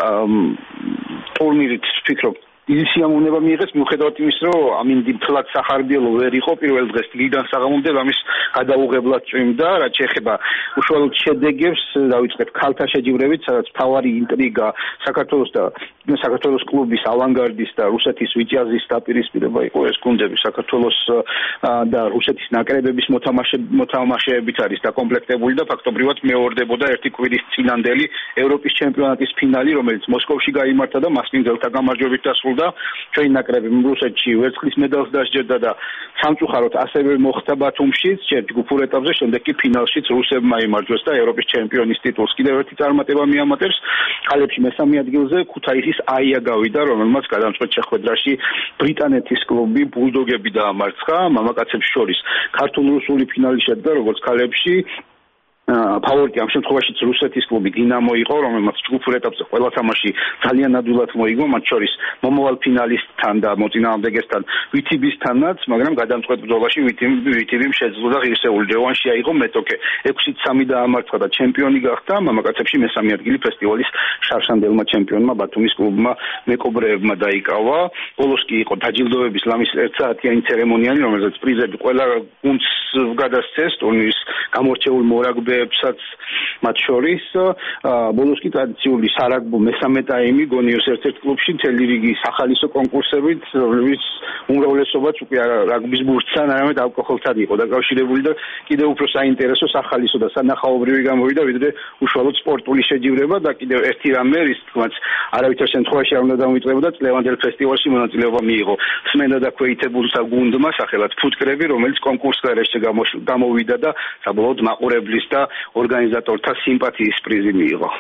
ტურნირით ვფიქრობ ისიამოვნება მიიღეს, მიუხედავად იმის, რომ ამინდი მთლად სახარბიელო ვერ იყო პირველ დღეს დილიდან საღამომდე, ამის გადაუღებლად წვიმდა. რაც შეეხება უშუალოდ შედეგებს, დავიწყეთ ქალთა შეჯიბრებით, სადაც მთავარი ინტრიგა საქართველოს კლუბის ავანგარდის და რუსეთის ვიჭაზის დაპირისპირება იყო. ეს გუნდები საქართველოს და რუსეთის ნაკრებების მოთამაშეებით არის დაკომპლექტებული და ფაქტობრივად მეორდებოდა ერთი კვირის წინანდელი ევროპის ჩემპიონატის ფინალი, რომელიც მოსკოვში გაიმართა და მასპინძელთა გამარჯვებით დასრულდა. ჩვენი ნაკრები რუსეთში ვერცხლის მედალს დასჯერდა და სამწუხაროდ ასევე მოხდა ბათუმშიც, ჯერ ჯგუფურ ეტაპზე, შემდეგ კი ფინალშიც რუსებმა იმარჯვეს და ევროპის ჩემპიონის ტიტულს კიდევ ერთი წარმატება მიამატებს. ქალებში მესამე ადგილზე ქუთაისის აია გავიდა, რომელმაც გადამწყვეტ შეხვედრაში ბრიტანეთის კლუბი ბულდოგები დაამარცხა. მამაკაცებს შორის ქართულ-რუსული ფინალი შედგა, როგორც ქალებში. ფავორიტი ამ შემთხვევაშიც რუსეთის კლუბი დინამო იყო, რომელმაც ჯგუფურ ეტაპზე ყველა თამაში ძალიან ადვილად მოიგო, მათ შორის მომავალ ფინალისტთან და მოწინააღმდეგესთან ვითიბისთანაც, მაგრამ გადამწყვეტ ბრძოლაში ვითიბიმ შეძლო და ღირსეული რევანში აიღო მეტოქე. 6-3 დაამარცხა და ჩემპიონი გახდა. მამაკაცებში მესამე ადგილი ფესტივალის შარშანდელმა ჩემპიონმა ბათუმის კლუბმა მეკობრეებმა დაიკავა. ბოლოს კი იყო დაჯილდოების ლამის 1 საათიანი ცერემონიალი, რომელზეც პრიზები ყველა გუნდს გადასცეს, ტურნირის გამორჩეულ მორაგბეებსაც მათ შორის. ბოლოს კი ტრადიციული სარაგბო მესამე ტაიმი გონიოს ერთ-ერთ კლუბში მთელი რიგი სახალისო კონკურსებით, რომლის უმრავლესობაც უკვე რაგბის ბურთთან, არამედ ალკოჰოლთან იყო დაკავშირებული და კიდევ უფრო საინტერესო სახალისო და სანახაობრივი გამოვიდა, ვიდრე უშუალოდ სპორტული შეჯიბრება და კიდევ ერთი რამე, რის თქმაც არავითარ შემთხვევაში არ უნდა დამოიწევოდა, წლევანდელ ფესტივალში მონაწილეობა მიიღო სმენა და ქვეითებულთა გუნდმა, სახელად ფუტკრები, რომელიც კონკურს გარეშე გამოვიდა და საბოლოოდ მაყურებლის და ორგანიზატორთა სიმპათიის პრიზი მიიღო.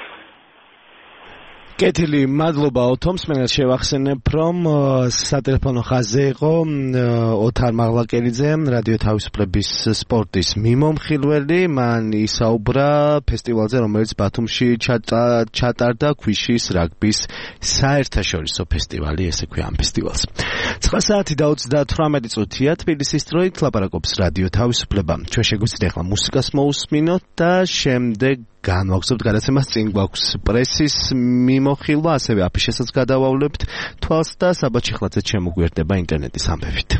კეთილი, მადლობა ოთომ, მსმენელს შევახსენებ, რომ სატელეფონო ხაზზე იყო ოთარ მაღლაკელიძე, რადიო თავისუფლების სპორტის მიმომხილველი. მან ისაუბრა ფესტივალზე, რომელიც ბათუმში ჩატარდა, ქვიშის რაგბის საერთაშორისო ფესტივალი, ესე ქვია ამ ფესტივალს. 9 საათი და 38 წუთია თბილისის დროით, ლაპარაკობს რადიო თავისუფლება. ჩვენ შეგვიძლია ახლა მუსიკას მოусმინოთ და შემდეგ განვაგრძობთ გადაცემას, წინ გვაქვს პრესის მიმოხილვა, ასევე აფიშესაც გადავავლებთ თვალს და საბა ჩიხლაძე შემოგვიერთდება ინტერნეტის ამბებით.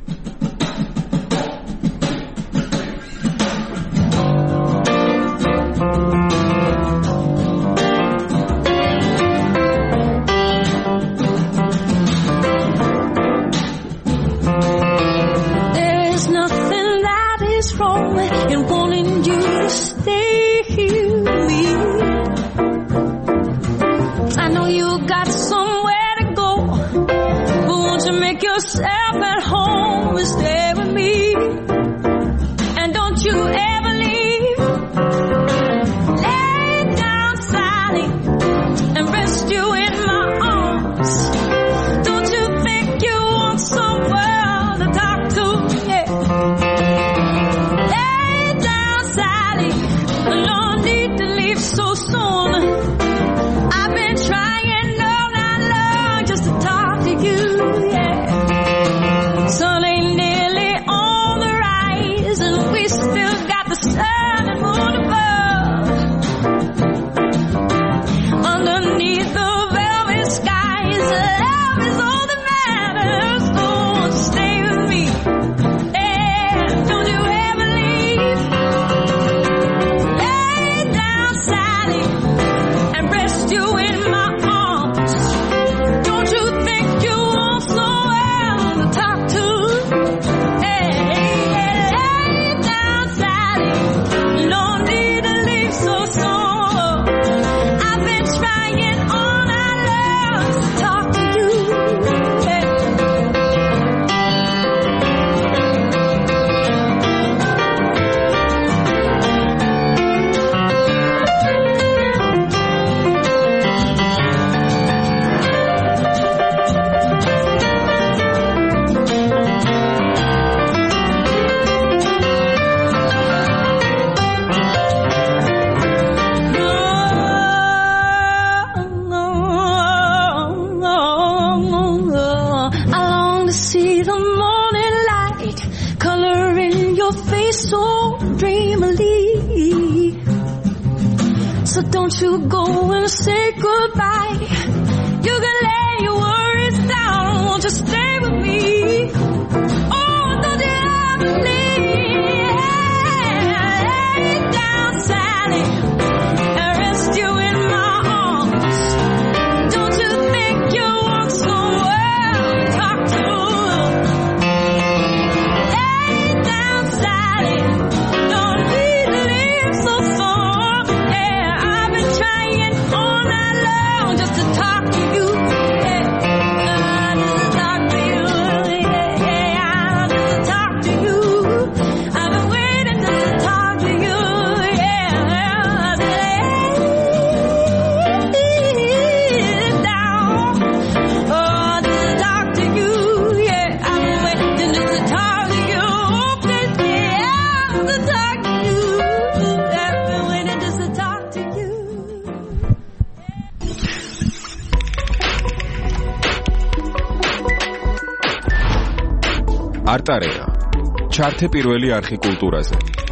არტარეა ჩართე პირველი არხი კულტურაზე.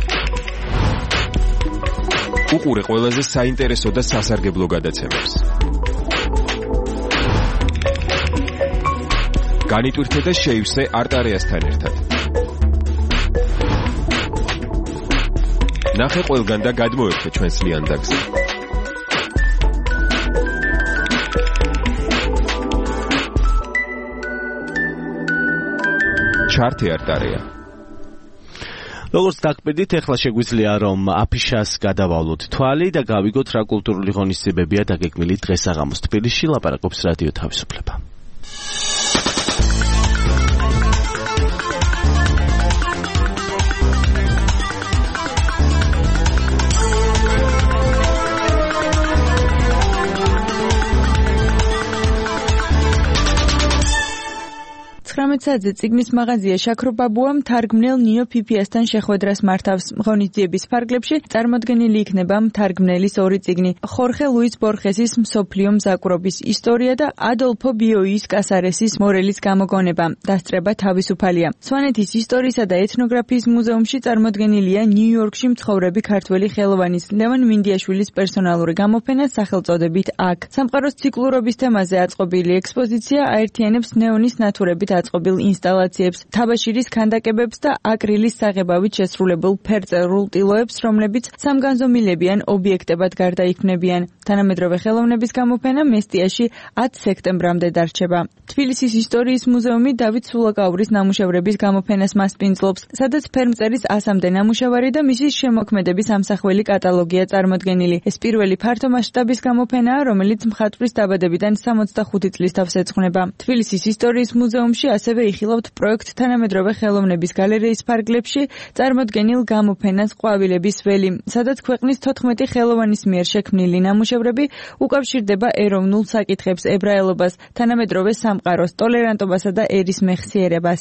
უყურე ყველაზე საინტერესო და სასარგებლო გადაცემებს. განიტვირთე და შეივსე არტარეასთან ერთად. ნახე ყველგან და გადმოერთე ჩვენს ლიანდაგზე. ჩართე არტარეა. როგორც დაგპირდით, ახლა შეგვიძლია რომ აფიშას გადავავლოთ თვალი და გავიგოთ რა კულტურული ღონისძიებებია დაგეგმილი დღესაღამოს თბილისში. ლაპარაკობს რადიო თავისუფლება. საათზე წიგნის მაღაზია შაქრობაბუა მთარგმნელ ნიო ფიფიასთან შეხვედრას მართავს. ღონისძიების ფარგლებში წარმოდგენილი იქნება მთარგმნელის ორი წიგნი: ხორხე ლუის ბორხესის მსოფლიო მზაკვრობის ისტორია და ადოლფო ბიოის კასარესის მორელის გამოგონება. დასწრება თავისუფალია. სვანეთის ისტორიისა და ეთნოგრაფიის მუზეუმში წარმოდგენილია ნიუ-იორკში მცხოვრები ქართველი ხელოვანის ლევან მინდიაშვილის პერსონალური გამოფენა სახელწოდებით აქ. სამყაროს ციკლურობის თემაზე აწყობილი ექსპოზიცია აერთიანებს ნეონის ნათურებით აწყობილ ინსტალაციებს, თაბაშირის ქანდაკებებს და აკრილის საღებავით შესრულებულ ფერწერულ ტილოებს, რომლებიც სამგანზომილებიან ობიექტებად გარდაიქმნებიან. თანამედროვე ხელოვნების გამოფენა მესტიაში 10 სექტემბრამდე დარჩება. თბილისის ისტორიის მუზეუმი დავით სულაკაურის ნამუშევრების გამოფენას მასპინძლობს, სადაც ფერმწერის 100-მდე ნამუშევარი და მისი შემოქმედების ამსახველი კატალოგია წარმოდგენილი. ეს პირველი ფართო მასშტაბის გამოფენაა, რომელიც მხატვრის დაბადებიდან 65 წლის თავს ეძღვნება. თბილისის ისტორიის მუზეუმში ასევე იხილავთ პროექტ თანამედროვე ხელოვნების გალერეის ფარგლებში წარმოდგენილ გამოფენას ყვავილების ველი, სადაც ქვეყნის 14 ხელოვანის მიერ შექმნილი ნამუშევრები უკავშირდება ეროვნულ საკითხებს, ებრაელობას, თანამედროვე სამყაროს, ტოლერანტობასა და ერის მეხსიერებას.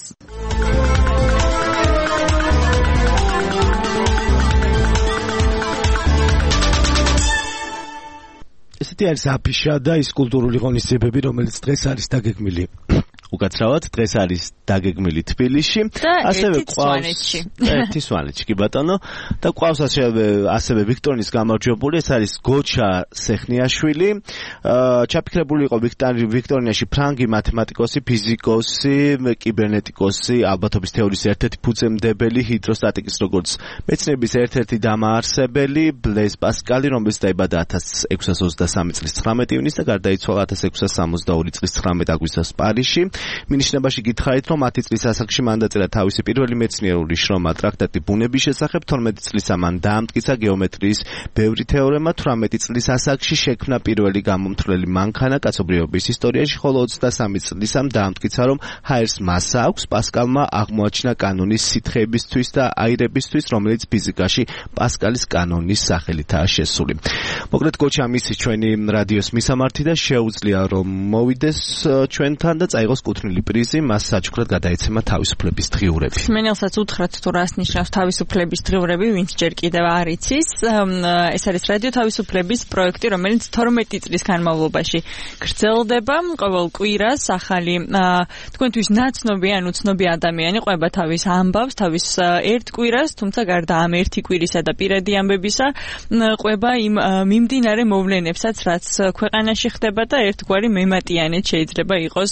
ესეთი არის აფიშა და ის კულტურული ღონისძიებები, რომელიც დღეს არის დაგეგმილი. უკაცრავად დღეს არის დაგეგმილი თბილისში, ასევე ყავს ერთი სვანეთში, კი ბატონო, და ყავს ასევე ვიქტორინის გამარჯვებული, ეს არის გოჩა სეხნიაშვილი. ჩაფიქრებული იყო ვიქტორინაში ფრანგი მათემატიკოსი, ფიზიკოსი, კიბერნეტიკოსი, ალბათობის თეორიის ერთ-ერთი ფუძემდებელი, ჰიდროსტატიკის როგორც მეცნიერების ერთ-ერთი დამაარსებელი, ბლეზ პასკალი, რომელიც დაიბადა 1623 წლის 19 ივნისს და გარდაიცვალა 1662 წლის 19 აგვისტოს პარიზში. მინიშნებაში გითხარით, რომ 10 წლის ასაკში მან დაწერა თავისი პირველი მეცნიერული შრომა ტრაქტატი ბუნების შესახებ, 12 წლისა მან დაამტკიცა გეომეტრიის ბევრი თეორემა, 18 წლის ასაკში შექმნა პირველი გამომთვლელი მანქანა კაცობრიობის ისტორიაში, ხოლო 23 წლისამ დაამტკიცა, რომ ჰაერს მასა აქვს. პასკალმა აღმოაჩინა კანონის სითხეებისთვის და აირებისთვის, რომელიც ფიზიკაში პასკალის კანონის სახელითაა შესული. მოკლედ გოჩა მისის ჩვენი რადიოს მისამართი და შეუძლია რომ მოვიდეს ჩვენთან და წაიღოს კუთვნილი პრიზი, მას საჩუქრად გადაეცემა თავისუფლების დღიურები. მენელსაც უთხრათ თუ რას ნიშნავს თავისუფლების დღიურები, ვინც ჯერ კიდევ არ იცის. ეს არის რადიო თავისუფლების პროექტი, რომელიც 12 წლის განმავლობაში გრძელდება. ყოველ კვირას ახალი თქვენთვის ნაცნობი ან უცნობი ადამიანი ყვება თავის ამბავს, თავის ერთ კვირას, თუმცა გარდა ამ ერთი კვირისა და პირადი ამბებისა, ყვება იმ მიმდინარე მოვლენებსაც, რაც ქვეყანაში ხდება და ერთგვარი მემატიანეთ შეიძლება იყოს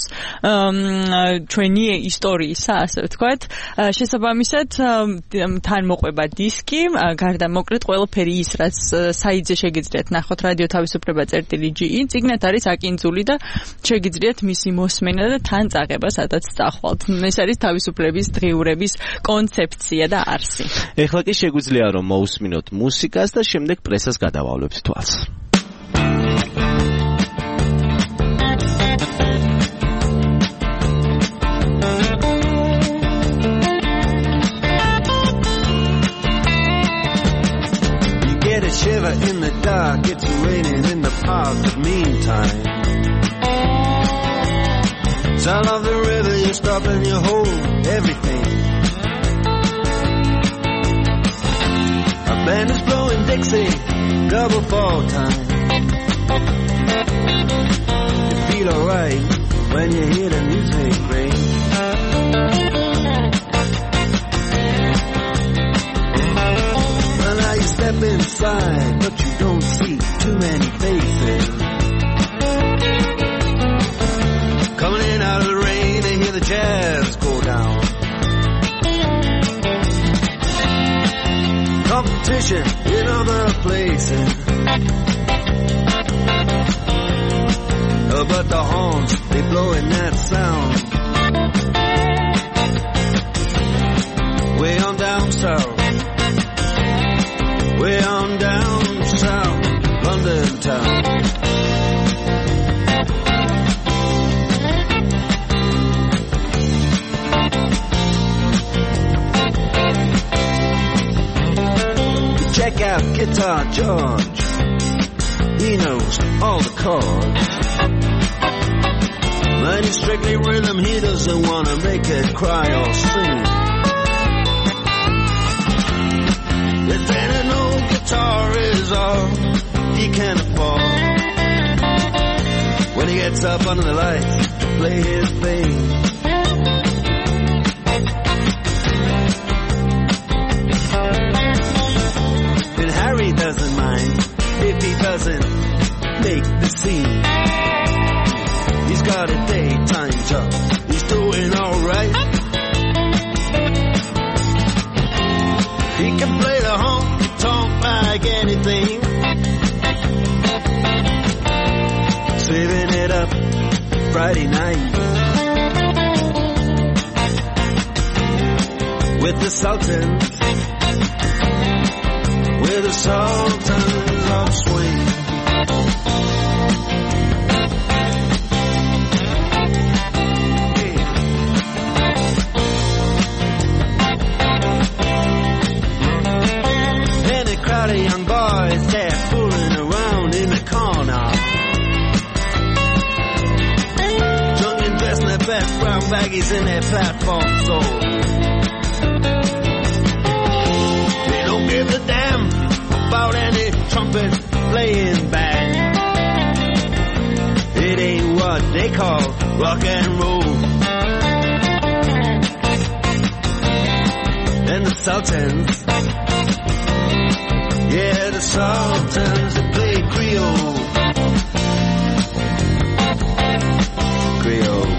ჩვენი ისტორიისა, ასე ვთქვათ. შესაბამისად, თან მოყვება დისკი, გარდა მოკლედ ყველაფერი ის, რაც საიტზე შეგიძლიათ ნახოთ რადიო თავისუფლება წერტილი.ge, წიგნად არის აკინძული და შეგიძლიათ მისი მოსმენა და თან წაღება, სადაც წახვალთ. ეს არის თავისუფლების დღიურების კონცეფცია და არსი. ეხლა კი შეგვიძლია რომ მოусმინოთ მუსიკას და შემდეგ პრესას გადავავლებთ თვალს. Shiver in the dark, it's raining in the park, but meantime sound of the river, you stop and you hold everything. A band is blowing Dixie, double fall time. You feel alright when you hear the music ring. Step inside, but you don't see too many faces. Coming in out of the rain, they hear the jazz go down. Competition in other places, but the horns, they blowing that sound. Way on down south. Way on down south, London town. Check out Guitar George, he knows all the chords. But he's strictly rhythm, he doesn't want to make a cry or sing. If an old guitar is all he can afford, when he gets up under the lights to play his thing. And Harry doesn't mind if he doesn't make the scene. He's got a daytime job, he's doing alright. He can play the honky-tonk like anything, saving it up Friday night with the Sultans, with the Sultans of Swing. And a crowd of young boys, they're fooling around in the corner, drunk and dressed in their best brown baggies in their platform soles. They don't give a damn about any trumpet playing band. It ain't what they call rock and roll. And the Sultans, yeah, the Sultans that play Creole. Creole.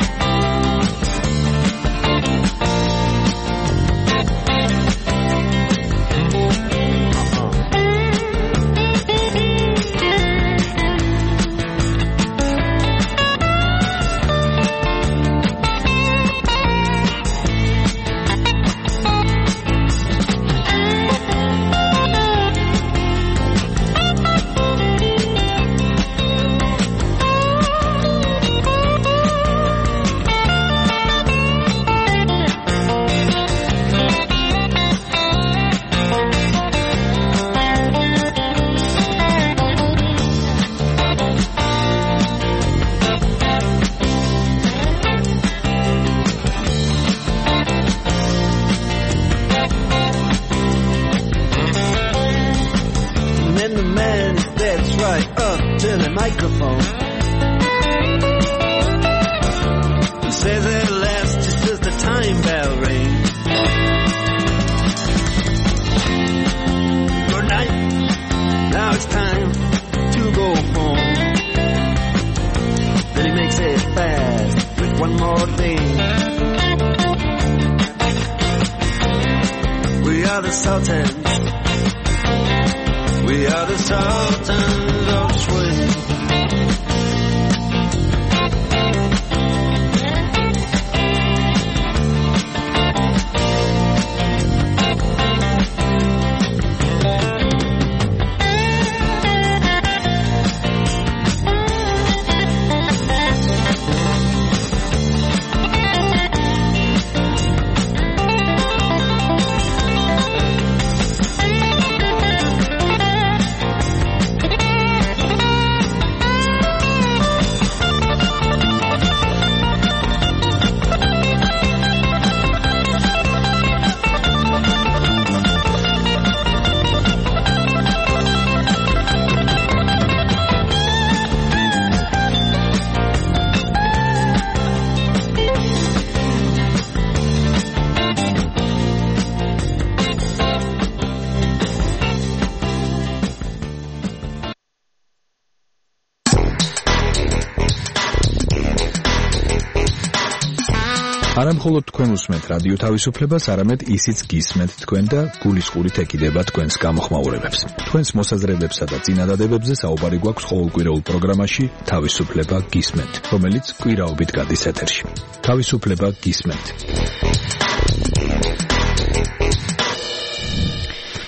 არა მხოლოდ თქვენ უსმენთ რადიო თავისუფლებას, არამედ ისიც გისმენთ თქვენ და გულისყურით ეკიდება თქვენს გამოხმაურებებს. თქვენს მოსაზრებებსა და წინადადებებზე საუბარი გვაქვს ყოველკვირეულ პროგრამაში თავისუფლება გისმენთ, რომელიც კვირაობით გადის ეთერში. თავისუფლება გისმენთ.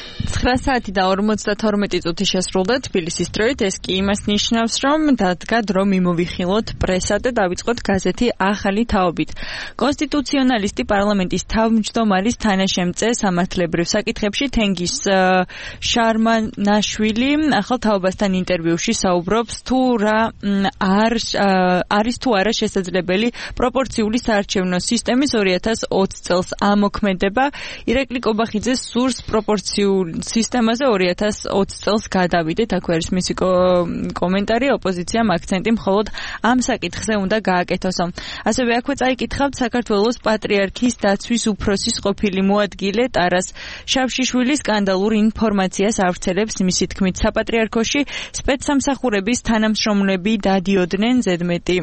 9 საათი და 52 წუთი შესრულდა თბილისის დროით. ეს კი იმას ნიშნავს, რომ დადგა დრო მიმოვიხილოთ პრესა და დავიწყოთ გაზეთი ახალი თაობით. კონსტიტუციონალისტი პარლამენტის თავმჯდომარის თანაშემწე სამართლებრივ საკითხებში თენგის შარმანაშვილი ახალ თაობასთან ინტერვიუში საუბრობს თუ რა არის თუ არა შესაძლებელი პროპორციული საარჩევნო სისტემის 2020 წელს ამოქმედება. ირაკლი კობახიძე სურს პროპორციულ სისტემაზე 2020 წელს გადავიდეთ. აქ არის მისი კომენტარი. ოპოზიციამ აქცენტი მხოლოდ ამ საკითხზე უნდა გააკეთოსო. ასევე აქვე წაიკითხავთ საქართველოს პატრიარქის დაცვის უფროსის ყოფილი მოადგილე ტარას შავშიშვილი სკანდალურ ინფორმაციას ავრცელებს. მისი თქმით, საპატრიარქოში სპეცსამსახურების თანამშრომლები დადიოდნენ ზედმეტი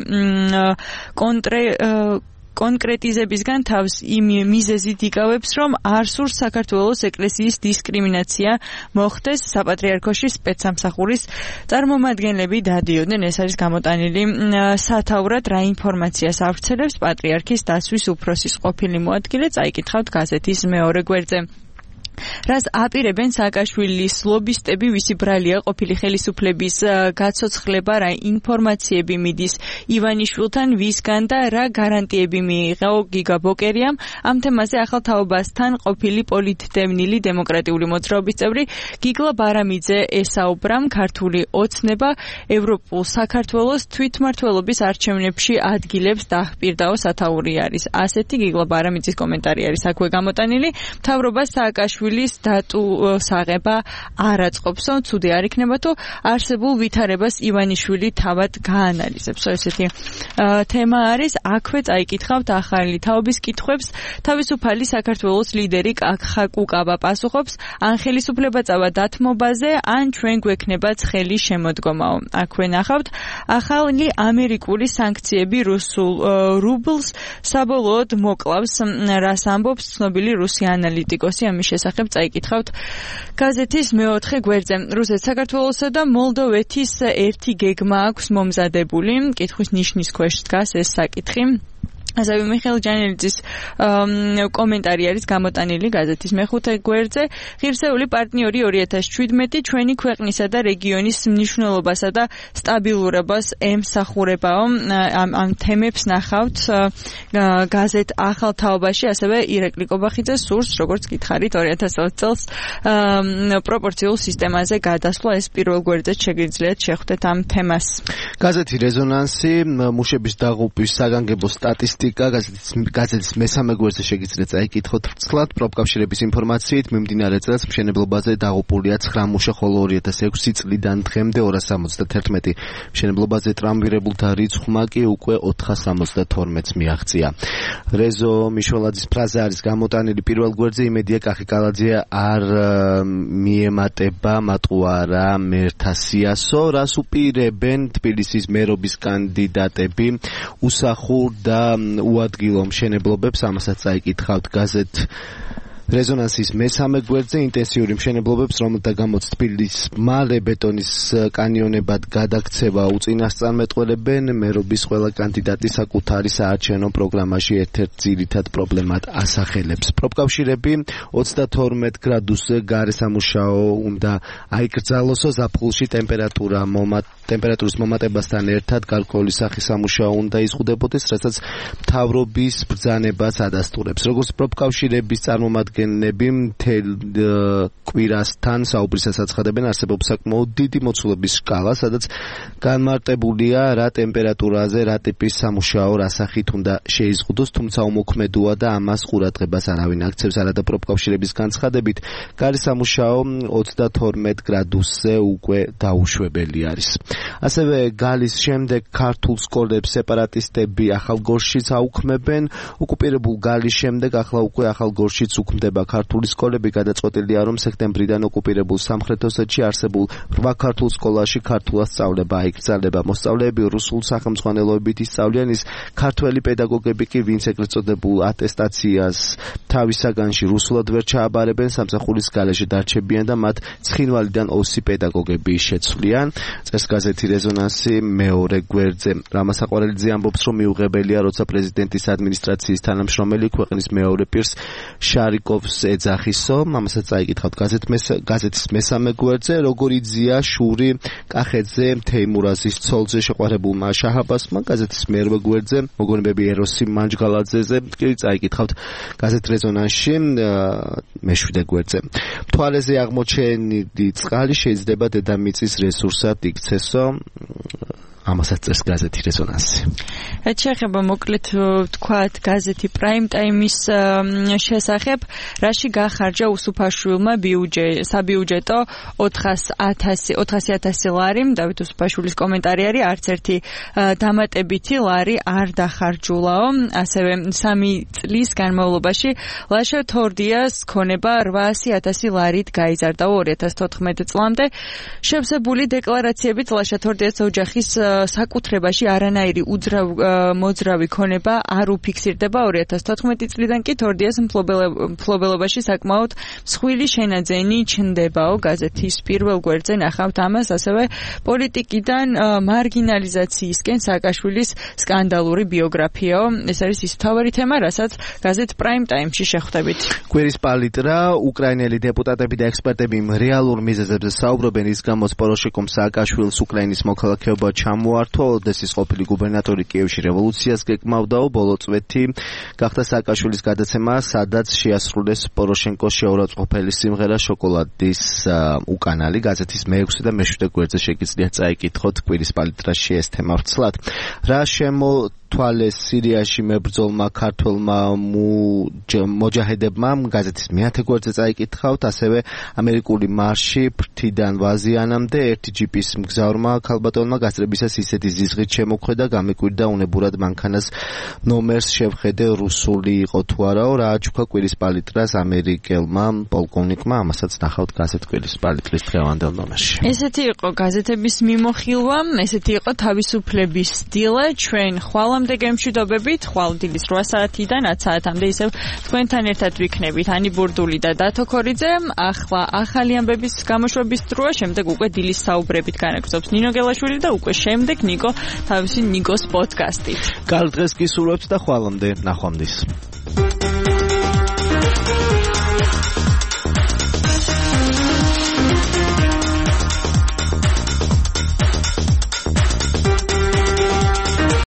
კონკრეტიზებისგან თავს იმ მიზეზით იკავებს, რომ არ სურს საქართველოს ეკლესიის დისკრიმინაცია მოხდეს. საპატრიარქოში სპეცსამსახურის წარმომადგენლები დადიოდნენ. ეს არის გამოტანილი სათაურად რა ინფორმაციას ავრცელებს პატრიარქის დაცვის უფროსის ყოფილი მოადგილე. წაიკითხავთ გაზეთის მეორე გვერდზე. რას აპირებენ სააკაშვილის ლობისტები, ვისი ბრალია ყოფილი ხელისუფლების გაცოცხლება, რა ინფორმაციები მიდის ივანიშვილთან, ვისგან და რა გარანტიები მიიღო გიგა ბოკერიამ. ამ თემაზე ახალ თაობასთან ყოფილი პოლიტდევნილი დემოკრატიული მოძრაობის წევრი გიგლა ბარამიძე ესაუბრა. ქართული ოცნება ევროპულ საქართველოს თვითმმართველობის არჩევნებში ადგილებს დაჰპირდაო სათაური არის. ასეთი გიგლა ბარამიძის კომენტარი არის აქვე გამოტანილი. მთავრობა სააკაშვილის დატუს აღება არ აწყობსო, ცუდი არ იქნება თუ არსებულ ვითარებას ივანიშვილი თავად გაანალიზებს. ესეთი თემა არის. აქვე წაიკითხავთ ახალი თაობის კითხვებს. თავისუფალი საქართველოს ლიდერი კაკაბა პასუხობს, ან ხელისუფლება წავა დათმობაზე, ან ჩვენ გვექნება ცხელი შემოდგომაო. აქვე ნახავთ ახალი ამერიკული სანქციები რუსულ რუბლს საბოლოოდ მოკლავს. რას ამბობს ცნობილი რუსი ანალიტიკოსი ამის შესახებ წაიკითხავთ გაზეთის მეოთხე გვერდზე. რუსეთს, საქართველოსა და მოლდოვეთის ერთი გეგმა აქვს მომზადებული. კითხვის ნიშნის ქვეშ დგას ეს საკითხი. ასევე მიხეილ ჯანელიძის კომენტარი არის გამოტანილი გაზეთის მეხუთე გვერდზე. ღირსეული პარტნიორი 2017 ჩვენი ქვეყნისა და რეგიონის მნიშვნელობასა და სტაბილურობას ემსახურებაო. ამ თემებს ნახავთ გაზეთ ახალ თაობაში. ასევე ირაკლი კობახიძე სურს, როგორც გითხარით, 2020 წელს პროპორციულ სისტემაზე გადასვლა. ეს პირველ გვერდზე შეგიძლიათ შეხვდეთ ამ თემას. გაზეთი რეზონანსი, მუშების დაღუპვის საგანგებო სტატისტიკა გაზეთის მესამე გვერდზე შეგიძლიათ წაიკითხოთ ვრცლად. პროფკავშირების ინფორმაციით მიმდინარე წელს მშენებლობაზე დაღუპულია 9 მუშა, ხოლო 2006 წლიდან დღემდე 271 მშენებლობაზე ტრამვირებულთა რიცხვმა კი უკვე 472-ს მიაღწია. რეზო მიშველაძის ფრაზა არის გამოტანილი პირველ გვერდზე. იმედია კახიკალაძე არ მიემატება მატყუარა მერთასიასო. რას უპირებენ თბილისის მერობის კანდიდატები უსახურ და უადგილო მშენებლობებს? ამასაც წაიკითხავთ გაზეთ რეზონანსის მესამე გვერდზე. ინტენსიური მშენებლობებს, რომელთა გამოც თბილისს მალე ბეტონის კანიონებად გადაქცევა უწინასწარმეტყველებენ. მერობის ყველა კანდიდატი საკუთარი საარჩევნო პროგრამაში ერთ-ერთ ძირითად პრობლემად ასახელებს. პროფკავშირები 32 გრადუსზე გარესამუშაო უნდა აიკრძალოსო. ზაფხულში ტემპერატურის მომატებასთან ერთად გარკვეული სახის სამუშაო უნდა იზღუდებოდეს, რასაც მთავრობის ბრძანებას ადასტურებს. როგორც პროფკავშირების წარმომადგენლები მთელ კვირასთან საუბრისას აცხადებენ, არსებობს საკმაოდ დიდი მოცულობის სკალა, სადაც განმარტებულია რა ტემპერატურაზე, რა ტიპის სამუშაო, რა სახით უნდა შეიზღუდოს, თუმცა უმოქმედოა და ამას ყურადღებას არავინ აქცევს. არადა პროფკავშირების განცხადებით, გარესამუშაო 32 გრადუსზე უკვე დაუშვებელი არის. ასევე გალის შემდეგ ქართულ სკოლებს სეპარატისტები ახალგორშიც აუქმებენ. ოკუპირებულ გალის შემდეგ ახლა უკვე ახალგორშიც უქმდება ქართული სკოლები. გადაწყვეტილია, რომ სექტემბრიდან ოკუპირებულ სამხრეთ ოსეთში არსებულ 8 ქართულ სკოლაში ქართულად სწავლება აიკრძალება. მოსწავლეები რუსულ სახელმძღვანელოებით ისწავლიან, ის ქართველი პედაგოგები კი, ვინც ეგრეთ წოდებულ ატესტაციას თავის საგანში რუსულად ვერ ჩააბარებენ, სამსახურის გარეშე დარჩებიან და მათ ცხინვალიდან ოსი პედაგოგები შეცვლიან. წეს გაზეთი რეზონანსი მეორე გვერდზე. რამაზ საყვარელიძე ამბობს, რომ მიუღებელია, როცა პრეზიდენტის ადმინისტრაციის თანამშრომელი ქვეყნის მეორე პირს შარიკო ნიკოლსკოვს ეძახისო, ამასაც წაიკითხავთ გაზეთის მესამე გვერდზე, როგორ იძია შური კახეთზე თეიმურაზის ცოლზე შეყვარებულმა შაჰაბასმა, გაზეთის მერვე გვერდზე მოგონებები ეროსი მანჯგალაძეზე კი წაიკითხავთ გაზეთ რეზონანსში მეშვიდე გვერდზე. თვალეზე აღმოჩენილი წყალი შეიძლება დედამიწის რესურსად იქცესო, ამასაც წერს გაზეთი რეზონანსი. რაც შეეხება მოკლედ ვთქვათ გაზეთი პრაიმ ტაიმის შესახებ, რაში გახარჯა უსუფაშვილმა საბიუჯეტო 400,000 ლარი, დავით უსუფაშვილის კომენტარი არის, არც ერთი დამატებითი ლარი არ დახარჯულაო, ასევე 3 წლის განმავლობაში ლაშა თორდიას ქონება 800,000 ლარით გაიზარდაო 2014 წლამდე. შევსებული დეკლარაციებით ლაშა თორდიას ოჯახის საკუთრებაში არანაირი მოძრავი ქონება არ უფიქსირდება 2014 წლიდან კი თორდიას მფლობელობაში საკმაოდ მსხვილი შენაძენი ჩნდებაო. გაზეთის პირველ გვერდზე ნახავთ ამას, ასევე პოლიტიკიდან მარგინალიზაციისკენ სააკაშვილის სკანდალური ბიოგრაფიაო. ეს არის ის მთავარი თემა, რასაც გაზეთ პრაიმ ტაიმში შეხვდებით. კვირის პალიტრა, უკრაინელი დეპუტატები და ექსპერტები რეალურ მიზეზებზე საუბრობენ, რის გამოც პოროშენკომ სააკაშვილს უკრაინის მოქალაქეობა ჩამოართვა, ოდესის ყოფილი გუბერნატორი კიევში რევოლუციას გეკმავდაო, ბოლო წვეთი გახდა სააკაშვილის გადაცემა, სადაც შეასრულეს პოროშენკოს შეურაცხყოფელი სიმღერა შოკოლადის უკანალი. გაზეთის მე-6 და მე-7 გვერდზე შეგიძლიათ წაიკითხოთ კვირის პალიტრაში ეს თემა ვრცლად. რა თვალეს სირიაში მებრძოლმა ქართველმა მოჯაჰედებმა, გაზეთის მე-10 გვერდზე წაიკითხავთ, ასევე ამერიკული მარში ფრთიდან ვაზიანამდე ერთი ჯიპის მგზავრმა ქალბატონმა გასწრებისას ისეთი ზიზღით შემოქმედა, გამიკვირდა უნებურად მანქანას ნომერს შევხედე რუსული იყო თუ არაო, რა აჩუქა კვირის პალიტრას ამერიკელმა პოლკოვნიკმა, ამასაც ნახავთ გაზეთ კვირის პალიტრის დღევანდელ ნომერში. ესეთი იყო გაზეთების მიმოხილვა, ესეთი იყო თავისუფლების სტილე, ჩვენ ხვალ ამამდე გემშვიდობებით, ხვალ დილის 8 საათიდან 10 საათამდე ისევ თქვენთან ერთად ვიქნებით ანი ბურდული და დათო ქორიძე. ახლა ახალი ამბების გამოშვების დროა, შემდეგ უკვე დილის საუბრებით განაგრძობს ნინო გელაშვილი და უკვე შემდეგ ნიკო თავისი ნიკოს პოდკასტით. კარგ დღეს გისურვებთ და ხვალამდე ნახვამდის.